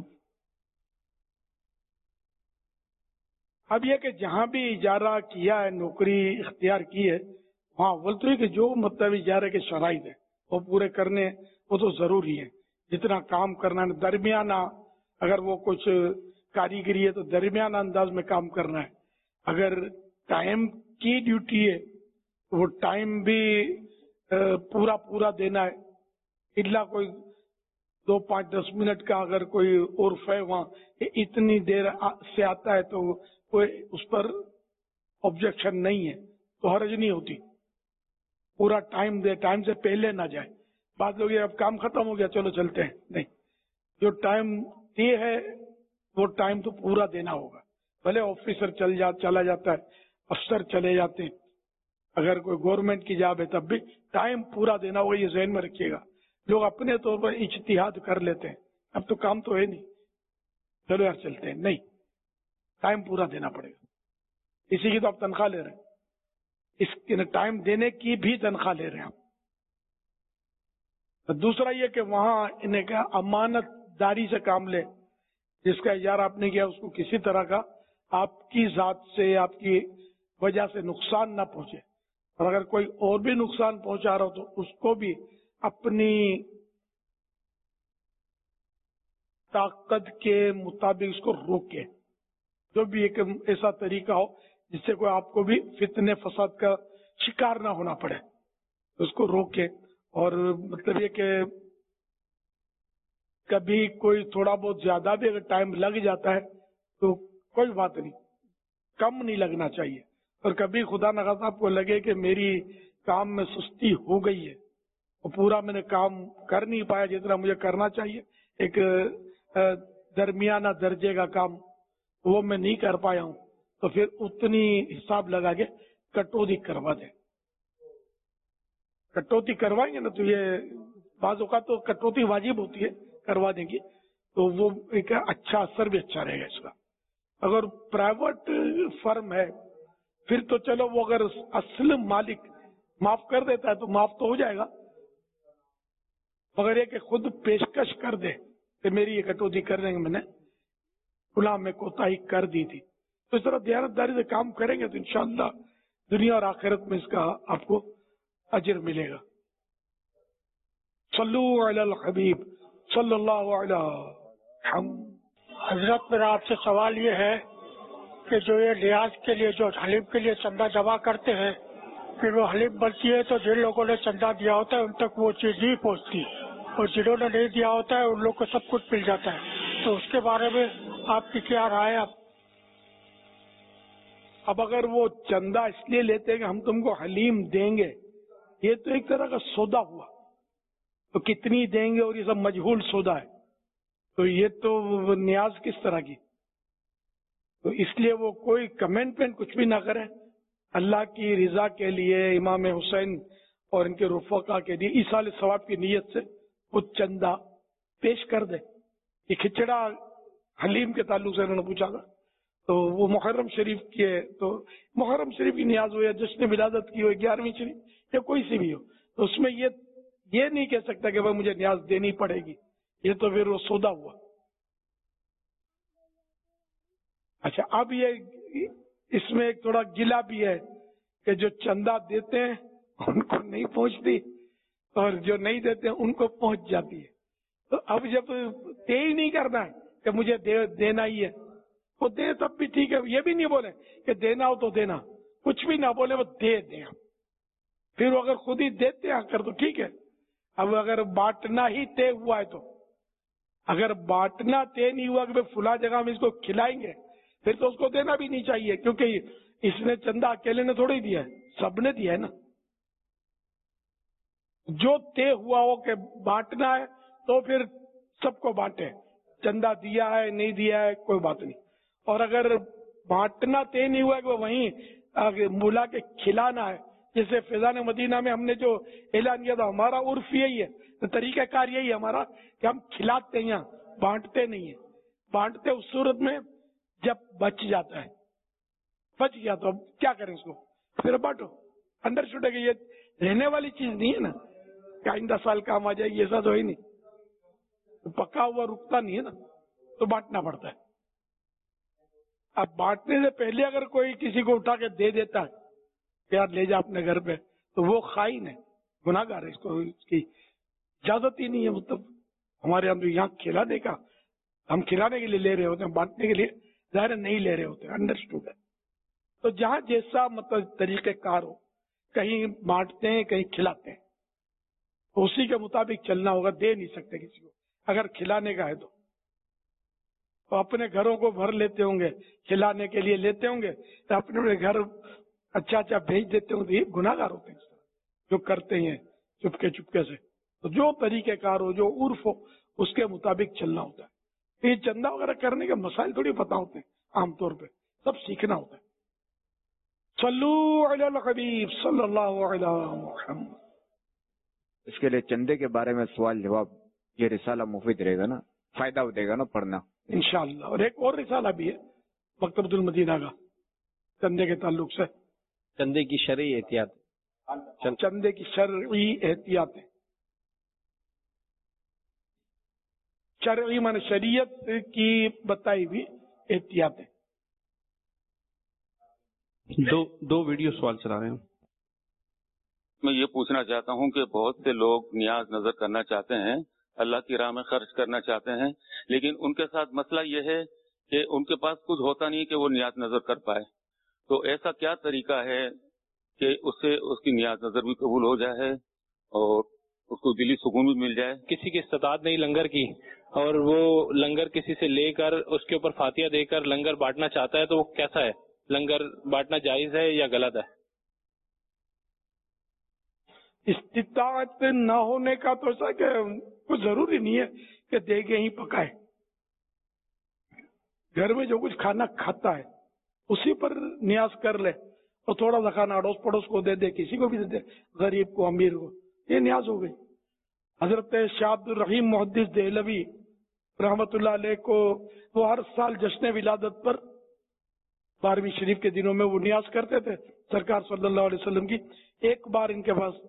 اب یہ کہ جہاں بھی اجارہ کیا ہے، نوکری اختیار کی ہے، وہاں بولتے ہیں کہ جو مطلب اجارے کے شرائط ہیں وہ پورے کرنے وہ تو ضروری ہے. جتنا کام کرنا ہے درمیانہ، اگر وہ کچھ کاریگری ہے تو درمیانہ انداز میں کام کرنا ہے. اگر ٹائم کی ڈیوٹی ہے تو وہ ٹائم بھی پورا پورا دینا ہے. الا کوئی دو پانچ دس منٹ کا اگر کوئی عرف ہے وہاں اتنی دیر سے آتا ہے تو کوئی اس پر آبجیکشن نہیں ہے، تو حرج نہیں ہوتی. پورا ٹائم دے، ٹائم سے پہلے نہ جائے. بعض لوگ یہ اب کام ختم ہو گیا چلو چلتے ہیں، نہیں. جو ٹائم یہ ہے وہ ٹائم تو پورا دینا ہوگا. بھلے آفیسر چل جا چلا جاتا ہے، افسر چلے جاتے ہیں، اگر کوئی گورنمنٹ کی جاب ہے تب بھی ٹائم پورا دینا ہوگا. یہ ذہن میں رکھیے گا. لوگ اپنے طور پر اجتہاد کر لیتے ہیں، اب تو کام تو ہے نہیں، چلو یار چلتے ہیں. نہیں، ٹائم پورا دینا پڑے گا. اسی کی تو آپ تنخواہ لے رہے ہیں، اس ٹائم دینے کی بھی تنخواہ لے رہے ہیں آپ. دوسرا یہ کہ وہاں انہیں کیا امانت داری سے کام لے. جس کا اجارہ آپ نے کیا اس کو کسی طرح کا آپ کی ذات سے، آپ کی وجہ سے نقصان نہ پہنچے. اور اگر کوئی اور بھی نقصان پہنچا رہا ہو تو اس کو بھی اپنی طاقت کے مطابق اس کو روکے. جو بھی ایک ایسا طریقہ ہو جس سے کوئی آپ کو بھی فتنے فساد کا شکار نہ ہونا پڑے، اس کو روکے. اور مطلب یہ کہ کبھی کوئی تھوڑا بہت زیادہ بھی اگر ٹائم لگ جاتا ہے تو کوئی بات نہیں، کم نہیں لگنا چاہیے. اور کبھی خدا نخواستہ آپ کو لگے کہ میری کام میں سستی ہو گئی ہے اور پورا میں نے کام کر نہیں پایا جتنا مجھے کرنا چاہیے، ایک درمیانہ درجے کا کام وہ میں نہیں کر پایا ہوں، تو پھر اتنی حساب لگا کے کٹوتی کروا دیں. کٹوتی کروائیں گے نا تو یہ بعض اوقات تو کٹوتی واجب ہوتی ہے، کروا دیں گے تو وہ ایک اچھا اثر بھی اچھا رہے گا اس کا. اگر پرائیویٹ فرم ہے پھر تو چلو وہ اگر اصل مالک معاف کر دیتا ہے تو معاف تو ہو جائے گا، مگر یہ کہ خود پیشکش کر دے کہ میری یہ کٹوتی کر دیں گے، میں نے فلاں میں کوتاہی کر دی تھی. تو اس طرح دیانتداری سے کام کریں گے تو انشاءاللہ دنیا اور آخرت میں اس کا آپ کو اجر ملے گا. صلو علی الحبیب صلی اللہ علیہ وسلم. حضرت میرا آپ سے سوال یہ ہے کہ جو یہ ریاض کے لیے جو حلیم کے لیے چندہ جمع کرتے ہیں، پھر وہ حلیم بنتی ہے تو جن لوگوں نے چندہ دیا ہوتا ہے ان تک وہ چیز نہیں پہنچتی، اور جنہوں نے نہیں دیا ہوتا ہے ان لوگ کو سب کچھ مل جاتا ہے. تو اس کے بارے میں آپ کی کیا رائے ہے؟ اب اگر وہ چندہ اس لیے لیتے ہیں کہ ہم تم کو حلیم دیں گے، یہ تو ایک طرح کا سودا ہوا. تو کتنی دیں گے اور یہ سب مجہول سودا ہے، تو یہ تو نیاز کس طرح کی. تو اس لیے وہ کوئی کمنٹ پین کچھ بھی نہ کریں. اللہ کی رضا کے لیے، امام حسین اور ان کے رفقا کے لیے ایصال ثواب کی نیت سے وہ چندہ پیش کر دے. یہ کھچڑا حلیم کے تعلق سے انہوں نے پوچھا تھا، تو وہ محرم شریف کی ہے، تو محرم شریف کی نیاز ہو یا جشن ولادت کی ہو، گیارہویں شریف یا کوئی سی بھی ہو، تو اس میں یہ یہ نہیں کہہ سکتا کہ بھائی مجھے نیاز دینی پڑے گی. یہ تو پھر وہ سودا ہوا. اچھا، اب یہ اس میں ایک تھوڑا گلا بھی ہے کہ جو چندہ دیتے ہیں ان کو نہیں پہنچتی اور جو نہیں دیتے ہیں ان کو پہنچ جاتی ہے. تو اب جب طے ہی نہیں کرنا ہے کہ مجھے دے, دینا ہی ہے، وہ دے تب بھی ٹھیک ہے، یہ بھی نہیں بولے کہ دینا ہو تو دینا، کچھ بھی نہ بولے، وہ دے دیں، پھر اگر خود ہی دیتے آ کر تو ٹھیک ہے۔ اب اگر بانٹنا ہی طے ہوا ہے تو، اگر بانٹنا طے نہیں ہوا کہ بھائی فلاں جگہ میں اس کو کھلائیں گے، پھر تو اس کو دینا بھی نہیں چاہیے، کیونکہ اس نے چندہ اکیلے نے تھوڑی دیا ہے، سب نے دیا ہے نا۔ جو طے ہوا ہو کہ بانٹنا ہے تو پھر سب کو بانٹے، چندہ دیا ہے نہیں دیا ہے کوئی بات نہیں۔ اور اگر بانٹنا طے نہیں ہوا کہ وہ وہیں بلا کے کھلانا ہے، جیسے فیضان مدینہ میں ہم نے جو اعلان کیا تھا، ہمارا عرف یہی ہے، طریقہ کار یہی ہے ہمارا کہ ہم کھلاتے ہیں، یہاں بانٹتے نہیں ہیں۔ بانٹتے اس صورت میں جب بچ جاتا ہے، بچ گیا تو اب کیا کریں اس کو، پھر بانٹو۔ اندر چھوٹے کہ یہ رہنے والی چیز نہیں ہے نا کہ آئندہ سال کام آ جائے گی، ایسا تو ہی نہیں، پکا ہوا رکتا نہیں ہے نا، تو بانٹنا پڑتا ہے۔ اب بانٹنے سے پہلے اگر کوئی کسی کو اٹھا کے دے دیتا ہے کہ یار لے جا اپنے گھر پہ، تو وہ خائن ہے، گناہ گار ہے، اس کو اس کی اجازت ہی نہیں ہے۔ مطلب ہمارے اندر یہاں کھلانے کا، ہم کھلانے کے لیے لے رہے ہوتے ہیں، بانٹنے کے لیے ظاہر نہیں لے رہے ہوتے، انڈرسٹوڈ ہے۔ تو جہاں جیسا مطلب طریقہ کار ہو، کہیں بانٹتے ہیں کہیں کھلاتے ہیں، اسی کے مطابق چلنا ہوگا، دے نہیں سکتے کسی کو۔ اگر کھلانے کا ہے تو تو اپنے گھروں کو بھر لیتے ہوں گے، کھلانے کے لیے لیتے ہوں گے، تو اپنے اپنے گھر اچھا اچھا بھیج دیتے ہوں گے، یہ گناہ گار ہوتے ہیں جو کرتے ہیں چپکے چپکے سے۔ تو جو طریقہ کار ہو، جو عرف ہو، اس کے مطابق چلنا ہوتا ہے۔ یہ چندہ وغیرہ کرنے کے مسائل تھوڑی پتہ ہوتے ہیں، عام طور پہ سب سیکھنا ہوتا ہے۔ صلو علی الحبیب صلی اللہ علیہ محمد۔ اس کے لیے چندے کے بارے میں سوال جواب، یہ رسالہ مفید رہے گا نا، فائدہ دے گا نا پڑھنا انشاءاللہ۔ اور ایک اور رسالہ بھی ہے مکتبۃ المدینہ کا چندے کے تعلق سے، چندے کی شرعی احتیاط، چندے کی شرعی احتیاط، شرعی معنی شریعت کی بتائی ہوئی احتیاط ہے۔ دو دو ویڈیو سوال چلا رہے ہیں۔ میں یہ پوچھنا چاہتا ہوں کہ بہت سے لوگ نیاز نظر کرنا چاہتے ہیں، اللہ کی راہ میں خرچ کرنا چاہتے ہیں، لیکن ان کے ساتھ مسئلہ یہ ہے کہ ان کے پاس کچھ ہوتا نہیں کہ وہ نیاز نظر کر پائے۔ تو ایسا کیا طریقہ ہے کہ اس سے اس کی نیاز نظر بھی قبول ہو جائے اور اس کو دلی سکون بھی مل جائے؟ کسی کی استطاعت نہیں لنگر کی، اور وہ لنگر کسی سے لے کر اس کے اوپر فاتحہ دے کر لنگر بانٹنا چاہتا ہے، تو وہ کیسا ہے؟ لنگر بانٹنا جائز ہے یا غلط ہے؟ استطاعت نہ ہونے کا تو ایسا کہ کچھ ضروری نہیں ہے کہ دیگیں ہی پکائے، گھر میں جو کچھ کھانا کھاتا ہے اسی پر نیاز کر لے، اور تھوڑا سا کھانا اڑوس پڑوس کو دے دے، کسی کو بھی دے دے، غریب کو امیر کو، یہ نیاز ہو گئی۔ حضرت شاہ عبد الرحیم محدث دہلوی رحمت اللہ علیہ کو وہ ہر سال جشن ولادت پر بارہویں شریف کے دنوں میں وہ نیاز کرتے تھے سرکار صلی اللہ علیہ وسلم کی۔ ایک بار ان کے پاس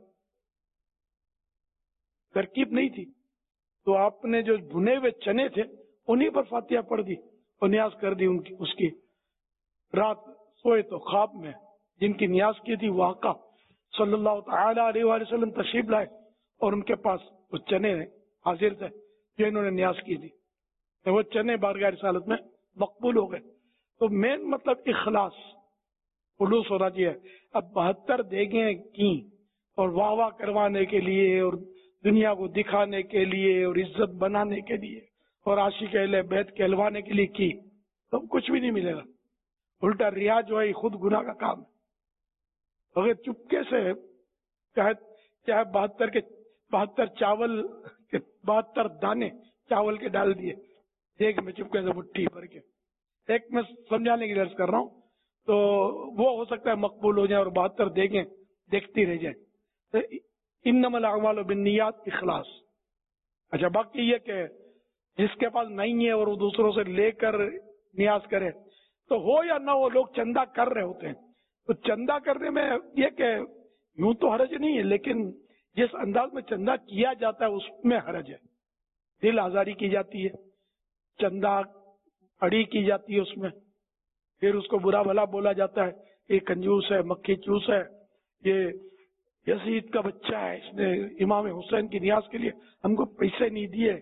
ترکیب نہیں تھی تو آپ نے جو بھنے ہوئے چنے تھے انہی پر فاتحہ پڑھ دی اور نیاز کر دی ان کی۔ اس کی رات سوئے تو خواب میں جن کی نیاز کی تھی وہ آقا صلی اللہ تعالی علیہ وآلہ وسلم تشریف لائے اور ان کے پاس وہ چنے حاضر تھے جو انہوں نے نیاز کی تھی، وہ چنے بارگاہ رسالت میں مقبول ہو گئے۔ تو مین مطلب اخلاص، خلوص ہونا چاہیے۔ اب بہتر دیگیں کی اور واہ واہ کروانے کے لیے اور دنیا کو دکھانے کے لیے اور عزت بنانے کے لیے اور عاشق اہل بیت کہلوانے کے لیے کی تو کچھ بھی نہیں ملے گا، الٹا ریا جو ہے خود گناہ کا کام ہے۔ اگر چپکے سے چاہے چاہے بہتر کے بہتر چاول کے بہتر دانے چاول کے ڈال دیے دیکھ میں چپکے سے مٹھی بھر کے، ایک میں سمجھانے کی عرض کر رہا ہوں، تو وہ ہو سکتا ہے مقبول ہو جائے اور بہتر دیکھیں دیکھتی رہ جائے۔ انما الاعمال بالنیات، اخلاص۔ اچھا باقی یہ کہ جس کے پاس نہیں ہے اور وہ دوسروں سے لے کر نیاز کرے تو ہو یا نہ ہو، لوگ چندہ کر رہے ہوتے ہیں، تو چندہ کرنے میں یہ کہ یوں تو حرج نہیں ہے، لیکن جس انداز میں چندہ کیا جاتا ہے اس میں حرج ہے۔ دل آزاری کی جاتی ہے، چندہ اڑی کی جاتی ہے، اس میں پھر اس کو برا بھلا بولا جاتا ہے، یہ کنجوس ہے، مکھی چوس ہے، یہ یزید کا بچہ ہے، اس نے امام حسین کی نیاز کے لیے ہم کو پیسے نہیں دیے،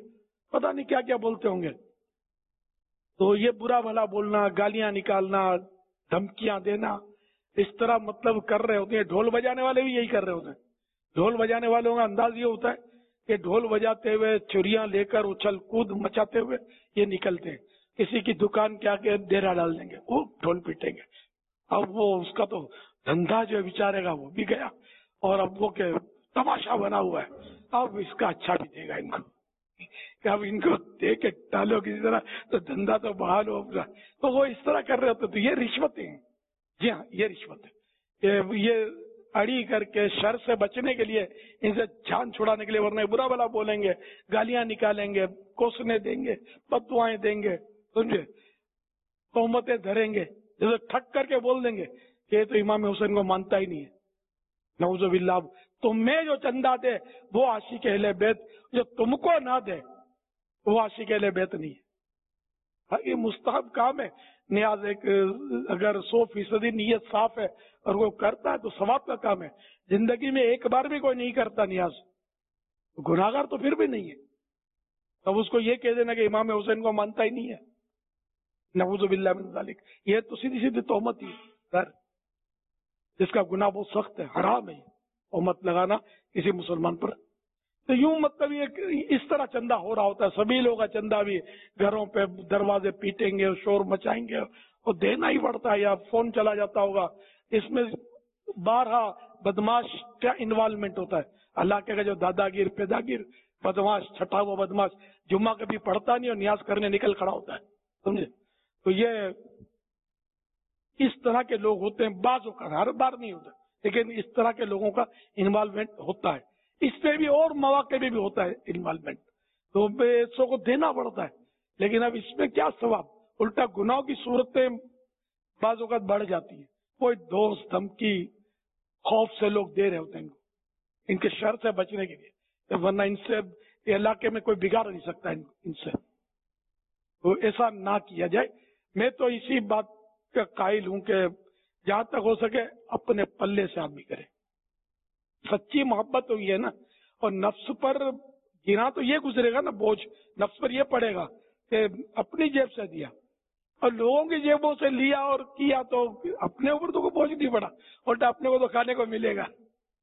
پتہ نہیں کیا کیا بولتے ہوں گے. تو یہ برا بھلا بولنا، گالیاں نکالنا، دھمکیاں دینا، اس طرح مطلب کر رہے ہوتے ہیں. ڈھول بجانے والے بھی یہی کر رہے ہوتے ہیں. ڈھول بجانے والوں کا انداز یہ ہوتا ہے کہ ڈھول بجاتے ہوئے چوریاں لے کر اچھل کود مچاتے ہوئے یہ نکلتے ہیں. کسی کی دکان کے آگے ڈیرا ڈال دیں گے، وہ ڈھول پیٹیں گے. اب وہ اس کا تو دھندا جو بیچارے گا وہ بھی گیا، اور اب وہ کہ تماشا بنا ہوا ہے. اب اس کا اچھا بھی دے گا ان کو کہ اب ان کو دے کے ڈالو کسی طرح تو دھندا تو بحال ہو گا. تو وہ اس طرح کر رہے ہوتے. تو یہ رشوتیں ہیں. جی ہاں، یہ رشوت ہے. یہ اڑی کر کے شر سے بچنے کے لیے، ان سے جان چھڑانے کے لیے، ورنہ برا بلا بولیں گے، گالیاں نکالیں گے، کوسنے دیں گے، بددعائیں دیں گے، سمجھے، تہمتیں دھریں گے. جیسے ٹھک کر کے بول دیں گے کہ یہ تو امام حسین کو مانتا ہی نہیں ہے، نعوذ باللہ. تم میں جو چندہ دے وہ عاشق اہل بیت، جو تم کو نہ دے وہ عاشق اہل بیت نہیں ہے. یہ مستحب کام ہے. نیاز ایک اگر سو فیصدی نیت صاف ہے اور وہ کرتا ہے تو ثواب کا کام ہے. زندگی میں ایک بار بھی کوئی نہیں کرتا نیاز، گناہگار تو پھر بھی نہیں ہے. اب اس کو یہ کہہ دینا کہ امام حسین کو مانتا ہی نہیں ہے، نعوذ باللہ من ذالک، یہ تو سیدھی سیدھی تہمت ہی ہے جس کا گناہ بہت سخت ہے. حرام ہے تہمت لگانا کسی مسلمان پر. تو یوں مطلب یہ اس طرح چندہ ہو رہا ہوتا ہے. سبھی لوگ کا چندہ بھی گھروں پہ دروازے پیٹیں گے، شور مچائیں گے، اور دینا ہی پڑتا ہے، یا فون چلا جاتا ہوگا. اس میں بارہ بدماش کیا انوالومنٹ ہوتا ہے. اللہ کے جو دادا گیر پیدا گیر بدماش چھٹا ہوا بدماش جمعہ کبھی پڑھتا نہیں اور نیاز کرنے نکل کھڑا ہوتا ہے، سمجھے. تو یہ اس طرح کے لوگ ہوتے ہیں. بعض اوقات، ہر بار نہیں ہوتا، لیکن اس طرح کے لوگوں کا انوالومنٹ ہوتا ہے. اس پہ بھی اور مواقع میں بھی ہوتا ہے انوالومنٹ. تو پیسوں کو دینا پڑتا ہے. لیکن اب اس میں کیا ثواب، الٹا گناہوں کی صورتیں بعض اوقات بڑھ جاتی ہیں. کوئی دوست دھمکی خوف سے لوگ دے رہے ہوتے ہیں ان کے شر سے بچنے کے لیے، ورنہ ان سے علاقے میں کوئی بگاڑ نہیں سکتا ان سے. تو ایسا نہ کیا جائے. میں تو اسی بات کا قائل ہوں کہ جہاں تک ہو سکے اپنے پلے سے آدمی کرے. سچی محبت تو یہ ہے نا. اور نفس پر گنا تو یہ گزرے گا نا، بوجھ نفس پر یہ پڑے گا کہ اپنی جیب سے دیا اور لوگوں کی جیبوں سے لیا اور کیا، تو اپنے اوپر تو کوئی بوجھ نہیں پڑا، الٹا اپنے کو تو کھانے کو ملے گا.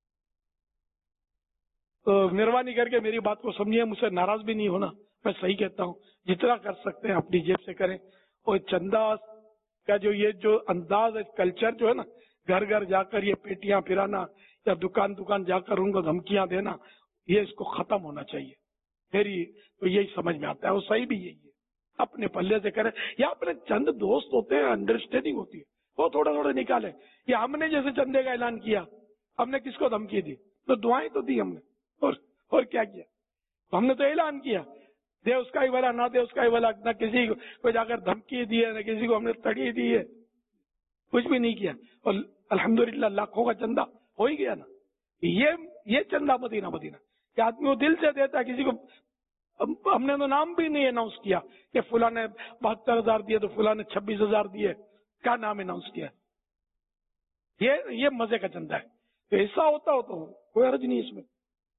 تو مہربانی کر کے میری بات کو سمجھیے، مجھ سے ناراض بھی نہیں ہونا. میں صحیح کہتا ہوں، جتنا کر سکتے ہیں اپنی جیب سے کریں. اور چندہ کا جو یہ جو انداز ہے، کلچر جو ہے نا، گھر گھر جا کر یہ پیٹیاں پھرانا یا دکان دکان جا کر ان کو دھمکیاں دینا، یہ اس کو ختم ہونا چاہیے. میری تو یہی سمجھ میں آتا ہے، اور صحیح بھی یہی ہے. اپنے پلے سے کریں، یا اپنے چند دوست ہوتے ہیں، انڈرسٹینڈنگ ہوتی ہے، وہ تھوڑا تھوڑا نکالے. یا ہم نے جیسے چندے کا اعلان کیا، ہم نے کس کو دھمکی دی؟ تو دعائیں تو دی ہم نے، اور اور کیا کیا؟ ہم نے تو اعلان کیا، دے اس کا ہی بھلا، نہ دے اس کا ہی بھلا. نہ کسی کو جا کر دھمکی دی ہے، نہ کسی کو ہم نے تڑی دی ہے، کچھ بھی نہیں کیا. اور الحمدللہ لاکھوں کا چندہ ہو ہی گیا نا. یہ یہ چندہ مدینہ مدینہ کہ آدمی وہ دل سے دیتا ہے. کسی کو ہم نے تو نام بھی نہیں اناؤنس کیا کہ فلاں نے بہتر ہزار دیے تو فلاں نے چھبیس ہزار دیے، کیا نام اناؤنس کیا. یہ یہ مزے کا چندہ ہے. تو ایسا ہوتا ہو تو کوئی حرج نہیں اس میں.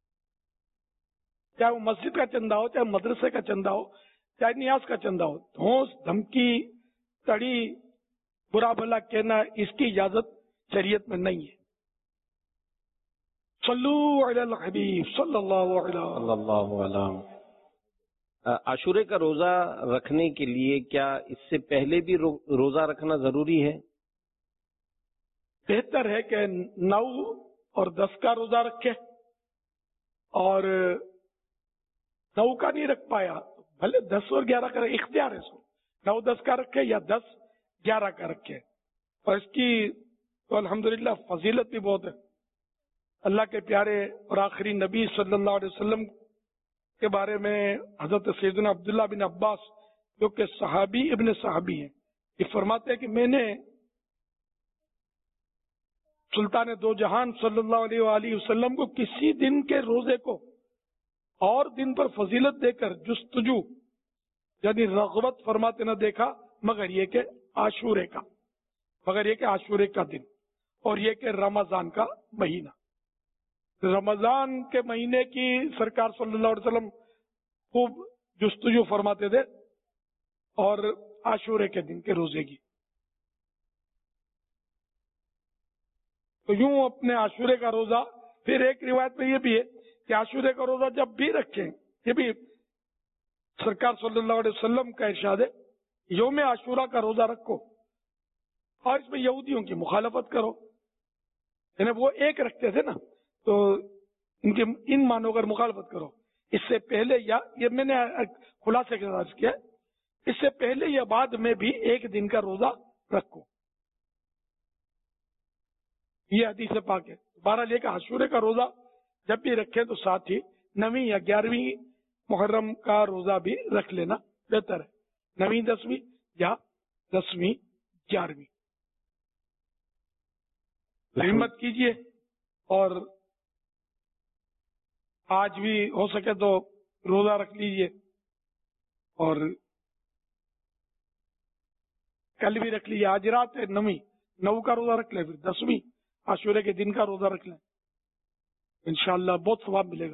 چاہے وہ مسجد کا چندہ ہو، چاہے مدرسے کا چندہ ہو، چاہے نیاز کا چندہ ہو. دھوس، دھمکی، تڑی، برا بھلا کہنا، اس کی اجازت شریعت میں نہیں ہے. صلو علی الحبیب صلی اللہ علیہ صلی اللہ علیہ. عاشورے کا روزہ رکھنے کے لیے کیا اس سے پہلے بھی روزہ رکھنا ضروری ہے؟ بہتر ہے کہ نو اور دس کا روزہ رکھے، اور نو کا نہیں رکھ پایا بھلے دس اور گیارہ کا، اختیار ہے سو نو دس کا رکھے یا دس گیارہ کا رکھے. اور اس کی تو الحمدللہ فضیلت بھی بہت ہے. اللہ کے پیارے اور آخری نبی صلی اللہ علیہ وسلم کے بارے میں حضرت سیدنا عبداللہ بن عباس جو کہ صحابی ابن صحابی ہیں، یہ فرماتے ہیں کہ میں نے سلطان دو جہان صلی اللہ علیہ وآلہ وسلم کو کسی دن کے روزے کو اور دن پر فضیلت دے کر جستجو یعنی رغبت فرماتے نہ دیکھا مگر یہ کہ عاشورے کا مگر یہ کہ عاشورے کا دن اور یہ کہ رمضان کا مہینہ. رمضان کے مہینے کی سرکار صلی اللہ علیہ وسلم خوب जुस्तजू फरमाते थे और आशूरे के दिन के रोजे की। तो यूं अपने आशूरे का रोजा, फिर एक रिवायत में ये भी है कि आशूरे का रोजा जब भी रखें, ये भी सरकार सल्लल्लाहु अलैहि वसल्लम का इरशाद है, यौम आशूरा का रोजा रखो और इसमें यहूदियों की मुखालफत करो। यानी वो एक रखते थे ना, तो इनके इन मानों पर मुखालफत करो। इससे पहले या ये मैंने खुलासे के साथ किया, इससे पहले या बाद में भी एक दिन का रोजा रखो, ये हदीस पाक है। बहरहाल ये आशूरे का रोजा जब भी रखें तो साथ ही नवीं या ग्यारहवीं मुहर्रम का रोजा भी रख लेना बेहतर है, नवीं दसवीं या दसवीं ग्यारहवीं। हिम्मत कीजिए और आज भी हो सके तो रोजा रख लीजिए और कल भी रख लीजिए। आज रात है नवीं, नौ का रोजा रख ले, फिर दसवीं आशूरे के दिन का रोजा रख लें, इंशाअल्लाह बहुत सवाब मिलेगा।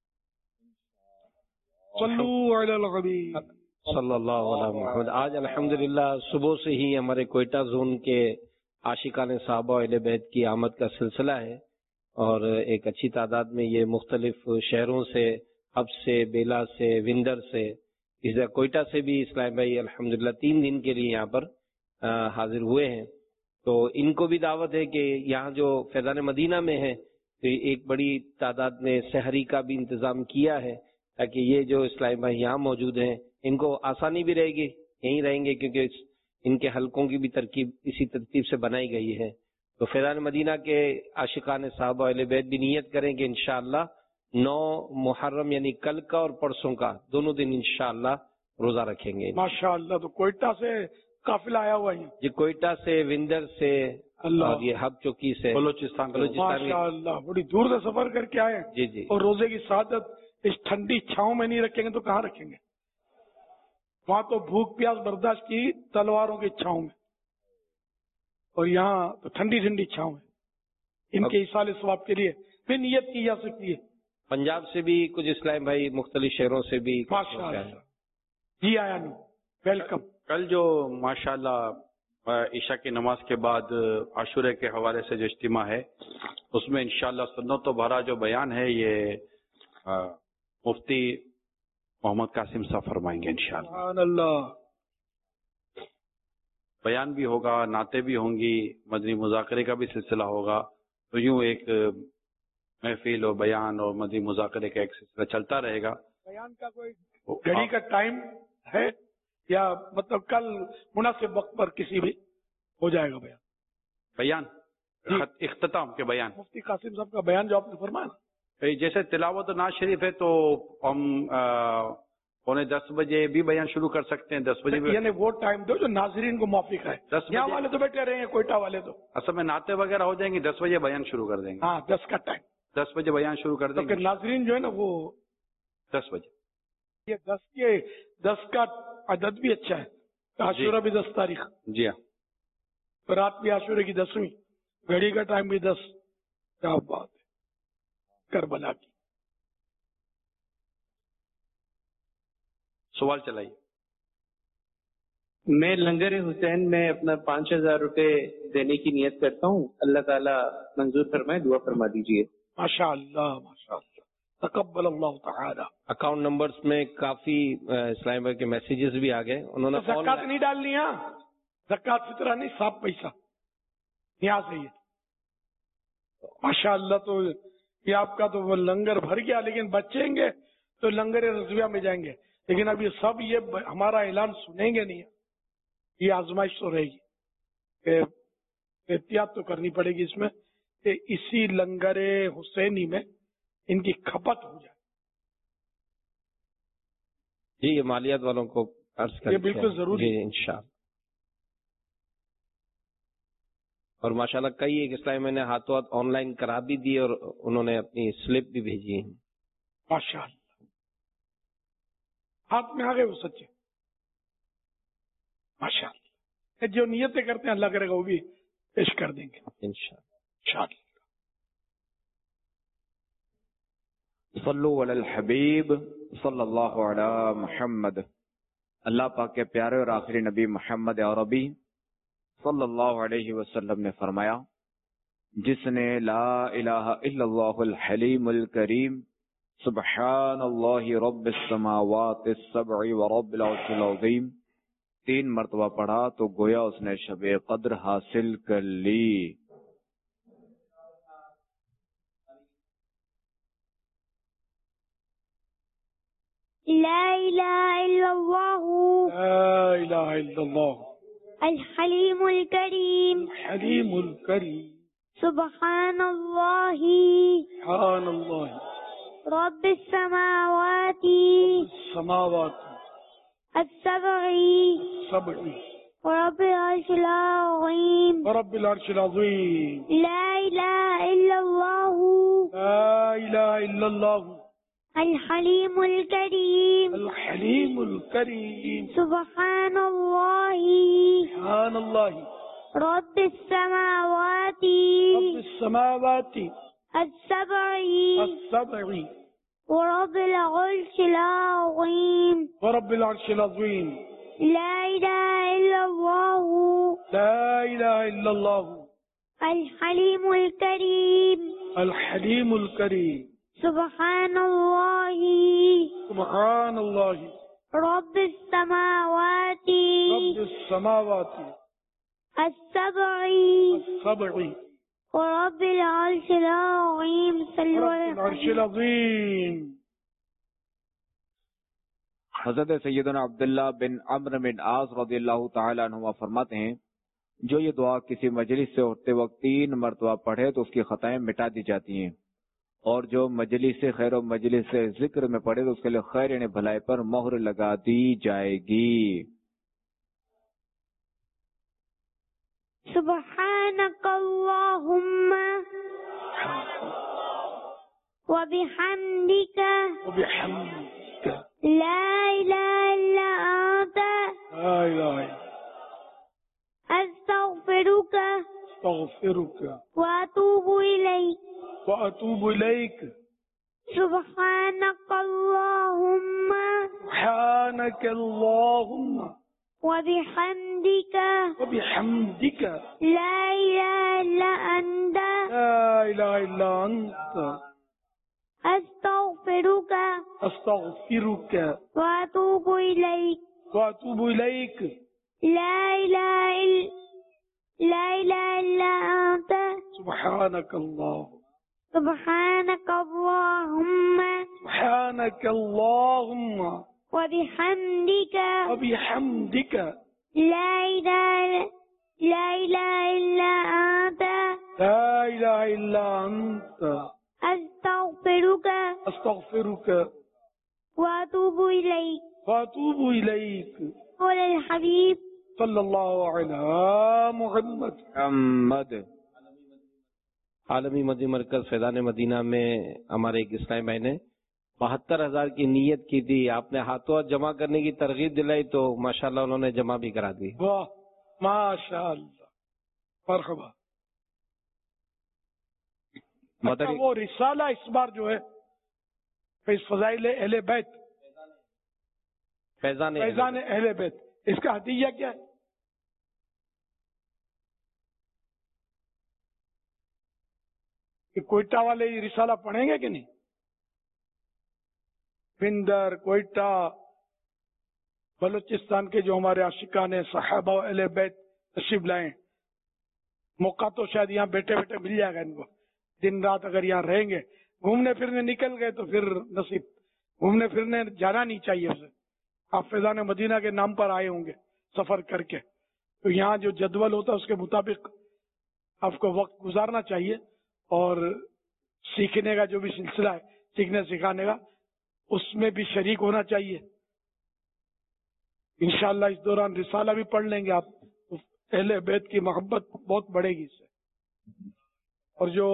सल्लू अलल हबीब सल्लल्लाहु अलैहि वसल्लम। आज अल्हम्दुलिल्लाह सुबह से ही हमारे कोयटा जोन के आशिकान साहबा अहले बैत की आमद का सिलसिला है और एक अच्छी तादाद में ये मुख्तलिफ शहरों से, हब से, बेला से, विंदर से, इस कोयटा से भी इस्लाम भाई अल्हम्दुलिल्लाह तीन दिन के लिए यहाँ पर आ, हाजिर हुए हैं। तो इनको भी दावत है कि यहाँ जो फैज़ान मदीना में है तो एक बड़ी तादाद में सहरी का भी इंतजाम किया है ताकि ये जो इस्लाम भाई यहाँ मौजूद हैं इनको आसानी भी रहेगी, यहीं रहेंगे क्योंकि इस, इनके हलकों की भी तरकीब इसी तरतीब से बनाई गई है। तो फैज़ान मदीना के आशिकान साहबा अहले बैत भी नियत करें कि इंशाअल्लाह नौ मुहर्रम यानी कल का और परसों का दोनों दिन इंशाअल्लाह रोजा रखेंगे माशाअल्लाह। तो कोयटा से काफिला आया हुआ है जी, कोयटा से, विंदर से और ये हब चौकी से, बलोचिस्तान बलोचिस्तान माशाअल्लाह बड़ी दूर से सफर करके आए जी जी। और रोजे की सादत इस ठंडी छांव में नहीं रखेंगे तो कहाँ रखेंगे? वहां तो भूख प्यास बर्दाश्त की तलवारों की छांव में, और यहाँ तो ठंडी ठंडी छांव है। इनके इसाले सवाब के लिए भी नियत की जा सकती है। पंजाब से भी कुछ इस्लाम भाई मुख्तलिफ शहरों से भी माशाअल्लाह जी आया नहीं, वेलकम। कल जो माशाअल्लाह ईशा की नमाज के बाद आशूरे के हवाले से जो इज्तिमा है उसमें इंशाअल्लाह सुन्नत भरा जो बयान है ये आ, मुफ्ती मोहम्मद कासिम साहब फरमाएंगे इंशाअल्लाह। बयान भी होगा, नाते भी होंगी, मदनी मुज़ाकरे का भी सिलसिला होगा। तो यूं एक महफिल और बयान और मदनी मुज़ाकरे का एक सिलसिला चलता रहेगा। बयान का कोई घड़ी का टाइम है या मतलब कल मुनासिब वक्त पर किसी भी हो जाएगा बयान? बयान इख्तिताम के बयान मुफ्ती कासिम साहब का बयान जो आपने फरमाया, जैसे तिलावत नाज शरीफ है तो हम पौने दस बजे भी बयान शुरू कर सकते हैं, दस बजे भी। यानी वो टाइम दो जो नाजरीन को मौफिक है। दस यहाँ वाले तो बैठे रहे हैं, कोयटा वाले तो असल में नाते वगैरह हो जाएंगे, दस बजे बयान शुरू कर देंगे। हाँ दस का टाइम, दस बजे बयान शुरू कर देंगे। तो नाजरीन जो है ना वो दस बजे, ये दस के दस का अदद भी अच्छा है। आशूरा भी दस तारीख, जी हाँ, रात भी आशूरे की दसवीं, घड़ी का टाइम भी दस। क्या बात है, करबला की। सवाल चलाइए। मैं लंगर हुसैन में अपना पाँच हजार रुपए देने की नियत करता हूँ, अल्लाह ताला मंजूर फरमाए, दुआ फरमा दीजिए। माशाअल्लाह माशाअल्लाह, तकब्बल अल्लाह तआला। अकाउंट नंबर्स में काफी इस्लाम भाई के मैसेजेस भी आ गए। उन्होंने तो ज़कात नहीं डालनी है, ज़कात फितरा नहीं, साफ पैसा यहाँ से ही। माशाअल्लाह, तो ये आपका तो वो लंगर भर गया, लेकिन बचेंगे तो लंगर रज़विया में जाएंगे। लेकिन अब ये सब ये हमारा ऐलान सुनेंगे नहीं, ये आजमाइश तो रहेगी। एहतियात तो करनी पड़ेगी इसमें कि इसी लंगर हुसैनी में इनकी खपत हो जाए। जी, ये मालियात वालों को अर्ज कर, ये बिल्कुल जरूरी है इंशाअल्लाह। और माशाल्लाह कई एक इस्लाम ने हाथों हाथ ऑनलाइन करा भी दी और उन्होंने अपनी स्लिप भी भेजी है। माशाअल्लाह, हाथ में आ गए वो सच्चे। माशाअल्लाह, जो नियतें करते हैं अल्लाह करेगा वो भी पेश कर देंगे इंशाअल्लाह। सल्लु अलल हबीब صلی اللہ علی محمد. اللہ پاک کے پیارے اور آخری نبی محمد عربی صلی اللہ علیہ وسلم نے فرمایا، جس نے لا الہ الا اللہ الحلیم الکریم سبحان اللہ رب السماوات السبع ورب العرش العظیم تین مرتبہ پڑھا تو گویا اس نے شب قدر حاصل کر لی. لا الہ الا اللہ لا الہ الا اللہ الحلیم الکریم الحلیم الکریم سبحان اللہ سبحان اللہ رب السماوات السماوات السبع السبع ورب العرش العظیم ورب العرش العظیم لا الہ الا اللہ لا الہ الا اللہ الحلیم الکریم الحلیم الکریم سبحان اللہ سبحان اللہ رب السماوات رب السماوات السبع السبع ورب العرش العظیم ورب العرش العظیم لا الہ الا اللہ لا الہ الا اللہ الحلیم الکریم الحلیم الکریم سبحان اللہ سبحان اللہ رب السماوات رب السماوات السبع السبع ورب العرش العظیم صلی رب اللہ العرش علیہ العظیم. حضرت سیدنا عبداللہ بن عمرو بن عاص رضی اللہ تعالی عنہما فرماتے ہیں، جو یہ دعا کسی مجلس سے اٹھتے وقت تین مرتبہ پڑھے تو اس کی خطائیں مٹا دی جاتی ہیں، اور جو مجلس سے خیر و مجلس سے ذکر میں پڑھے تو اس کے لیے خیر یعنی بھلائی پر مہر لگا دی جائے گی. سبحانک اللہم وبحمدک وبحمدک لا الہ الا انت لا الہ استغفرک استغفرک واتوب الیک واتوب الیک. سبحانک اللہم سبحانک اللہم وبحمدک وبحمدک لا الہ الا انت لا الہ الا انت استغفرک استغفرک واتوب الیک. واتوب الیک. لا الہ الا لا الہ الا انت سبحانک اللہ سبحانک اللہم سبحانک اللہم وبحمدک وبحمدک لا الہ لا الہ الا انت لا الہ الا انت استغفرک استغفرک واتوب الیک. واتوب الیک. قول الحبیب صلی اللہ علی محمد. محمد. عالمی مدنی مرکز فیضان مدینہ میں ہمارے ایک اسلامی بھائی نے بہتر ہزار کی نیت کی تھی، آپ نے ہاتھوں ہاتھ جمع کرنے کی ترغیب دلائی تو ماشاءاللہ انہوں نے جمع بھی کرا دی. واہ ماشاءاللہ مرحبا. اچھا وہ رسالہ اس بار جو ہے فضائل اہل بیت فیضان فیضان اہل بیت، اس کا ہدیہ کیا ہے؟ کہ کوئٹہ والے یہ رسالہ پڑھیں گے کہ نہیں؟ بندر، کوئٹہ، بلوچستان کے جو ہمارے عاشقان ہیں صحابہ و اہل بیت تشریف لائیں. موقع تو شاید یہاں بیٹھے بیٹھے مل جائے گا ان کو. دن رات اگر یہاں رہیں گے، گھومنے پھرنے نکل گئے تو پھر نصیب. گھومنے پھرنے جانا نہیں چاہیے اسے. آپ فیضان مدینہ کے نام پر آئے ہوں گے سفر کر کے، تو یہاں جو جدول ہوتا ہے اس کے مطابق آپ کو وقت گزارنا چاہیے، اور سیکھنے کا جو بھی سلسلہ ہے سیکھنے سکھانے کا اس میں بھی شریک ہونا چاہیے. انشاءاللہ اس دوران رسالہ بھی پڑھ لیں گے آپ، اہل بیت کی محبت بہت بڑھے گی اس سے. اور جو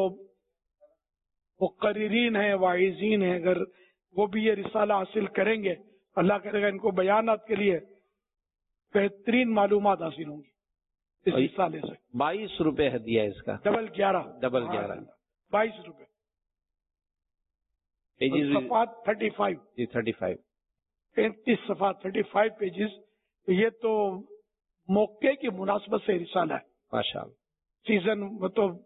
مقررین ہیں واعظین ہیں اگر وہ بھی یہ رسالہ حاصل کریں گے، اللہ کرے گا ان کو بیانات کے لیے بہترین معلومات حاصل ہوں گی اس رسالے سے. بائیس روپے ہدیہ ہے اس کا، ڈبل گیارہ ڈبل گیارہ بائیس روپے. सफात थर्टी फाइव जी थर्टी फाइव पैंतीस सफा थर्टी फाइव पेजेस। ये तो मौके की मुनासबत से रिसाला है माशाअल्लाह। सीजन मतलब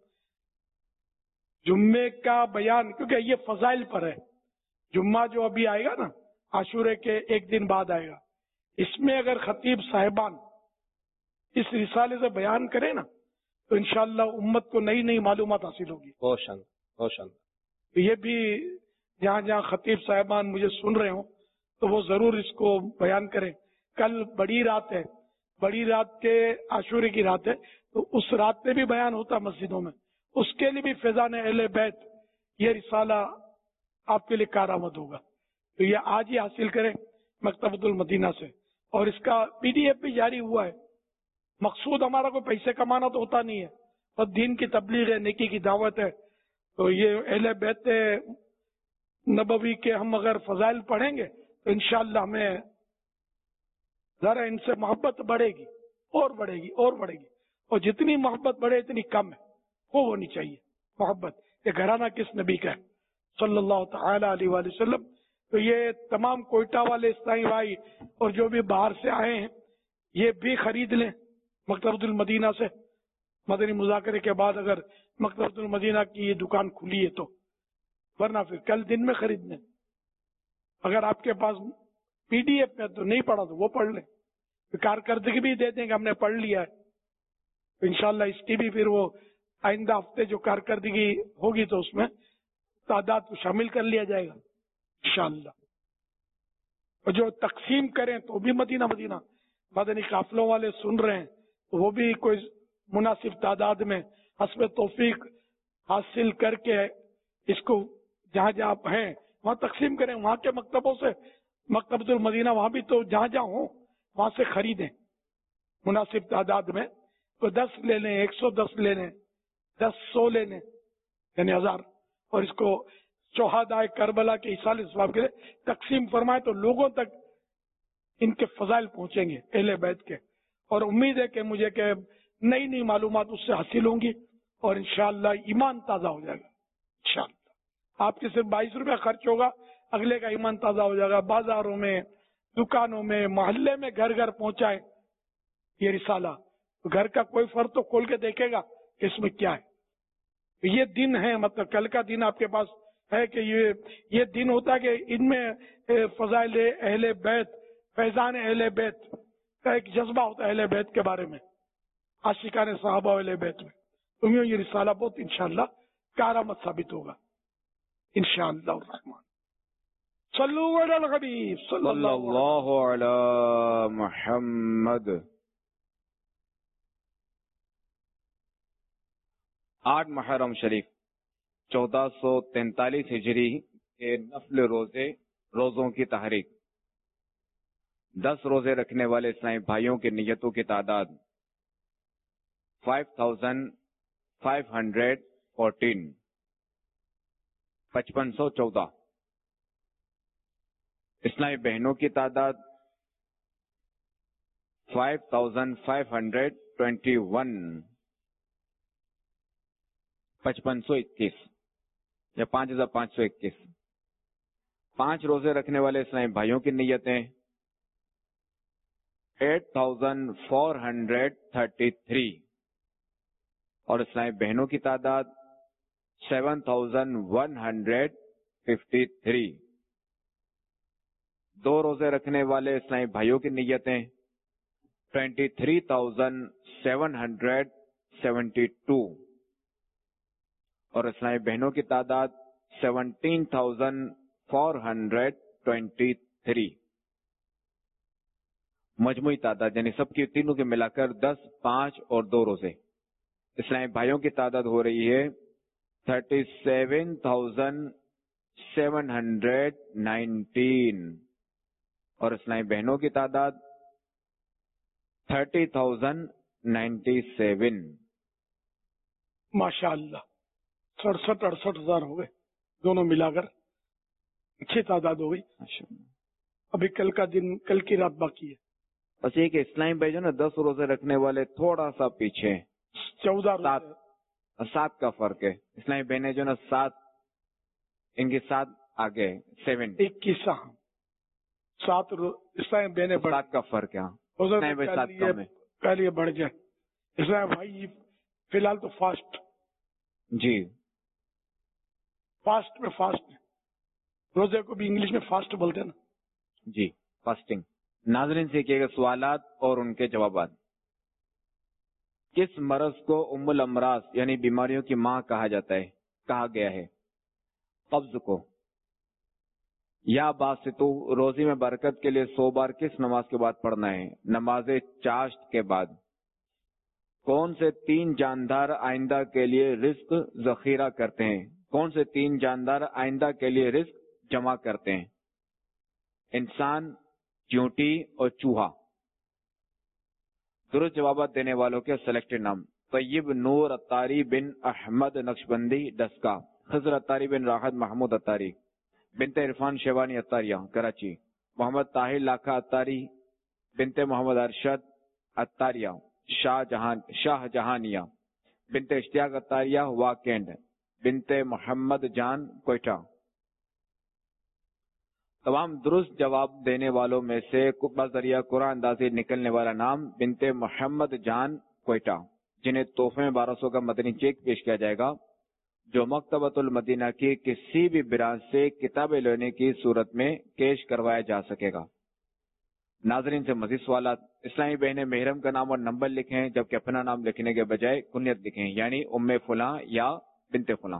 जुम्मे का बयान, क्योंकि ये फजाइल पर है। जुम्मा जो अभी आएगा ना, आशूरे के एक दिन बाद आएगा, इसमें अगर खतीब साहिबान इस रिसाले से बयान करें ना तो इंशाअल्लाह उम्मत को नई नई मालूमात हासिल होगी। बहुत शानदार, बहुत शानदार। तो ये भी जहाँ जहाँ खतीब साहिबान मुझे सुन रहे हो तो वो जरूर इसको बयान करें। कल बड़ी रात है, बड़ी रात के आशूरे की रात है, तो उस रात में भी बयान होता मस्जिदों में, उसके लिए भी फैजान अहले बैत ये रिसाला आपके लिए कारआमद होगा। तो ये आज ही हासिल करें मकतबतुल मदीना से, और इसका पीडीएफ भी जारी हुआ है। मकसूद हमारा कोई पैसे कमाना तो होता नहीं है, और दीन की तबलीग है, नेकी की दावत है। तो ये अहले बैत नबवी के हम अगर फजाइल पढ़ेंगे तो इंशाअल्लाह हमें जरा इनसे मोहब्बत बढ़ेगी और बढ़ेगी और बढ़ेगी, और जितनी मोहब्बत बढ़े इतनी कम है, वो होनी चाहिए मोहब्बत। ये घराना किस नबी का है सल्लल्लाहु तआला अलैहि वसल्लम। तो ये तमाम कोयटा वाले इस्लामी भाई और जो भी बाहर से आए हैं ये भी खरीद लें मकतबतुल मदीना से। मदनी मुज़ाकरे के बाद अगर मकतबतुल मदीना की दुकान खुली है तो, वरना फिर कल दिन में खरीद लें। अगर आपके पास पीडीएफ में तो नहीं पढ़ा तो वो पढ़ लें, कारकर्दगी भी दे देंगे हमने पढ़ लिया है, तो इंशाअल्लाह इसकी भी फिर वो आइंदा हफ्ते जो कारकर्दगी होगी तो उसमें तादाद को शामिल कर लिया जाएगा इंशाअल्लाह। और जो तकसीम करें तो भी मदीना मदीना मदनी काफिलों वाले सुन रहे हैं तो वो भी कोई मुनासिब तादाद में हस्ब तौफीक हासिल करके इसको जहाँ जहाँ हैं वहाँ तकसीम करें। वहाँ के मकतबों से, मकतबतुल मदीना वहाँ भी तो जहाँ जहाँ हो वहाँ से खरीदें मुनासिब तादाद में। तो दस ले लें, एक सौ दस ले लें, दस सौ ले लें, यानी हजार, और इसको शोहादाए करबला के इसाले सवाब के लिए तकसीम फरमाए तो लोगों तक इनके फजाइल पहुंचेंगे अहले बैत के। और उम्मीद है कि मुझे के नई नई मालूमात उससे हासिल होंगी और इंशाअल्लाह ईमान ताजा हो जाएगा। इंशाअल्लाह आपके सिर्फ बाईस रुपया खर्च होगा, अगले का ईमान ताजा हो जाएगा। बाजारों में, दुकानों में, मोहल्ले में घर घर पहुंचाए ये रिसाला, तो घर का कोई फर्द तो खोल के देखेगा कि इसमें क्या है। तो ये दिन है, मतलब कल का दिन आपके पास है कि ये ये दिन होता है कि इनमें फजाइल अहले बैत, फैजान अहले बैत का एक जज्बा होता है अहले बैत के बारे में, आशिकाने सहाबा अहले बैत में। तो ये रिसाला बहुत इंशाअल्लाह कारआमद साबित होगा इंशाअल्लाह रहमान। सल्लु अलल हबीब सल्लल्लाहु अला मुहम्मद। आठ मुहर्रम शरीफ चौदह सौ तैंतालीस हिजरी के नफल रोजे रोजों की तहरीक। दस रोजे रखने वाले इस्लामी भाइयों की नियतों की तादाद five thousand five hundred fourteen पचपन सौ चौदह। इस्लामी बहनों की तादाद five thousand five hundred twenty one पचपन सौ इक्कीस या पांच हजार पांच सौ इक्कीस। पांच रोजे रखने वाले इस्लामी भाइयों की नियतें eight thousand four hundred thirty three और इस्लामी बहनों की तादाद seven thousand one hundred fifty three. दो रोजे रखने वाले इस्लामी भाइयों की नियतें twenty three thousand seven hundred seventy two और इस्लामी बहनों की तादाद seventeen thousand four hundred twenty three. मजमुई तादाद यानी सबकी तीनों के मिलाकर दस, पांच और दो रोजे इस्लामी भाइयों की तादाद हो रही है thirty seven thousand seven hundred nineteen और इस्लामी बहनों की तादाद थर्टी थाउजेंड नाइन्टी सेवन। माशाअल्लाह सड़सठ अड़सठ हजार हो गए, दोनों मिलाकर अच्छी तादाद हो गई। अभी कल का दिन, कल की रात बाकी है। बस एक इस्लामी भाई जो ना दस रोजे रखने वाले थोड़ा सा पीछे, चौदह सात सात का फर्क है। इस्लामी बहनें जो ना सात, इनकी सात आगे सेवन इक्कीस सात इसलिए बहने बढ़ सात का फर्क है हो सकता है नहीं भाई, सात कल ये कम है। कल ये बढ़ जाए। इसलिए भाई फिलहाल तो फास्ट जी फास्ट में फास्ट रोजे को भी इंग्लिश में फास्ट बोलते हैं ना। जी फास्टिंग। नाजरीन से किए गए सवालात और उनके जवाबात। किस मरज को उम्मुल अमराज यानी बीमारियों की मां कहा जाता है, कहा गया है? कब्ज को। या बासितु रोजी में बरकत के लिए सौ बार किस नमाज के बाद पढ़ना है? नमाज चाश्त के बाद। कौन से तीन जानदार आइंदा के लिए रिस्क जखीरा करते हैं? कौन से तीन जानदार आइंदा के लिए रिस्क जमा करते हैं? इंसान, चींटी और चूहा। दुरुस्त जवाब देने वालों के सिलेक्टेड नाम: तय्यब नूर अत्तारी बिन अहमद नक्शबंदी डस्का, खजर अत्तारी बिन राहत महमूद अत्तारी, बिनते इरफान शेवानी अत्तारिया कराची, मोहम्मद ताहिर लाखा अत्तारी, बिनते मोहम्मद अरशद अत्तारिया शाहजहां शाहजहानिया, बिनते इश्तियाक अत्तारिया वाकेंड, बिनते मोहम्मद जान कोयटा। तमाम दुरुस्त जवाब देने वालों में से बजरिया कुरान अंदाजी निकलने वाला नाम बिनते मोहम्मद जान कोयटा, जिन्हें तोहफे में बारह सौ का मदनी चेक पेश किया जाएगा, जो मकतबतुल मदीना की किसी भी ब्रांच से किताबें लेने की सूरत में कैश करवाया जा सकेगा। नाजरीन से मजीद सवालात। इस्लामी बहनें मेहरम का नाम और नंबर लिखें, जबकि अपना नाम लिखने के बजाय कुनियत लिखें, यानी उम्मे फुला या बिनते फुला।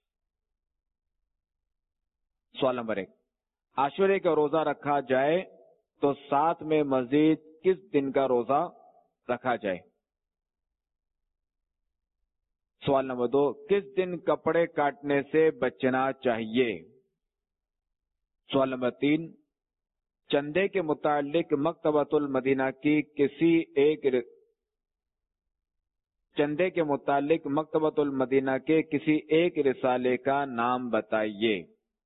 सवाल नंबर एक, आशुरे का रोजा रखा जाए तो साथ में मजीद किस दिन का रोजा रखा जाए? सवाल नंबर दो, किस दिन कपड़े काटने से बचना चाहिए? सवाल नंबर तीन, चंदे के मुतालिक मकतबतुल मदीना की किसी एक चंदे के मुतालिक मकतबतुल मदीना के किसी एक रिसाले का नाम बताइए।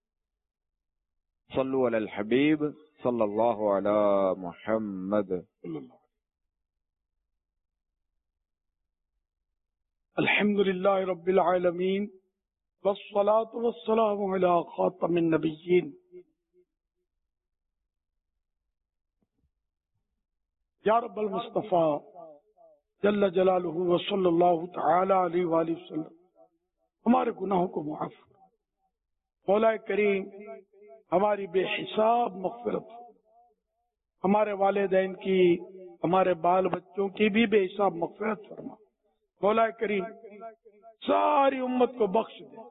सल्लु अलल हबीब सल्लल्लाहु अला मुहम्मद। अल्हम्दुलिल्लाह रब्बिल आलमीन वस्सलातु वस्सलामु अला खातमिन नबिय्यीन। या रब्बल मुस्तफा जल्ल जलालुहु व सल्लल्लाहु तआला अलैहि व आलिहि वसल्लम हमारे गुनाहों को माफ। मौला करीम हमारी बेहिसाब मग़फ़िरत, हमारे वालिदैन की, हमारे बाल बच्चों की भी बेहिसाब मग़फ़िरत फरमा। मौला करीम सारी उम्मत को बख्श दे।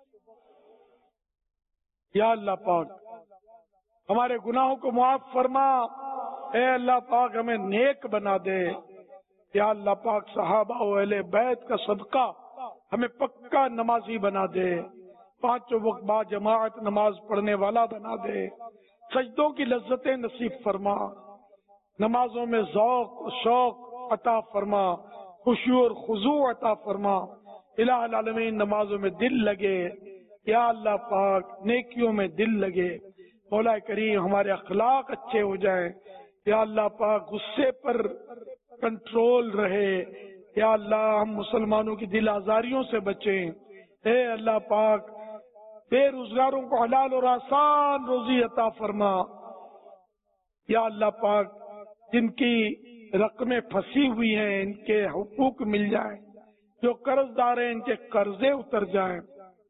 या अल्लाह पाक हमारे गुनाहों को माफ फरमा। ए अल्लाह पाक हमें नेक बना दे। या अल्लाह पाक सहाबा और अहले बैत का सदका हमें पक्का नमाजी बना दे। पांचों वक्त बाद जमाअत नमाज पढ़ने वाला बना दे। सजदों की लज्जतें नसीब फरमा। नमाजों में ज़ौक़ और शौक़ अता फरमा। खुशू और खुजू अता फरमा। इलाहुल आलमीन नमाजों में दिल लगे। या अल्लाह पाक नेकियों में दिल लगे। मौला करीम हमारे अखलाक अच्छे हो जाएं। या अल्लाह पाक गुस्से पर कंट्रोल रहे। या अल्लाह हम मुसलमानों की दिल आजारियों से बचें। हे अल्लाह पाक बेरोजगारों को हलाल और आसान रोजी अता फरमा। या अल्लाह पाक जिनकी रकमें फंसी हुई हैं इनके हुकूक मिल जाए। जो कर्जदार हैं इनके कर्जे उतर जाएं।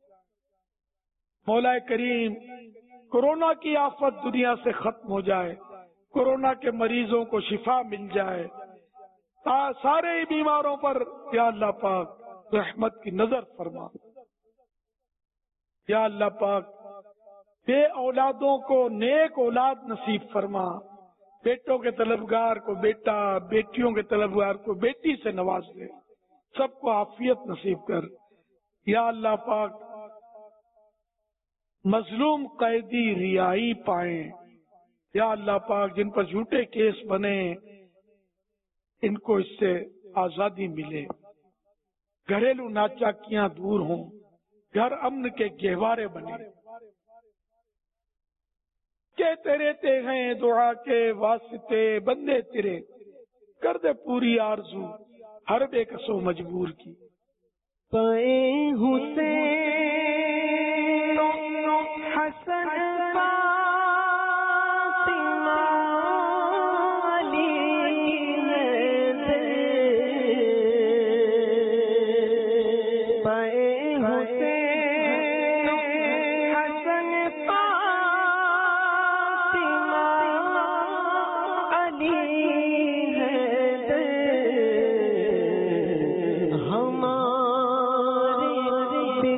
मौला करीम कोरोना की आफत दुनिया से खत्म हो जाए। कोरोना के मरीजों को शिफा मिल जाए। सारे बीमारों पर या अल्लाह पाक रहमत की नजर फरमा। या अल्लाह पाक बे औलादों को नेक औलाद नसीब फरमा। बेटों के तलबगार को बेटा, बेटियों के तलबगार को बेटी से नवाज दे। सबको आफियत नसीब कर। या अल्लाह पाक मजलूम कैदी रिहाई पाए। या अल्लाह पाक जिन पर झूठे केस बने इनको इससे आजादी मिले। घरेलू नाचाकियां दूर हों। घर अमन के गहवारे बने। कहते रहते हैं दुआ के वास्ते बंदे तेरे, कर दे पूरी आरज़ू हर बेकसो मजबूर की। हुसैन हसन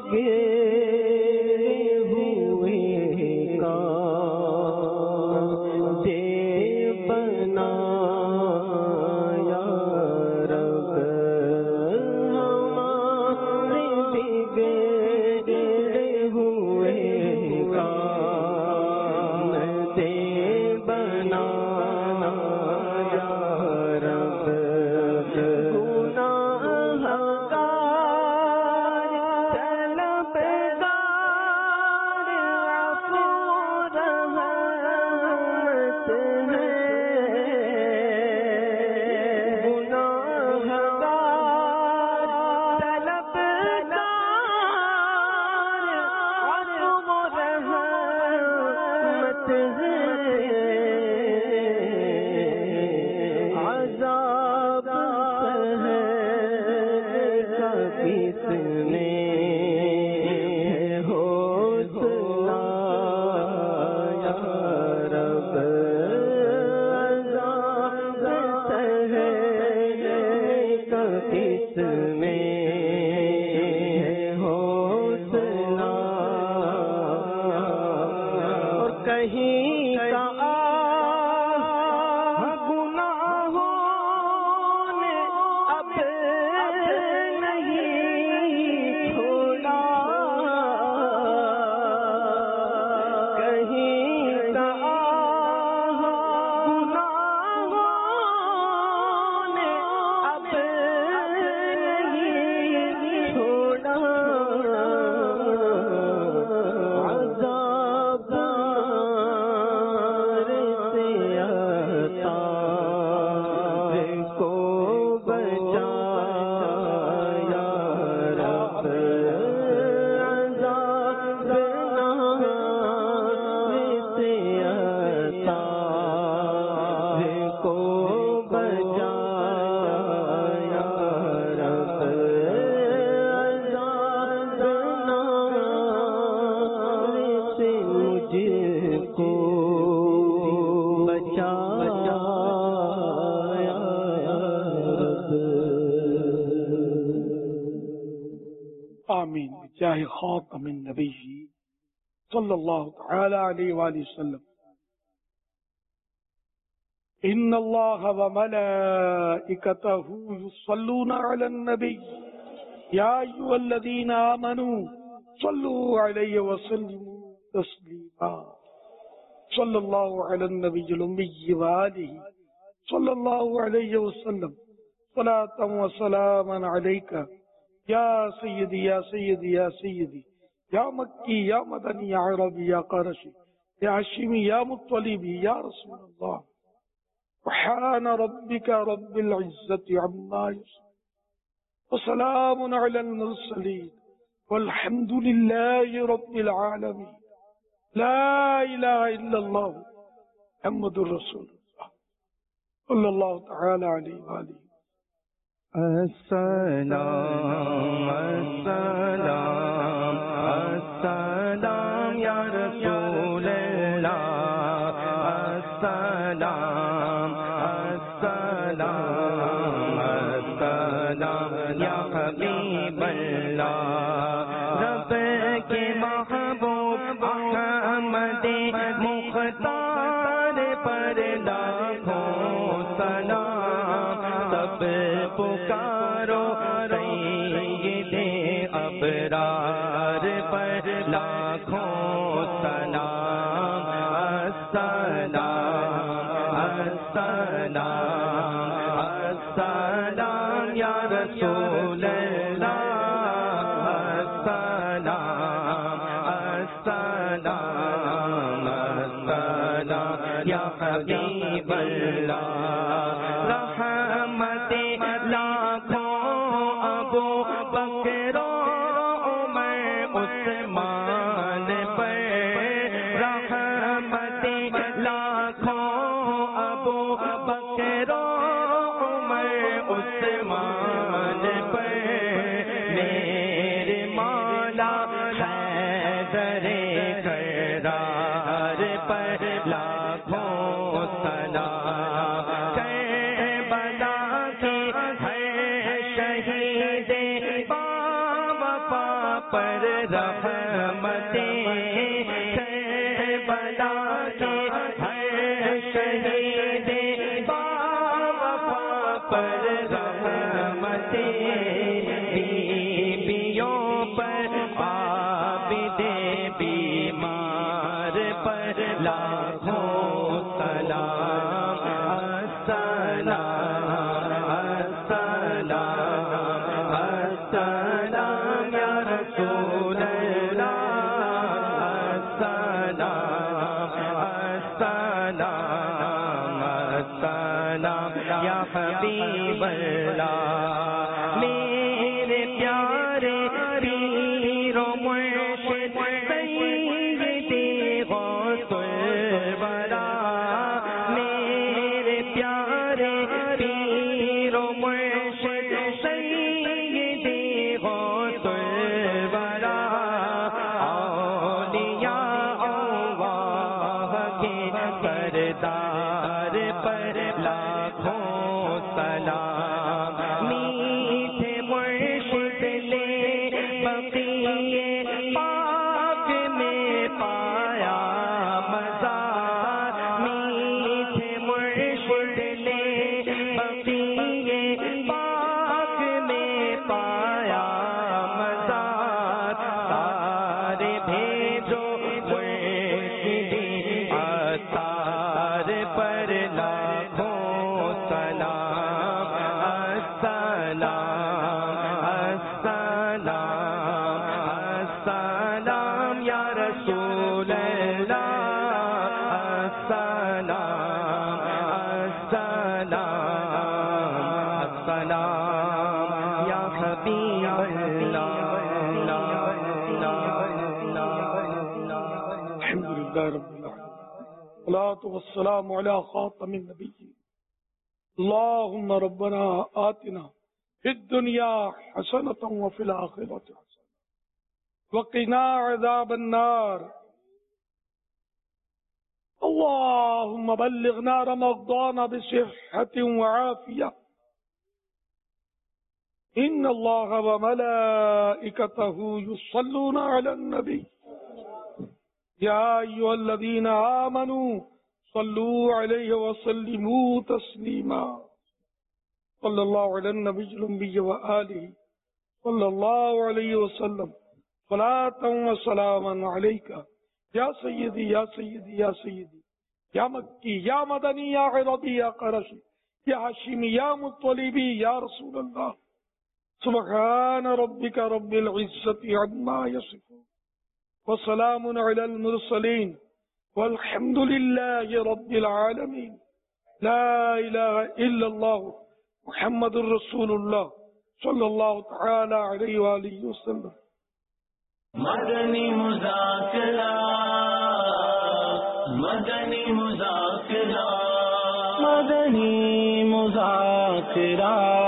آمین بجاہ خاتم النبی صلی اللہ تعالی علیہ وآلہ وسلم. ان اللہ وملائکتہ یصلون علی النبی یا ایھا الذین آمنوا صلوا علیہ وسلموا تسلیما. صلی اللہ علی النبی الامی وآلہ صلی اللہ علیہ وسلم صلاۃ و سلاما علیک یا سیدی یا سیدی یا سیدی یا مکی یا مدنی یا عربی یا قرشی یا ہاشمی یا مطلبی یا رسول اللہ. سبحان ربک رب العزت عما یصفون وسلام علی المرسلین والحمد للہ رب العالمین. لا الہ الا اللہ محمد رسول اللہ صلی اللہ تعالی علیہ وآلہ. السلام السلام السلام یا رسول اللہ. السلام السلام السلام یا حبیب اللہ. رب کے محبوب احمد مختار پر لاکھوں سلام. سب پکارو سید ابرار پر لاکھوں سلام. السلام السلام السلام یا رسول اللہ. السلام السلام السلام یا حبیب اللہ. رحمت لاکھوں ابو بکر عمر عثمان پر. رحمت لاکھوں ابو بکر عمر عثمان پر. میرے مولا حیدر کرار پر لاکھوں سلام. کربلا کی ہے شہید با وفا پر رحمتیں کربلا کے ہر شہید باوفا پر رحمتیں بیویوں پر عابد بیمار پر لاکھوں سلام السلام السلام السلام یا رسول اللہ السلام السلام السلام یا حبیب اللہ میرے پیارے پیر و مرشد سیدی غوث الورا میرے پیارے پیر و مرشد سیدی غوث الورا اولیاء اللہ کے سردار پر لاکھوں سلام میٹھے مرشد نے بقیے پاک میں پایا مزہ میٹھے مرشد نے بقیے پاک میں پایا مزہ سارے بھیجو مرشدی عطار پر لاکھوں سلام السلام السلام السلام یا رسول اللہ السلام السلام السلام یا حبیب اللہ الحمد لله رب العالمين والصلاة والسلام على خاتم النبيين اللهم ربنا آتنا في الدنيا حسنة وفي الآخرة حسنة وقنا عذاب النار اللهم بلغنا رمضان بصحة وعافية إن الله وملائكته يصلون على النبي يا أيها الذين آمنوا صلوا عليه وسلموا تسليما صلى الله على النبي الأمي وآله صلى الله عليه وسلم صلاة وسلاما عليك يا سيدي يا سيدي يا سيدي يا مكي يا مدني يا عربي يا قرشي يا هاشمي يا مطلبي يا رسول الله سبحان ربك رب العزة عما يصفون وسلام على المرسلين والحمد لله رب العالمين لا إله إلا الله محمد رسول الله صلى الله تعالى عليه وآله وسلم مدنی مذاکرہ مدنی مذاکرہ مدنی مذاکرہ